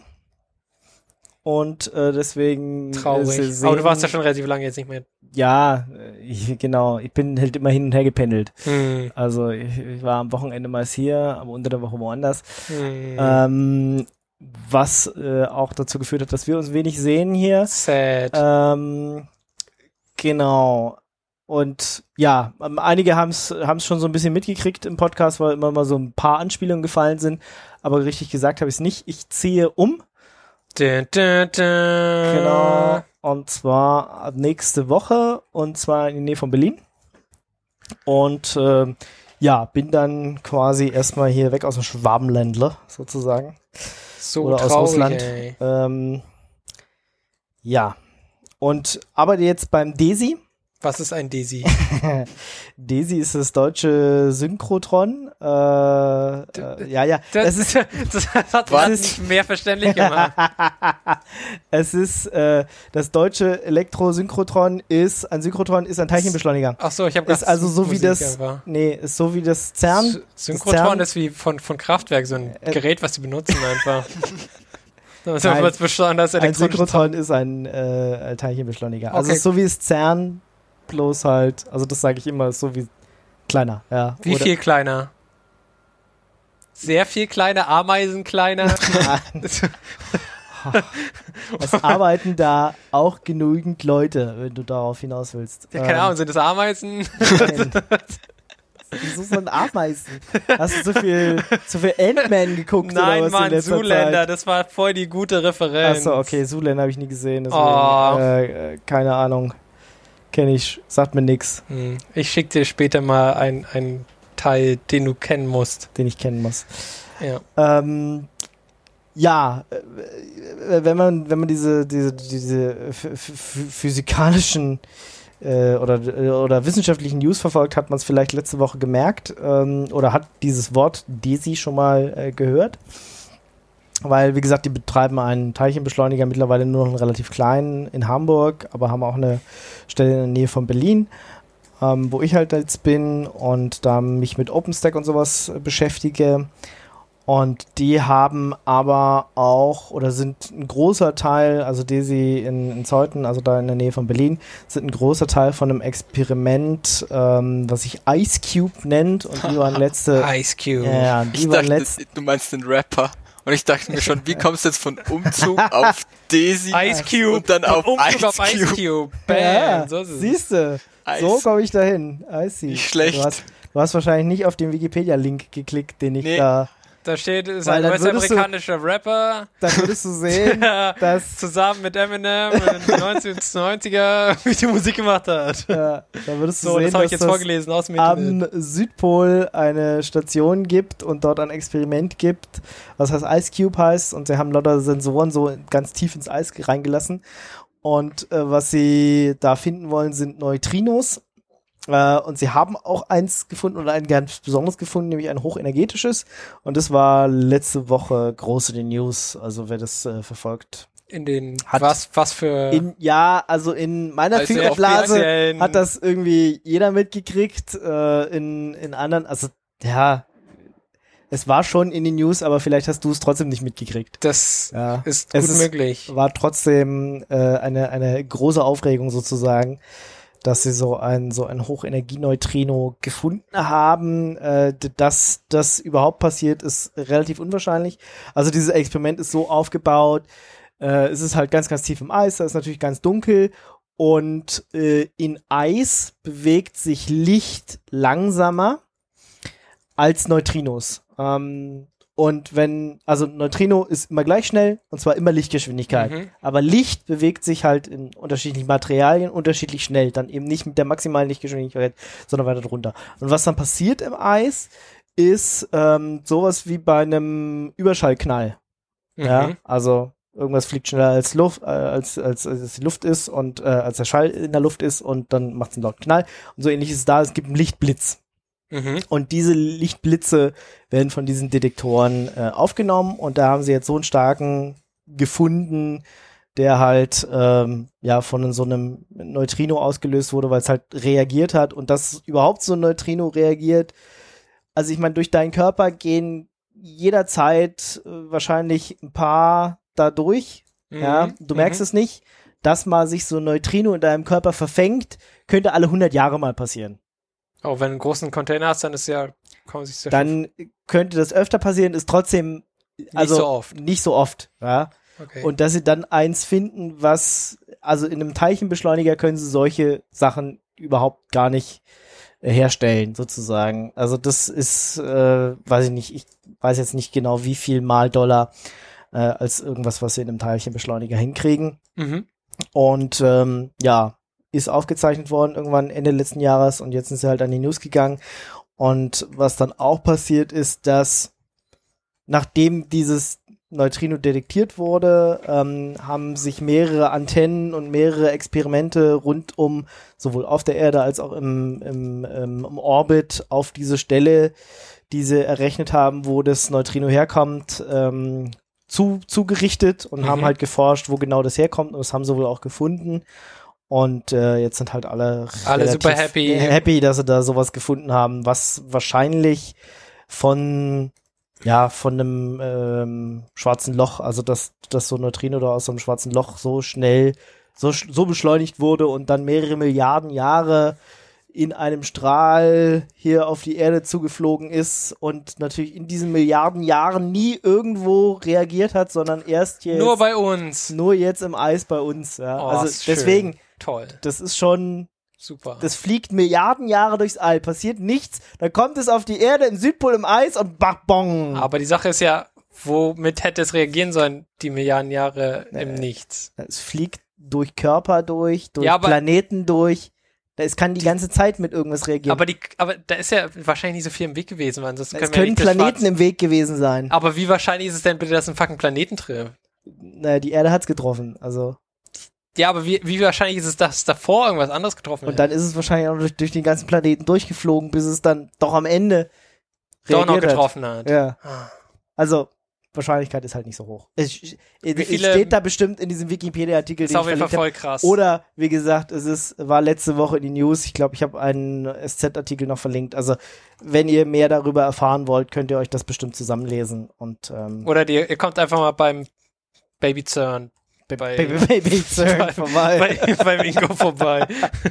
Und äh, deswegen. Traurig. äh, Aber du warst ja sehen- schon relativ lange jetzt nicht mehr. Ja, äh, ich, genau. Ich bin halt immer hin und her gependelt. Hm. Also ich, ich war am Wochenende meist hier, aber unter der Woche woanders. Hm. Ähm, was äh, auch dazu geführt hat, dass wir uns wenig sehen hier. Sad. Ähm, genau. Und ja, ähm, einige haben es schon so ein bisschen mitgekriegt im Podcast, weil immer mal so ein paar Anspielungen gefallen sind. Aber richtig gesagt habe ich es nicht. Ich ziehe um. Dun, dun, dun. Genau. Und zwar ab nächste Woche. Und zwar in die Nähe von Berlin. Und äh, ja, bin dann quasi erstmal hier weg aus dem Schwabenländle, sozusagen. So Oder traurig, aus Russland. ey. Ähm, ja. Und arbeite jetzt beim DESI. Was ist ein Desi? DESI ist das deutsche Synchrotron. Äh, äh, ja, ja. Das, es ist, das hat Was? es nicht mehr verständlich gemacht. es ist äh, das deutsche Elektrosynchrotron ist ein Synchrotron ist ein Teilchenbeschleuniger. Ach so, ich habe Ist also so wie das Einfach. nee, ist so wie das CERN. Synchrotron CERN ist wie von, von Kraftwerk, so ein Äh, Gerät, was sie benutzen einfach. Das Nein, wird besonders ein elektronisch. Synchrotron ist ein äh, Teilchenbeschleuniger. Also Okay. ist so wie das CERN, bloß halt, also das sage ich immer, ist so wie kleiner, ja. Wie Oder- viel kleiner? Sehr viel kleiner, Ameisen kleiner. Es arbeiten da auch genügend Leute, wenn du darauf hinaus willst. Ja, keine Ahnung, sind das Ameisen? Nein. Wieso so ein Ameisen? Hast du so viel, so viel Ant-Man geguckt oder Nein, was in Mann, letzter Zoolander, Zeit? das war voll die gute Referenz. Achso, okay, Zoolander habe ich nie gesehen, deswegen, Oh. äh, äh, keine Ahnung. Kenne ich, sagt mir nix, Hm, Ich schick dir später mal ein, ein Teil, den du kennen musst. den ich kennen muss. Ja. Ähm, ja, äh, wenn man, wenn man diese, diese, diese ph- ph- physikalischen äh, oder, oder wissenschaftlichen News verfolgt, hat man es vielleicht letzte Woche gemerkt ähm, oder hat dieses Wort DESI schon mal äh, gehört. Weil, wie gesagt, die betreiben einen Teilchenbeschleuniger, mittlerweile nur noch einen relativ kleinen in Hamburg, aber haben auch eine Stelle in der Nähe von Berlin, ähm, wo ich halt jetzt bin und da mich mit OpenStack und sowas äh, beschäftige. Und die haben aber auch, oder sind ein großer Teil, also DESI in, in Zeuthen, also da in der Nähe von Berlin, sind ein großer Teil von einem Experiment, ähm, was sich Ice Cube nennt. Und die waren letzte... Ice Cube. ja, ja, die Ich waren dachte, letzte... du meinst den Rapper. Und ich dachte mir schon, wie kommst du jetzt von Umzug auf DESI Ice Cube. und dann auf Umzug Ice auf Ice Cube? Cube. Bam. Ja, so ist es. siehst du, Ice. so komme ich dahin. I see. Nicht schlecht. Du hast, du hast wahrscheinlich nicht auf den Wikipedia-Link geklickt, den ich Nee. da... Da steht, ist Weil ein dann würdest du- US-amerikanischer Rapper, Da würdest du sehen, dass... zusammen mit Eminem in den neunzehnhundertneunziger wie die Musik gemacht hat. Ja, da würdest du So, sehen, das habe ich dass jetzt das vorgelesen aus dem Internet. am Südpol eine Station gibt und dort ein Experiment gibt, was heißt Ice Cube heißt, und sie haben lauter Sensoren so ganz tief ins Eis reingelassen und äh, was sie da finden wollen, sind Neutrinos. Äh, und sie haben auch eins gefunden oder ein ganz besonderes gefunden, nämlich ein hochenergetisches, und das war letzte Woche groß in den News, also wer das äh, verfolgt. In den, Hat- was, was für In, ja, also in meiner Also Filterblase offiziellen- hat das irgendwie jeder mitgekriegt, äh, in, in anderen, also ja, es war schon in den News, aber vielleicht hast du es trotzdem nicht mitgekriegt. das Ja, ist es gut ist- möglich. war trotzdem äh, eine, eine große Aufregung sozusagen, dass sie so ein, so ein Hochenergieneutrino gefunden haben. Äh, d- dass das überhaupt passiert, ist relativ unwahrscheinlich. Also dieses Experiment ist so aufgebaut, äh, es ist halt ganz, ganz tief im Eis, da ist natürlich ganz dunkel, und äh, in Eis bewegt sich Licht langsamer als Neutrinos. Ähm, und wenn, also Neutrino ist immer gleich schnell, und zwar immer Lichtgeschwindigkeit. Mhm. Aber Licht bewegt sich halt in unterschiedlichen Materialien unterschiedlich schnell. Dann eben nicht mit der maximalen Lichtgeschwindigkeit, sondern weiter drunter. Und was dann passiert im Eis, ist ähm, sowas wie bei einem Überschallknall. Ja, Mhm. also irgendwas fliegt schneller als Luft, äh, als, als, als die Luft ist und äh, als der Schall in der Luft ist, und dann macht es einen lauten Knall. Und so ähnlich ist es da, es gibt einen Lichtblitz. Mhm. Und diese Lichtblitze werden von diesen Detektoren äh, aufgenommen, und da haben sie jetzt so einen starken gefunden, der halt ähm, ja von so einem Neutrino ausgelöst wurde, weil es halt reagiert hat, und dass überhaupt so ein Neutrino reagiert. Also ich meine, durch deinen Körper gehen jederzeit äh, wahrscheinlich ein paar da durch. Mhm. Ja, du merkst Mhm. es nicht, dass mal sich so ein Neutrino in deinem Körper verfängt, könnte alle hundert Jahre mal passieren. Auch wenn du einen großen Container hast, dann ist ja, kann man sich sehr Dann könnte das öfter passieren, ist trotzdem also so oft. nicht so oft, ja. Okay. Und dass sie dann eins finden, was, also in einem Teilchenbeschleuniger können sie solche Sachen überhaupt gar nicht äh, herstellen, sozusagen. Also das ist, äh, weiß ich nicht, ich weiß jetzt nicht genau, wie viel mal Dollar äh, als irgendwas, was sie in einem Teilchenbeschleuniger hinkriegen. Mhm. Und ähm, ja, ist aufgezeichnet worden irgendwann Ende letzten Jahres und jetzt sind sie halt an die News gegangen. Und was dann auch passiert ist, dass nachdem dieses Neutrino detektiert wurde, ähm, haben sich mehrere Antennen und mehrere Experimente rund um, sowohl auf der Erde als auch im, im, im, im Orbit auf diese Stelle, die sie errechnet haben, wo das Neutrino herkommt, ähm, zu, zugerichtet und Mhm. haben halt geforscht, wo genau das herkommt, und das haben sie wohl auch gefunden. Und äh, jetzt sind halt alle Alle relativ super happy. happy, dass sie da sowas gefunden haben, was wahrscheinlich von ja von einem ähm, schwarzen Loch, also dass dass so ein Neutrino da aus so einem schwarzen Loch so schnell so sch- so beschleunigt wurde und dann mehrere Milliarden Jahre in einem Strahl hier auf die Erde zugeflogen ist und natürlich in diesen Milliarden Jahren nie irgendwo reagiert hat, sondern erst jetzt Nur bei uns. nur jetzt im Eis bei uns. Ja. Oh, also ist schön. deswegen, Toll. das ist schon, Super. das fliegt Milliarden Jahre durchs All, passiert nichts, dann kommt es auf die Erde im Südpol im Eis und bach, bong. Aber die Sache ist ja, womit hätte es reagieren sollen, die Milliarden Jahre im Nee. Nichts? Es fliegt durch Körper durch, durch Ja, aber- Planeten durch. Es kann die ganze Zeit mit irgendwas reagieren. Aber die, aber da ist ja wahrscheinlich nicht so viel im Weg gewesen, weil sonst es können wir können nicht das Planeten Schwarz- im Weg gewesen sein. Aber wie wahrscheinlich ist es denn bitte, dass ein fucking Planeten trifft? Naja, die Erde hat's getroffen. Also. Ja, aber wie, wie wahrscheinlich ist es, dass davor irgendwas anderes getroffen Und dann ist es wahrscheinlich auch durch, durch den ganzen Planeten durchgeflogen, bis es dann doch am Ende doch noch reagiert getroffen hat? hat. Ja. Ah. Also, Wahrscheinlichkeit ist halt nicht so hoch. Es, es, es viele- steht da bestimmt in diesem Wikipedia-Artikel, Ist den auf ich jeden Fall verlinkt voll krass. habe. Oder, wie gesagt, es ist, war letzte Woche in die News. Ich glaube, ich habe einen S Z-Artikel noch verlinkt. Also, wenn ihr mehr darüber erfahren wollt, könnt ihr euch das bestimmt zusammenlesen. Und, ähm, Oder die, ihr kommt einfach mal beim Baby CERN bei, Baby, Baby, CERN vorbei. bei, beim Ingo vorbei.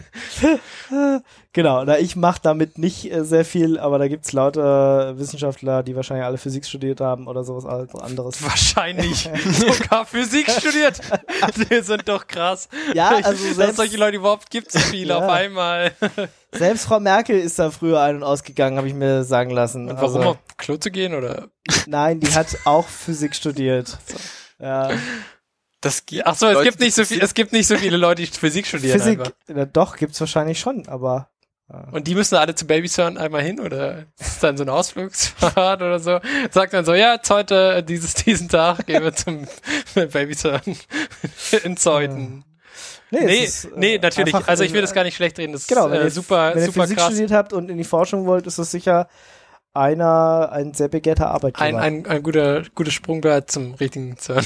Genau, na, ich mache damit nicht äh, sehr viel, aber da gibt's lauter Wissenschaftler, die wahrscheinlich alle Physik studiert haben oder sowas anderes. Wahrscheinlich sogar Physik studiert. Die sind doch krass. Ja, also Dass es selbst, solche Leute überhaupt gibt, so viele Ja. auf einmal. selbst Frau Merkel ist da früher ein- und ausgegangen, habe ich mir sagen lassen. Und warum Also, auf Klo zu gehen, oder? nein, die hat auch Physik studiert. Ja, Das gibt Ach so, es Leute, gibt nicht so die viel, es gibt nicht so viele Leute, die Physik studieren Physik, einfach. na, doch, gibt's wahrscheinlich schon, aber Und die müssen alle zu Baby CERN einmal hin, oder ist dann so ein Ausflugsfahrt oder so? Sagt dann so, ja, jetzt heute, dieses, diesen Tag gehen wir zum Baby CERN in Zeuthen. nee, Nee, es ist, nee, äh, natürlich. einfach, Also ich will äh, das gar nicht schlecht reden. Das ist Genau, wenn äh, ihr, super, wenn ihr super Physik krass. studiert habt und in die Forschung wollt, ist das sicher einer, ein sehr begehrter Arbeitgeber. Ein, ein, ein guter, gutes Sprungbrett zum richtigen CERN.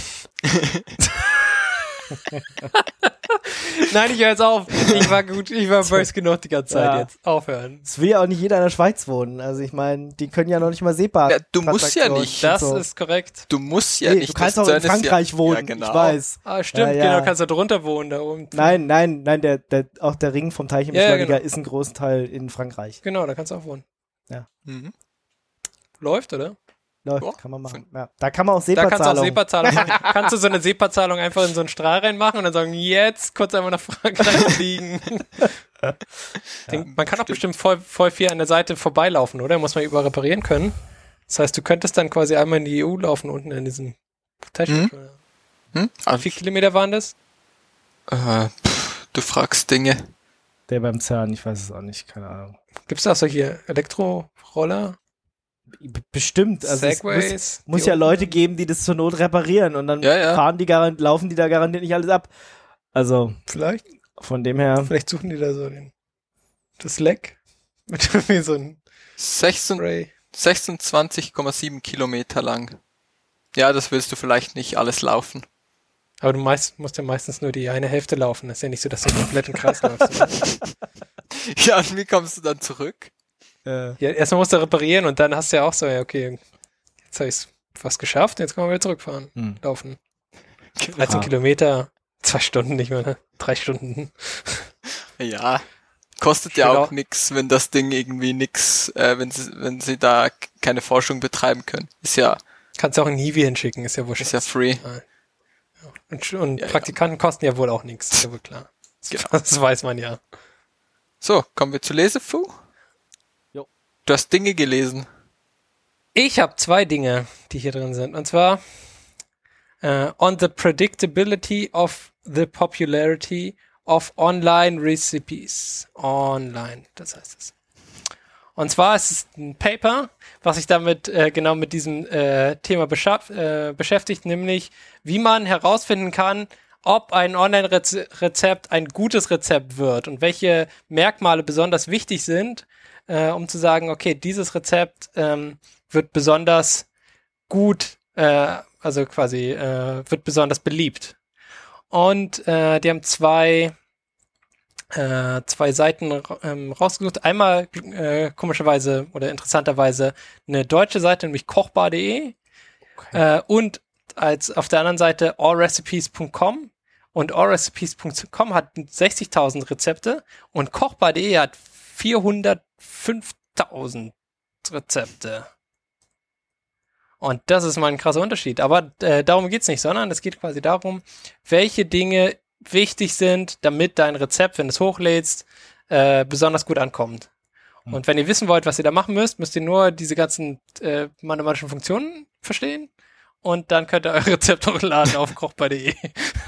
Nein, ich höre jetzt auf. Ich war gut, ich war böse genug die ganze Zeit Ja. jetzt. Aufhören. Es will ja auch nicht jeder in der Schweiz wohnen. Also ich meine, die können ja noch nicht mal SEPA. Ja, du musst ja nicht. Das so. ist korrekt. Du musst ja Nee, nicht. du kannst das auch in CERN ist Frankreich ja, wohnen, Ja, genau. ich weiß. Ah, stimmt, Ja, ja. genau, kannst du drunter wohnen da oben. Nein, nein, nein, der, der, auch der Ring vom Teilchenbeschleuniger Ja, ja, genau. ist ein großen Teil in Frankreich. Genau, da kannst du auch wohnen. Mhm. Läuft, oder? Läuft, Ja, kann man machen. Ja. Da kann man auch Da kannst du auch SEPA-Zahlung. SEPA-Zahlung machen. Kannst du so eine SEPA-Zahlung einfach in so einen Strahl reinmachen und dann sagen, jetzt kurz einmal nach Frankreich fliegen. Denk, man kann auch bestimmt voll, voll viel an der Seite vorbeilaufen, oder? Muss man überall reparieren können. Das heißt, du könntest dann quasi einmal in die E U laufen, unten in diesem Taschen. Hm? Wie Also, viele Kilometer waren das? äh, pff, du fragst Dinge. Der beim CERN, ich weiß es auch nicht, keine Ahnung. Gibt es da auch solche Elektroroller? B- Bestimmt. Also es muss, Segways? muss die ja oben- Leute geben, die das zur Not reparieren und dann Ja, ja. fahren die garant, laufen die da garantiert nicht alles ab. Also Vielleicht? von dem her. Vielleicht suchen die da so den, das Leck. Mit irgendwie so einem sechzehn Spray. sechsundzwanzig Komma sieben Kilometer lang. Ja, das willst du vielleicht nicht alles laufen. Aber du meist, musst ja meistens nur die eine Hälfte laufen. Das ist ja nicht so, dass du den kompletten Kreis läufst. Oder? Ja, und wie kommst du dann zurück? Äh, Ja, erstmal musst du reparieren und dann hast du ja auch so, ja, okay, jetzt habe ich fast geschafft, jetzt können wir wieder zurückfahren, Hm. laufen. dreizehn Ah. Kilometer, zwei Stunden nicht mehr, ne? Drei Stunden. Ja, kostet ja Genau. auch nix, wenn das Ding irgendwie nix, äh, wenn sie, wenn sie da k- keine Forschung betreiben können. Ist ja Kannst du auch ein Hiwi hinschicken, ist ja wurscht. Ist ja free. Ja. Und, und ja, Praktikanten ja. kosten ja wohl auch nichts, ist ja wohl klar. Das, genau. das weiß man ja. So, kommen wir zu Lesefu. Jo. Du hast Dinge gelesen. Ich habe zwei Dinge, die hier drin sind. Und zwar uh, on the predictability of the popularity of online recipes. Online, das heißt es. Und zwar ist es ein Paper, was sich damit äh, genau mit diesem äh, Thema beschaff, äh, beschäftigt, nämlich wie man herausfinden kann, ob ein Online-Rezept ein gutes Rezept wird und welche Merkmale besonders wichtig sind, äh, um zu sagen, okay, dieses Rezept ähm, wird besonders gut, äh, also quasi äh, wird besonders beliebt. Und äh, die haben zwei Äh, zwei Seiten ähm, rausgesucht. Einmal äh, komischerweise oder interessanterweise eine deutsche Seite, nämlich kochbar punkt de okay. äh, und als auf der anderen Seite all recipes punkt com und all recipes punkt com hat sechzigtausend Rezepte und kochbar punkt de hat vierhundertfünftausend Rezepte. Und das ist mal ein krasser Unterschied. Aber äh, darum geht's nicht, sondern es geht quasi darum, welche Dinge wichtig sind, damit dein Rezept, wenn du es hochlädst, äh, besonders gut ankommt. Mhm. Und wenn ihr wissen wollt, was ihr da machen müsst, müsst ihr nur diese ganzen äh, mathematischen Funktionen verstehen und dann könnt ihr euer Rezept hochladen auf kochbar punkt de.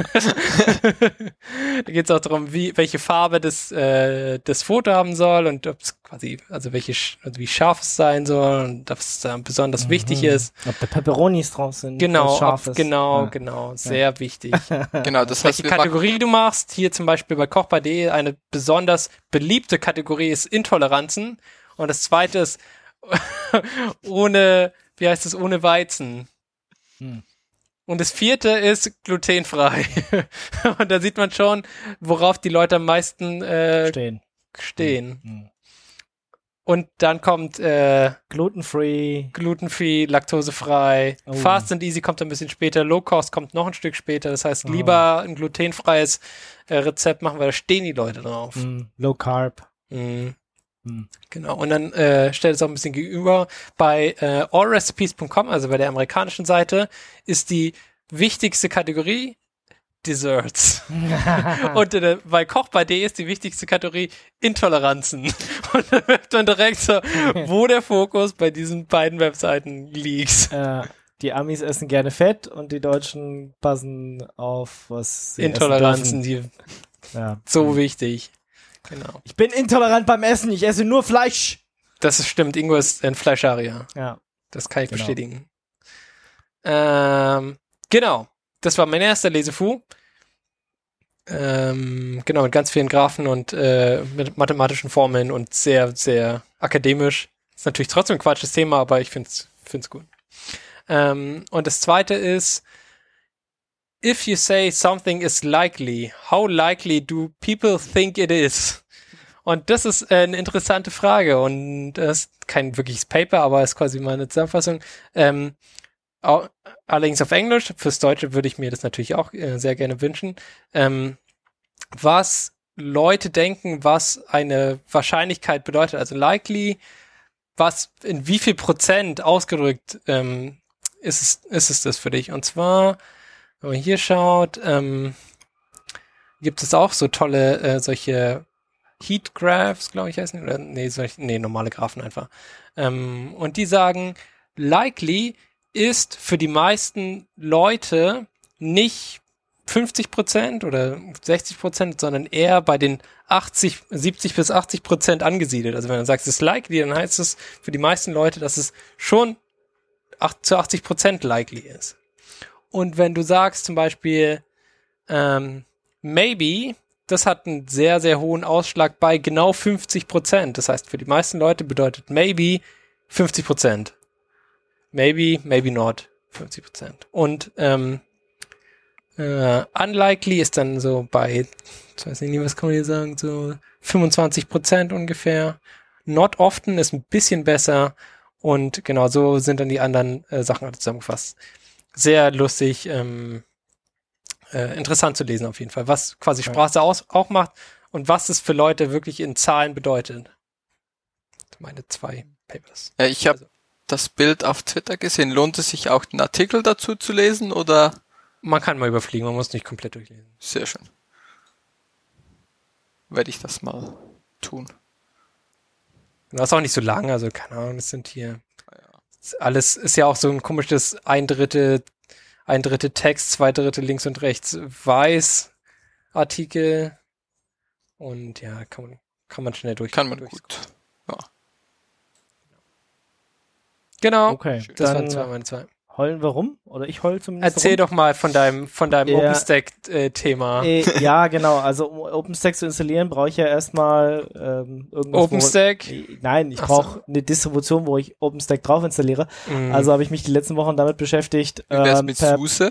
Da geht es auch darum, wie, welche Farbe das, äh, das Foto haben soll und ob es quasi, also welche, also wie scharf es sein soll und ob es da besonders mhm. wichtig ist. Ob da Peperonis drauf sind. Genau, scharf ob, ist. genau, ja. genau, sehr ja. wichtig. Genau, das welche heißt, Kategorie du machst, hier zum Beispiel bei kochbar punkt de, eine besonders beliebte Kategorie ist Intoleranzen und das zweite ist ohne, wie heißt es, ohne Weizen. Hm. Und das vierte ist glutenfrei. Und da sieht man schon, worauf die Leute am meisten äh, stehen. stehen. Hm. Und dann kommt äh, Glutenfree, Glutenfree, laktosefrei. Oh. Fast and Easy kommt ein bisschen später. Low Cost kommt noch ein Stück später. Das heißt, oh. lieber ein glutenfreies äh, Rezept machen, weil da stehen die Leute drauf. Mm. Low Carb. Mm. Mm. Genau. Und dann äh, stellt es auch ein bisschen gegenüber. Bei äh, all recipes punkt com, also bei der amerikanischen Seite, ist die wichtigste Kategorie Desserts. Und äh, bei kochbar punkt de ist die wichtigste Kategorie Intoleranzen. Und dann merkt man direkt so, wo der Fokus bei diesen beiden Webseiten liegt. Äh, die Amis essen gerne Fett und die Deutschen passen auf, was sie Intoleranzen, essen die ja. so wichtig. Genau. Ich bin intolerant beim Essen, ich esse nur Fleisch. Das ist, stimmt, Ingo ist ein Fleischarier. Ja. Das kann ich genau. bestätigen. Ähm, genau. Das war mein erster Lesefu. Ähm, genau, mit ganz vielen Graphen und äh, mit mathematischen Formeln und sehr, sehr akademisch. Ist natürlich trotzdem ein quatsches Thema, aber ich find's, find's gut. Ähm, und das zweite ist, if you say something is likely, how likely do people think it is? Und das ist äh, eine interessante Frage und das ist kein wirkliches Paper, aber ist quasi mal eine Zusammenfassung. Ähm, Auch, allerdings auf Englisch. Fürs Deutsche würde ich mir das natürlich auch äh, sehr gerne wünschen. Ähm, was Leute denken, was eine Wahrscheinlichkeit bedeutet, also likely, was in wie viel Prozent ausgedrückt ähm, ist es, ist es das für dich? Und zwar, wenn man hier schaut, ähm, gibt es auch so tolle äh, solche Heat Graphs, glaube ich, heißen die, oder nee, solche, nee, normale Graphen einfach. Ähm, und die sagen, likely ist für die meisten Leute nicht fünfzig Prozent oder sechzig Prozent, sondern eher bei den achtzig, siebzig bis achtzig Prozent angesiedelt. Also wenn du sagst, es ist likely, dann heißt es für die meisten Leute, dass es schon zu achtzig Prozent likely ist. Und wenn du sagst zum Beispiel ähm, maybe, das hat einen sehr, sehr hohen Ausschlag bei genau fünfzig Prozent. Das heißt, für die meisten Leute bedeutet maybe fünfzig Prozent. Maybe, maybe not, fünfzig Prozent. Und ähm, äh, unlikely ist dann so bei, ich weiß nicht, was kann man hier sagen, so fünfundzwanzig Prozent ungefähr. Not often ist ein bisschen besser. Und genau so sind dann die anderen äh, Sachen alle zusammengefasst. Sehr lustig, ähm, äh, interessant zu lesen auf jeden Fall, was quasi Sprache aus, auch macht und was es für Leute wirklich in Zahlen bedeutet. Meine zwei Papers. Ja, ich habe also. das Bild auf Twitter gesehen. Lohnt es sich auch, den Artikel dazu zu lesen, oder? Man kann mal überfliegen, man muss nicht komplett durchlesen. Sehr schön. Werde ich das mal tun. Das ist auch nicht so lang, also keine Ahnung, das sind hier das alles ist ja auch so ein komisches ein Drittel, ein Drittel Text, zwei Drittel links und rechts weiß Artikel und ja, kann man, kann man schnell durch. Kann man durch. gut. Ja. Genau. Okay, Das dann waren zwei, meine zwei. heulen wir rum? Oder ich heul zumindest Erzähl rum. doch mal von deinem, von deinem Ja. OpenStack-Thema. Äh, ja, genau. Also um OpenStack zu installieren, brauche ich ja erstmal ähm, irgendwas. OpenStack? Wo, nein, ich Ach brauche so. eine Distribution, wo ich OpenStack drauf installiere. Mhm. Also habe ich mich die letzten Wochen damit beschäftigt. Wie wär's ähm, mit per- SUSE?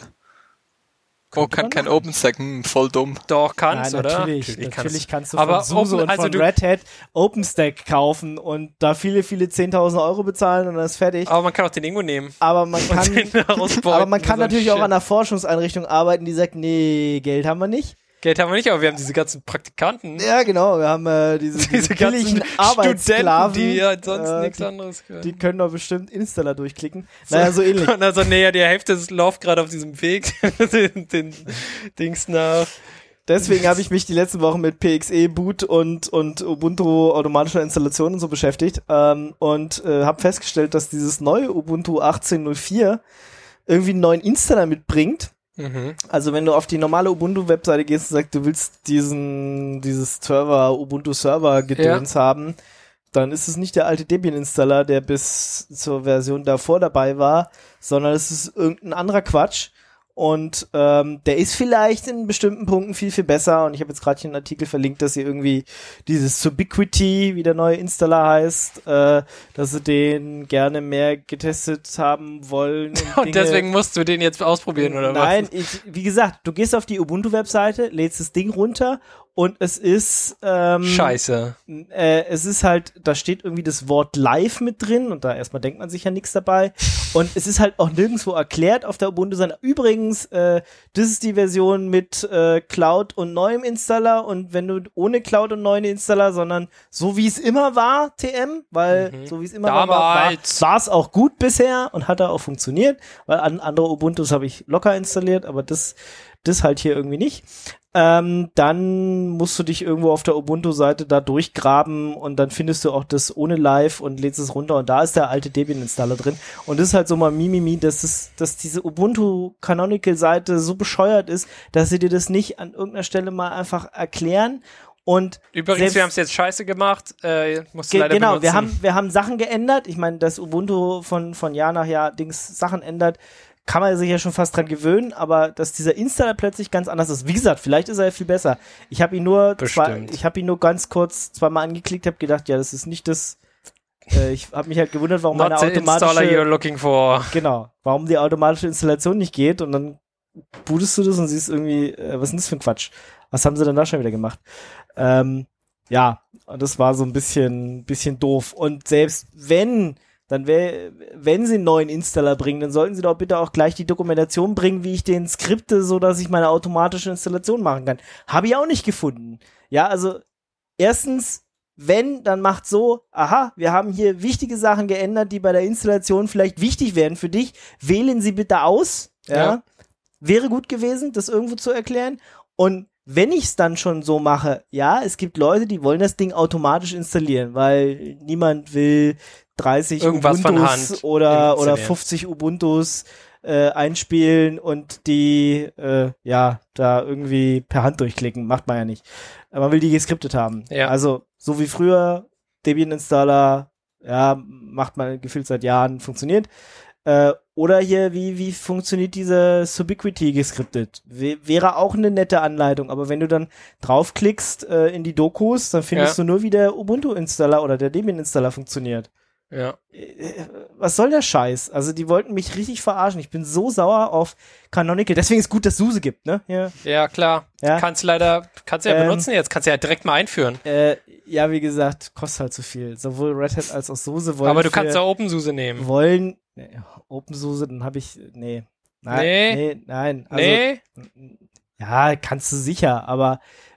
Oh, kann man kein machen. OpenStack. Hm, voll dumm. Doch, kannst, Nein, oder? natürlich, natürlich, kannst, kannst du Aber von SUSE Open- und also von du- Red Hat OpenStack kaufen und da viele, viele zehntausend Euro bezahlen und dann ist fertig. Aber man kann auch den Ingo nehmen. Aber man kann, Und den ausbeuten aber man kann für so ein natürlich auch Shit. an einer Forschungseinrichtung arbeiten, die sagt, nee, Geld haben wir nicht. Geld haben wir nicht, aber wir haben diese ganzen Praktikanten. Ja, genau, wir haben äh, diese, diese, Diese ganzen billigen Arbeitssklaven, Studenten, die ja sonst äh, nichts die, anderes können. die können doch bestimmt Installer durchklicken. Naja, so ähnlich. Und also, nee, ja, die Hälfte läuft gerade auf diesem Weg, den, den Dings nach. Deswegen habe ich mich die letzten Wochen mit P X E, Boot und, und Ubuntu automatischer Installation und so beschäftigt ähm, und äh, habe festgestellt, dass dieses neue Ubuntu achtzehn null vier irgendwie einen neuen Installer mitbringt. Mhm. Also wenn du auf die normale Ubuntu-Webseite gehst und sagst, du willst diesen dieses Server, Ubuntu-Server-Gedöns haben, dann ist es nicht der alte Debian-Installer, der bis zur Version davor dabei war, sondern es ist irgendein anderer Quatsch. Und ähm, der ist vielleicht in bestimmten Punkten viel, viel besser. Und ich habe jetzt gerade hier einen Artikel verlinkt, dass sie irgendwie dieses Ubiquity, wie der neue Installer heißt, äh, dass sie den gerne mehr getestet haben wollen. Und, Und Dinge- deswegen musst du den jetzt ausprobieren, oder Nein, was? ich, wie gesagt, du gehst auf die Ubuntu-Webseite, lädst das Ding runter und es ist ähm, Scheiße. äh, es ist halt, da steht irgendwie das Wort live mit drin und da erstmal denkt man sich ja nichts dabei und es ist halt auch nirgendwo erklärt auf der Ubuntu-Seite. Übrigens, äh, das ist die Version mit äh, Cloud und neuem Installer und wenn du ohne Cloud und neuen Installer, sondern so wie es immer war, T M, weil Mhm. so wie es immer war, Damals. war es auch gut bisher und hat da auch funktioniert, weil an andere Ubuntus habe ich locker installiert, aber das das halt hier irgendwie nicht. Ähm, dann musst du dich irgendwo auf der Ubuntu-Seite da durchgraben und dann findest du auch das ohne Live und lädst es runter und da ist der alte Debian-Installer drin. Und das ist halt so mal Mimimi, dass es, dass diese Ubuntu-Canonical-Seite so bescheuert ist, dass sie dir das nicht an irgendeiner Stelle mal einfach erklären. Und Übrigens, selbst- wir haben es jetzt scheiße gemacht. Äh, musst du Ge leider genau, benutzen. wir haben, wir haben Sachen geändert. Ich meine, dass Ubuntu von, von Jahr nach Jahr Dings Sachen ändert, kann man sich ja schon fast dran gewöhnen, aber dass dieser Installer plötzlich ganz anders ist. Wie gesagt, vielleicht ist er ja viel besser. Ich habe ihn nur zwei, Bestimmt. ich habe ihn nur ganz kurz zweimal angeklickt, habe gedacht, ja, das ist nicht das. Äh, ich habe mich halt gewundert, warum Not meine the installer you're automatische, looking for. genau, warum die automatische Installation nicht geht und dann bootest du das und siehst irgendwie, äh, was ist denn das für ein Quatsch? Was haben sie denn da schon wieder gemacht? Ähm, ja, und das war so ein bisschen, bisschen doof. Und selbst wenn, dann wäre, wenn sie einen neuen Installer bringen, dann sollten sie doch bitte auch gleich die Dokumentation bringen, wie ich den skripte, so dass ich meine automatische Installation machen kann. Habe ich auch nicht gefunden. Ja, also erstens, wenn, dann macht so, aha, wir haben hier wichtige Sachen geändert, die bei der Installation vielleicht wichtig wären für dich. Wählen sie bitte aus. Ja. Ja. Wäre gut gewesen, das irgendwo zu erklären. Und wenn ich es dann schon so mache, ja, es gibt Leute, die wollen das Ding automatisch installieren, weil niemand will dreißig Irgendwas von Ubuntus Hand oder, oder installieren. fünfzig Ubuntus äh, einspielen und die, äh, ja, da irgendwie per Hand durchklicken. Macht man ja nicht. Äh, Man will die geskriptet haben. Ja. Also, so wie früher, Debian-Installer, ja, macht man gefühlt seit Jahren, funktioniert. Äh, oder hier, wie, wie funktioniert diese Ubiquity geskriptet? W wäre auch eine nette Anleitung, aber wenn du dann draufklickst äh, in die Dokus, dann findest Ja. du nur, wie der Ubuntu-Installer oder der Debian-Installer funktioniert. Ja. Äh, Was soll der Scheiß? Also die wollten mich richtig verarschen. Ich bin so sauer auf Canonical. Deswegen ist gut, dass SUSE gibt, ne? Ja, Ja, klar. Ja. Kannst leider, kannst du ja Ähm, benutzen jetzt, kannst du ja direkt mal einführen. äh, ja, wie gesagt, kostet halt zu viel. Sowohl Red Hat als auch SUSE wollen Aber du für, kannst ja OpenSUSE nehmen. wollen nee, OpenSUSE, dann habe ich nee. Nein, Nee. nee, nein. Also, Nee? ja, kannst du sicher, aber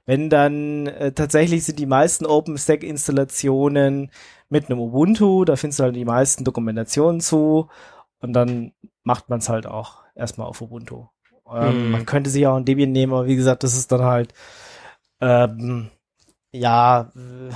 Wenn dann äh, tatsächlich sind die meisten OpenStack-Installationen mit einem Ubuntu, da findest du halt die meisten Dokumentationen zu und dann macht man es halt auch erstmal auf Ubuntu. Ähm, Hm. Man könnte sich auch ein Debian nehmen, aber wie gesagt, das ist dann halt ähm, ja, äh,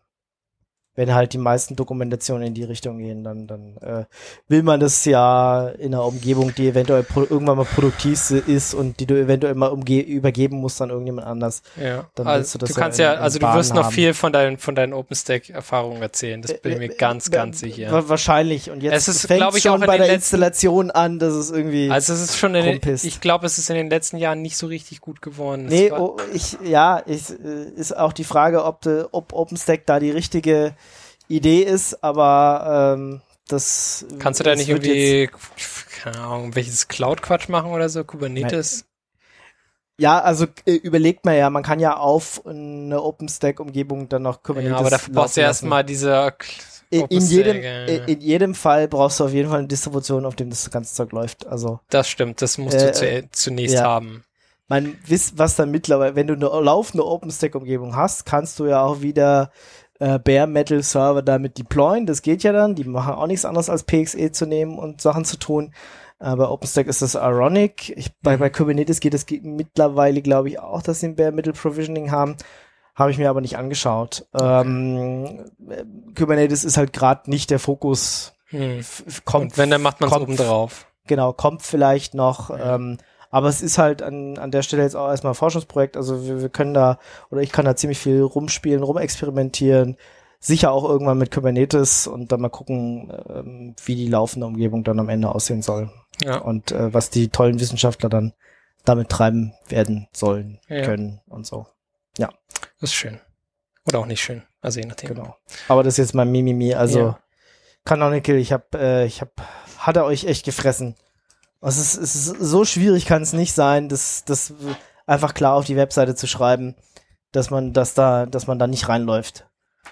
wenn halt die meisten Dokumentationen in die Richtung gehen, dann, dann äh, will man das ja in einer Umgebung, die eventuell pro- irgendwann mal produktiv ist und die du eventuell mal umge- übergeben musst an irgendjemand anders. Ja, Dann also willst du das du ja kannst in- ja, in also du Bahnen wirst noch haben. viel von deinen, von deinen OpenStack-Erfahrungen erzählen, das bin ich mir ganz, ganz sicher. Wa- Wahrscheinlich. Und jetzt Es ist, fängt glaub ich, schon auch in bei den der letzten- Installation an, dass es irgendwie Also es ist schon, in den, rumpisst. ich glaube, es ist in den letzten Jahren nicht so richtig gut geworden. Es Nee, war- oh, ich, ja, ich, äh, ist auch die Frage, ob, de, ob OpenStack da die richtige Idee ist, aber ähm, das Kannst du da es nicht wird irgendwie, keine Ahnung, welches Cloud-Quatsch machen oder so, Kubernetes? Ja, also äh, überlegt man ja, man kann ja auf eine OpenStack-Umgebung dann noch Kubernetes Ja, aber dafür brauchst du laufen erstmal diese In, in, OpenStack, jedem, äh, in jedem Fall brauchst du auf jeden Fall eine Distribution, auf dem das ganze Zeug läuft. Also Das stimmt, das musst Äh, du zu, zunächst ja. haben. man wisst, was dann mittlerweile, wenn du eine laufende OpenStack-Umgebung hast, kannst du ja auch wieder äh, Bare Metal Server damit deployen. Das geht ja dann. Die machen auch nichts anderes als P X E zu nehmen und Sachen zu tun. Äh, bei OpenStack ist das ironic. Ich, bei, bei Kubernetes geht es ge- mittlerweile, glaube ich, auch, dass sie ein Bare Metal Provisioning haben. Habe ich mir aber nicht angeschaut. Ähm, äh, Kubernetes ist halt gerade nicht der Fokus. Hm. F- f- kommt, Und wenn, dann macht man es kommt- oben drauf. Genau, kommt vielleicht noch. Ja. Ähm, aber es ist halt an, an der Stelle jetzt auch erstmal ein Forschungsprojekt. Also wir, wir können da, oder ich kann da ziemlich viel rumspielen, rumexperimentieren. Sicher auch irgendwann mit Kubernetes und dann mal gucken, ähm, wie die laufende Umgebung dann am Ende aussehen soll. Ja. Und äh, was die tollen Wissenschaftler dann damit treiben werden sollen, Ja. können und so. Das ist schön. Oder auch nicht schön. Also je nachdem. Genau. Aber das ist jetzt mein Mimimi. Also Ja. Canonical, ich hab, äh, ich hab, hat er euch echt gefressen. Es ist, es ist so schwierig, kann es nicht sein, das, das einfach klar auf die Webseite zu schreiben, dass man, dass da, dass man da nicht reinläuft.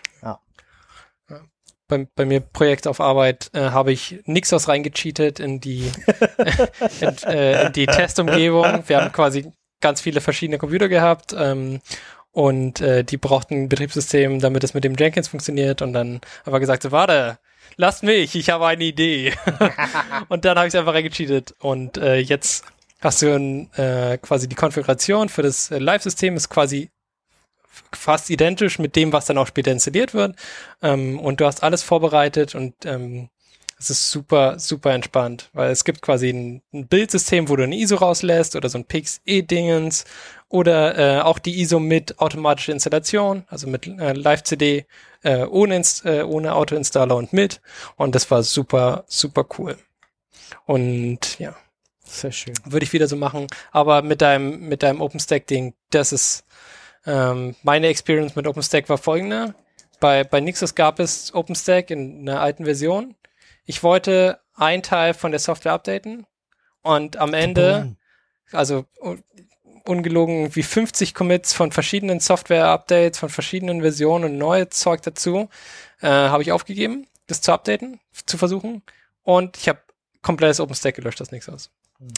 Bei, bei mir Projekt auf Arbeit äh, habe ich nix aus reingecheatet in die in, äh, in die Testumgebung. Wir haben quasi ganz viele verschiedene Computer gehabt ähm, und äh, die brauchten ein Betriebssystem, damit es mit dem Jenkins funktioniert und dann haben wir gesagt, so, warte, lasst mich, ich habe eine Idee. Und dann habe ich es einfach reingecheatet und äh, jetzt hast du ein, äh, quasi die Konfiguration für das äh, Live-System ist quasi fast identisch mit dem, was dann auch später installiert wird. Ähm, und du hast alles vorbereitet und ähm, es ist super, super entspannt, weil es gibt quasi ein, ein Bildsystem, wo du eine I S O rauslässt oder so ein P X E-Dingens oder äh, auch die I S O mit automatischer Installation, also mit äh, Live-C D, äh, ohne, Inst äh, ohne Auto-Installer und mit. Und das war super, super cool. Und ja, Sehr schön. würde ich wieder so machen. Aber mit deinem, mit deinem OpenStack-Ding, das ist ähm, meine Experience mit OpenStack war folgende. Bei, bei Nixos gab es OpenStack in einer alten Version. Ich wollte einen Teil von der Software updaten und am Ende, also un- ungelogen wie fünfzig Commits von verschiedenen Software-Updates, von verschiedenen Versionen und neue Zeug dazu, äh, habe ich aufgegeben, das zu updaten, zu versuchen. Und ich habe komplettes OpenStack gelöscht, das Nixos.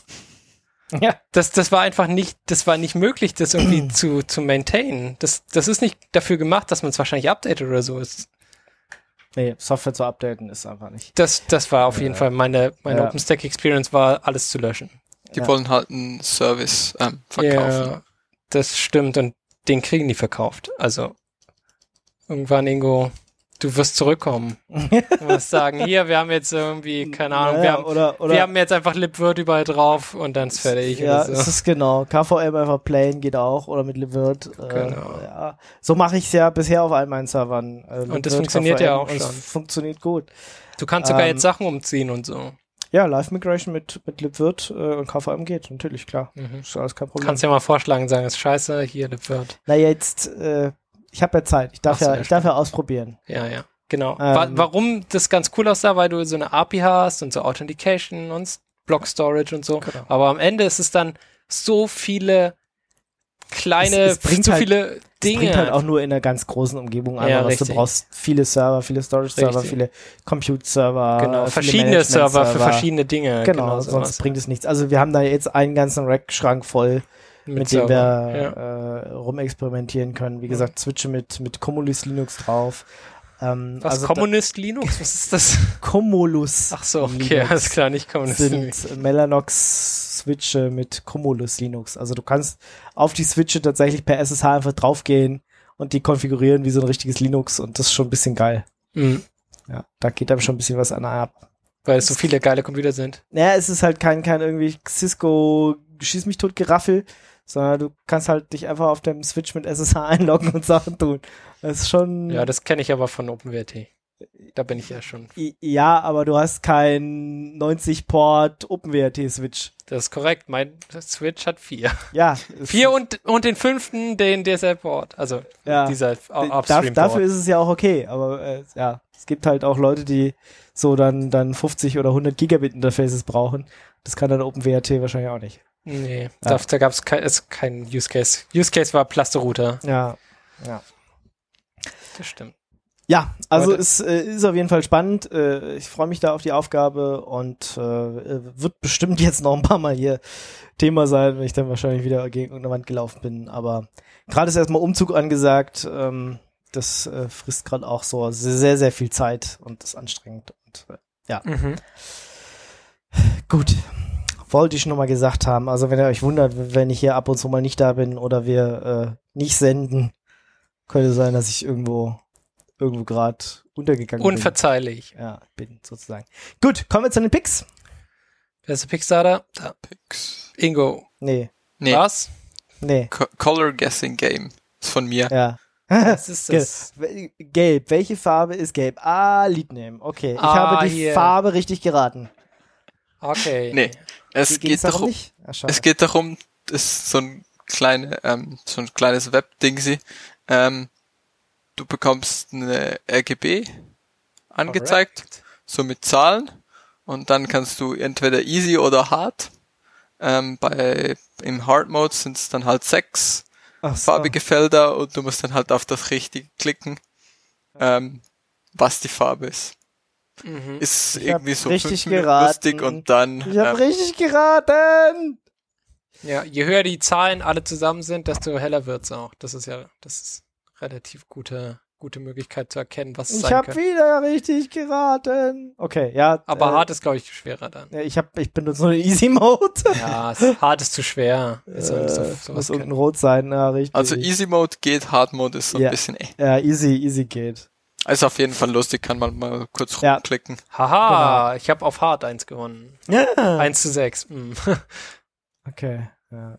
Ja. Das, das war einfach nicht, das war nicht möglich, das irgendwie zu, zu maintainen. Das, das ist nicht dafür gemacht, dass man es wahrscheinlich updatet oder so. Es, Nee, Software zu updaten ist einfach nicht. das, das war auf jeden Fall meine, meine Ja. OpenStack-Experience war, alles zu löschen. Die Ja. wollen halt einen Service ähm, verkaufen. Ja, das stimmt und den kriegen die verkauft. Also irgendwann, Ingo, du wirst zurückkommen. Du musst sagen, hier, wir haben jetzt irgendwie, keine Ahnung, wir Naja, haben, oder, oder, wir haben jetzt einfach libvirt überall drauf und dann ist fertig. Ja, oder es so. ist genau. K V M einfach plain geht auch oder mit libvirt. Äh, Genau. Ja. So mache ich es ja bisher auf all meinen Servern. Äh, Und das libvirt, funktioniert K V M, ja auch und es schon. funktioniert gut. Du kannst sogar ähm, jetzt Sachen umziehen und so. Ja, Live Migration mit, mit libvirt äh, und K V M geht, natürlich, klar. Mhm. Ist alles kein Problem. Kannst ja mal vorschlagen, sagen, ist scheiße, hier libvirt. Na jetzt, äh, ich habe ja Zeit. Ich darf Ach so, ja, ja, ich darf ja ausprobieren. Ja, ja, genau. Ähm, Wa warum das ganz cool aussah, weil du so eine A P I hast und so Authentication und Block Storage und so. Genau. Aber am Ende ist es dann so viele kleine, Es- es bringt so halt- viele Das Dinge. bringt halt auch nur in einer ganz großen Umgebung an, Ja, was du richtig. brauchst. Viele Server, viele Storage-Server, Richtig. viele Compute-Server. genau, viele verschiedene Server für Management-Server. verschiedene Dinge. Genau, genau sonst sowas. bringt es nichts. Also wir haben da jetzt einen ganzen Rack-Schrank voll mit, Mit dem wir Server, ja. äh, rumexperimentieren können. Wie gesagt, Switche mit, mit Cumulus Linux drauf. Ähm, Was, also Kommunist Linux? Was ist das? Cumulus Ach so, okay, Linux alles klar, nicht Kommunist Linux. sind Mellanox-Switche mit Cumulus Linux. Also du kannst auf die Switche tatsächlich per S S H einfach draufgehen und die konfigurieren wie so ein richtiges Linux und das ist schon ein bisschen geil. Mhm. Ja, da geht einem schon ein bisschen was an ab. Weil es so viele geile Computer sind. Naja, es ist halt kein, kein irgendwie Cisco schieß mich tot Geraffel, sondern du kannst halt dich einfach auf dem Switch mit S S H einloggen und Sachen tun. Das ist schon... Ja, das kenne ich aber von OpenWrt. Da bin ich ja schon. Ja, aber du hast kein neunzig Port OpenWrt-Switch. Das ist korrekt. Mein Switch hat vier. Ja. Vier und, und den fünften, den D S L-Port. Also ja. dieser Upstream-Port. Darf, dafür ist es ja auch okay, aber äh, ja, es gibt halt auch Leute, die so dann, dann fünfzig oder hundert Gigabit Interfaces brauchen. Das kann dann OpenWrt wahrscheinlich auch nicht. Nee, ja. da, da gab es kein, kein Use Case. Use Case war Plaster-Router. Ja, ja. Das stimmt. Ja, also Aber es äh, ist auf jeden Fall spannend. Äh, ich freue mich da auf die Aufgabe und äh, wird bestimmt jetzt noch ein paar Mal hier Thema sein, wenn ich dann wahrscheinlich wieder gegen irgendeine Wand gelaufen bin. Aber gerade ist erstmal Umzug angesagt. Ähm, das äh, frisst gerade auch so sehr, sehr viel Zeit und ist anstrengend. Und äh, ja. Mhm. Gut. Wollte ich schon mal gesagt haben. Also wenn ihr euch wundert, wenn ich hier ab und zu mal nicht da bin oder wir äh, nicht senden, könnte sein, dass ich irgendwo irgendwo gerade untergegangen Unverzeihlich. bin. Ja, bin sozusagen. Gut, kommen wir zu den Picks. Wer ist der Pickstarter? Da. Picks. Ingo. Nee, Nee, Was? nee, Co Color Guessing Game. Ist von mir. ja. Was ist das? Gelb. Gelb. Welche Farbe ist gelb? Ah, Liedname. Okay, ich Ah, habe die hier. Farbe richtig geraten. Okay. Nee, es Wie geht ging's darum darum, nicht? Ah, schade. es geht darum, das ist so ein kleine, ähm, so ein kleines Web-Dingsy. Ähm, du bekommst eine R G B angezeigt, Correct. so mit Zahlen, und dann kannst du entweder easy oder hard. Ähm, bei im Hard Mode sind es dann halt sechs Ach so. farbige Felder und du musst dann halt auf das Richtige klicken, ähm, was die Farbe ist. Mhm. Ist Ich hab irgendwie so richtig fünf Minuten geraten. lustig und dann Ich habe ähm, richtig geraten. Ja, je höher die Zahlen alle zusammen sind, desto heller wird's auch. Das ist ja, das ist relativ gute, gute Möglichkeit zu erkennen, was es Ich sein habe könnte. wieder richtig geraten. Okay, ja. Aber äh, hart ist, glaube ich, schwerer dann. ja, Ich hab, ich benutze nur den Easy Mode. Ja, es- hart ist zu schwer. Es soll nicht so, Äh, sowas muss unten können. rot sein, ja, richtig. also Easy Mode geht, Hard Mode ist so Ja. ein bisschen eh. Ja, easy, easy geht. Also auf jeden Fall lustig, kann man mal kurz Ja. rumklicken. Haha, ich habe auf hart eins gewonnen. Ja. eins zu sechs. Mm. Okay, ja.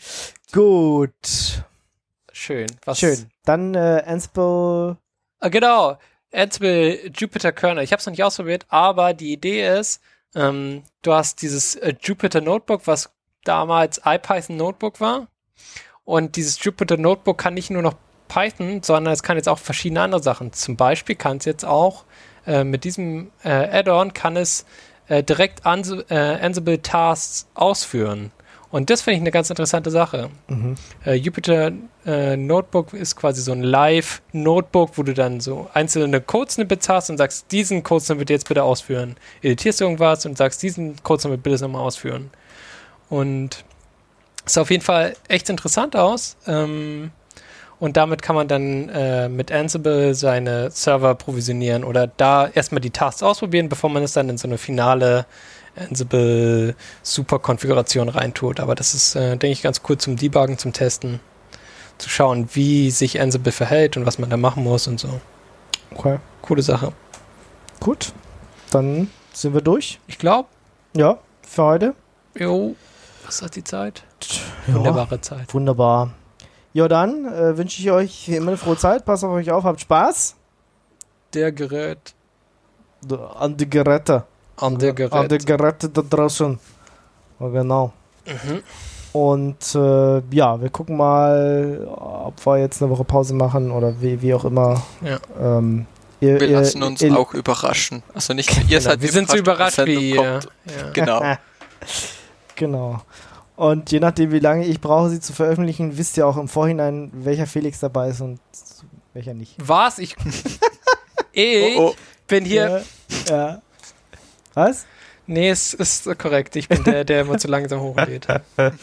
Gut. Schön. Was? Schön. Dann äh, Ansible. Ah, genau. Ansible Jupyter Kernel. Ich habe es noch nicht ausprobiert, aber die Idee ist, ähm, du hast dieses äh, Jupyter Notebook, was damals IPython Notebook war. Und dieses Jupyter Notebook kann nicht nur noch Python, sondern es kann jetzt auch verschiedene andere Sachen. Zum Beispiel kann es jetzt auch äh, mit diesem äh, Add-on kann es äh, direkt Ans- äh, Ansible Tasks ausführen. Und das finde ich eine ganz interessante Sache. Mhm. Äh, Jupyter äh, Notebook ist quasi so ein Live-Notebook, wo du dann so einzelne Code-Snippets hast und sagst, diesen Code-Snippet jetzt bitte ausführen. Editierst irgendwas und sagst, diesen Code-Snippet bitte nochmal ausführen. Und es sah auf jeden Fall echt interessant aus. Ähm, und damit kann man dann äh, mit Ansible seine Server provisionieren oder da erstmal die Tasks ausprobieren, bevor man es dann in so eine finale Ansible Super-Konfiguration reintut. Aber das ist, äh, denke ich, ganz cool zum Debuggen, zum Testen, zu schauen, wie sich Ansible verhält und was man da machen muss und so. Okay. Coole Sache. Gut. Dann sind wir durch. Ich glaube, Ja, für heute. jo, was hat die Zeit? Ja. Wunderbare Zeit. Wunderbar. Ja, dann äh, wünsche ich euch wie immer eine frohe Zeit. Passt auf euch auf, habt Spaß. Der Gerät. An die Geräte. An der An Gerät. die Geräte da draußen. Ja, genau. Mhm. Und äh, ja, wir gucken mal, ob wir jetzt eine Woche Pause machen oder wie, wie auch immer. Ja. Ähm, ihr, Wir ihr, lassen uns ihr, auch überraschen. Also nicht ihr seid Wir sind so überrascht wenn die wie Sendung ihr. kommt. Ja. Genau. Genau. Und je nachdem, wie lange ich brauche, sie zu veröffentlichen, wisst ihr auch im Vorhinein, welcher Felix dabei ist und welcher nicht. Was? Ich, ich Oh, oh. bin hier. Ja. ja. Was? Nee, es ist korrekt. Ich bin der, der immer zu langsam hochgeht.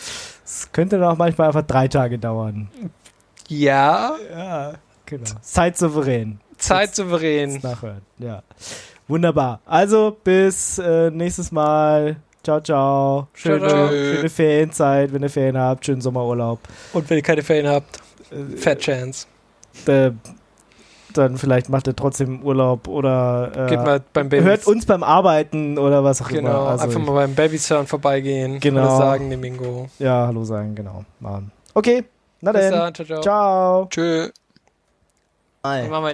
Es könnte dann auch manchmal einfach drei Tage dauern. Ja. Ja, genau. Zeitsouverän. Zeitsouverän. Nachhören, ja. Wunderbar. Also, bis äh, nächstes Mal. Ciao, ciao. Schöne, Ciao, ciao. schöne Ferienzeit, wenn ihr Ferien habt. Schönen Sommerurlaub. Und wenn ihr keine Ferien habt, Fat Chance. Äh, dann vielleicht macht ihr trotzdem Urlaub oder äh, Geht mal beim Babys. hört uns beim Arbeiten oder was auch Genau, immer. Also einfach ich- mal beim Babysern vorbeigehen. Genau. Oder sagen dem Bingo. Ja, hallo sagen, genau. Machen. Okay, na Bis dann. dann, ciao, ciao. Ciao. Tschö. Dann machen wir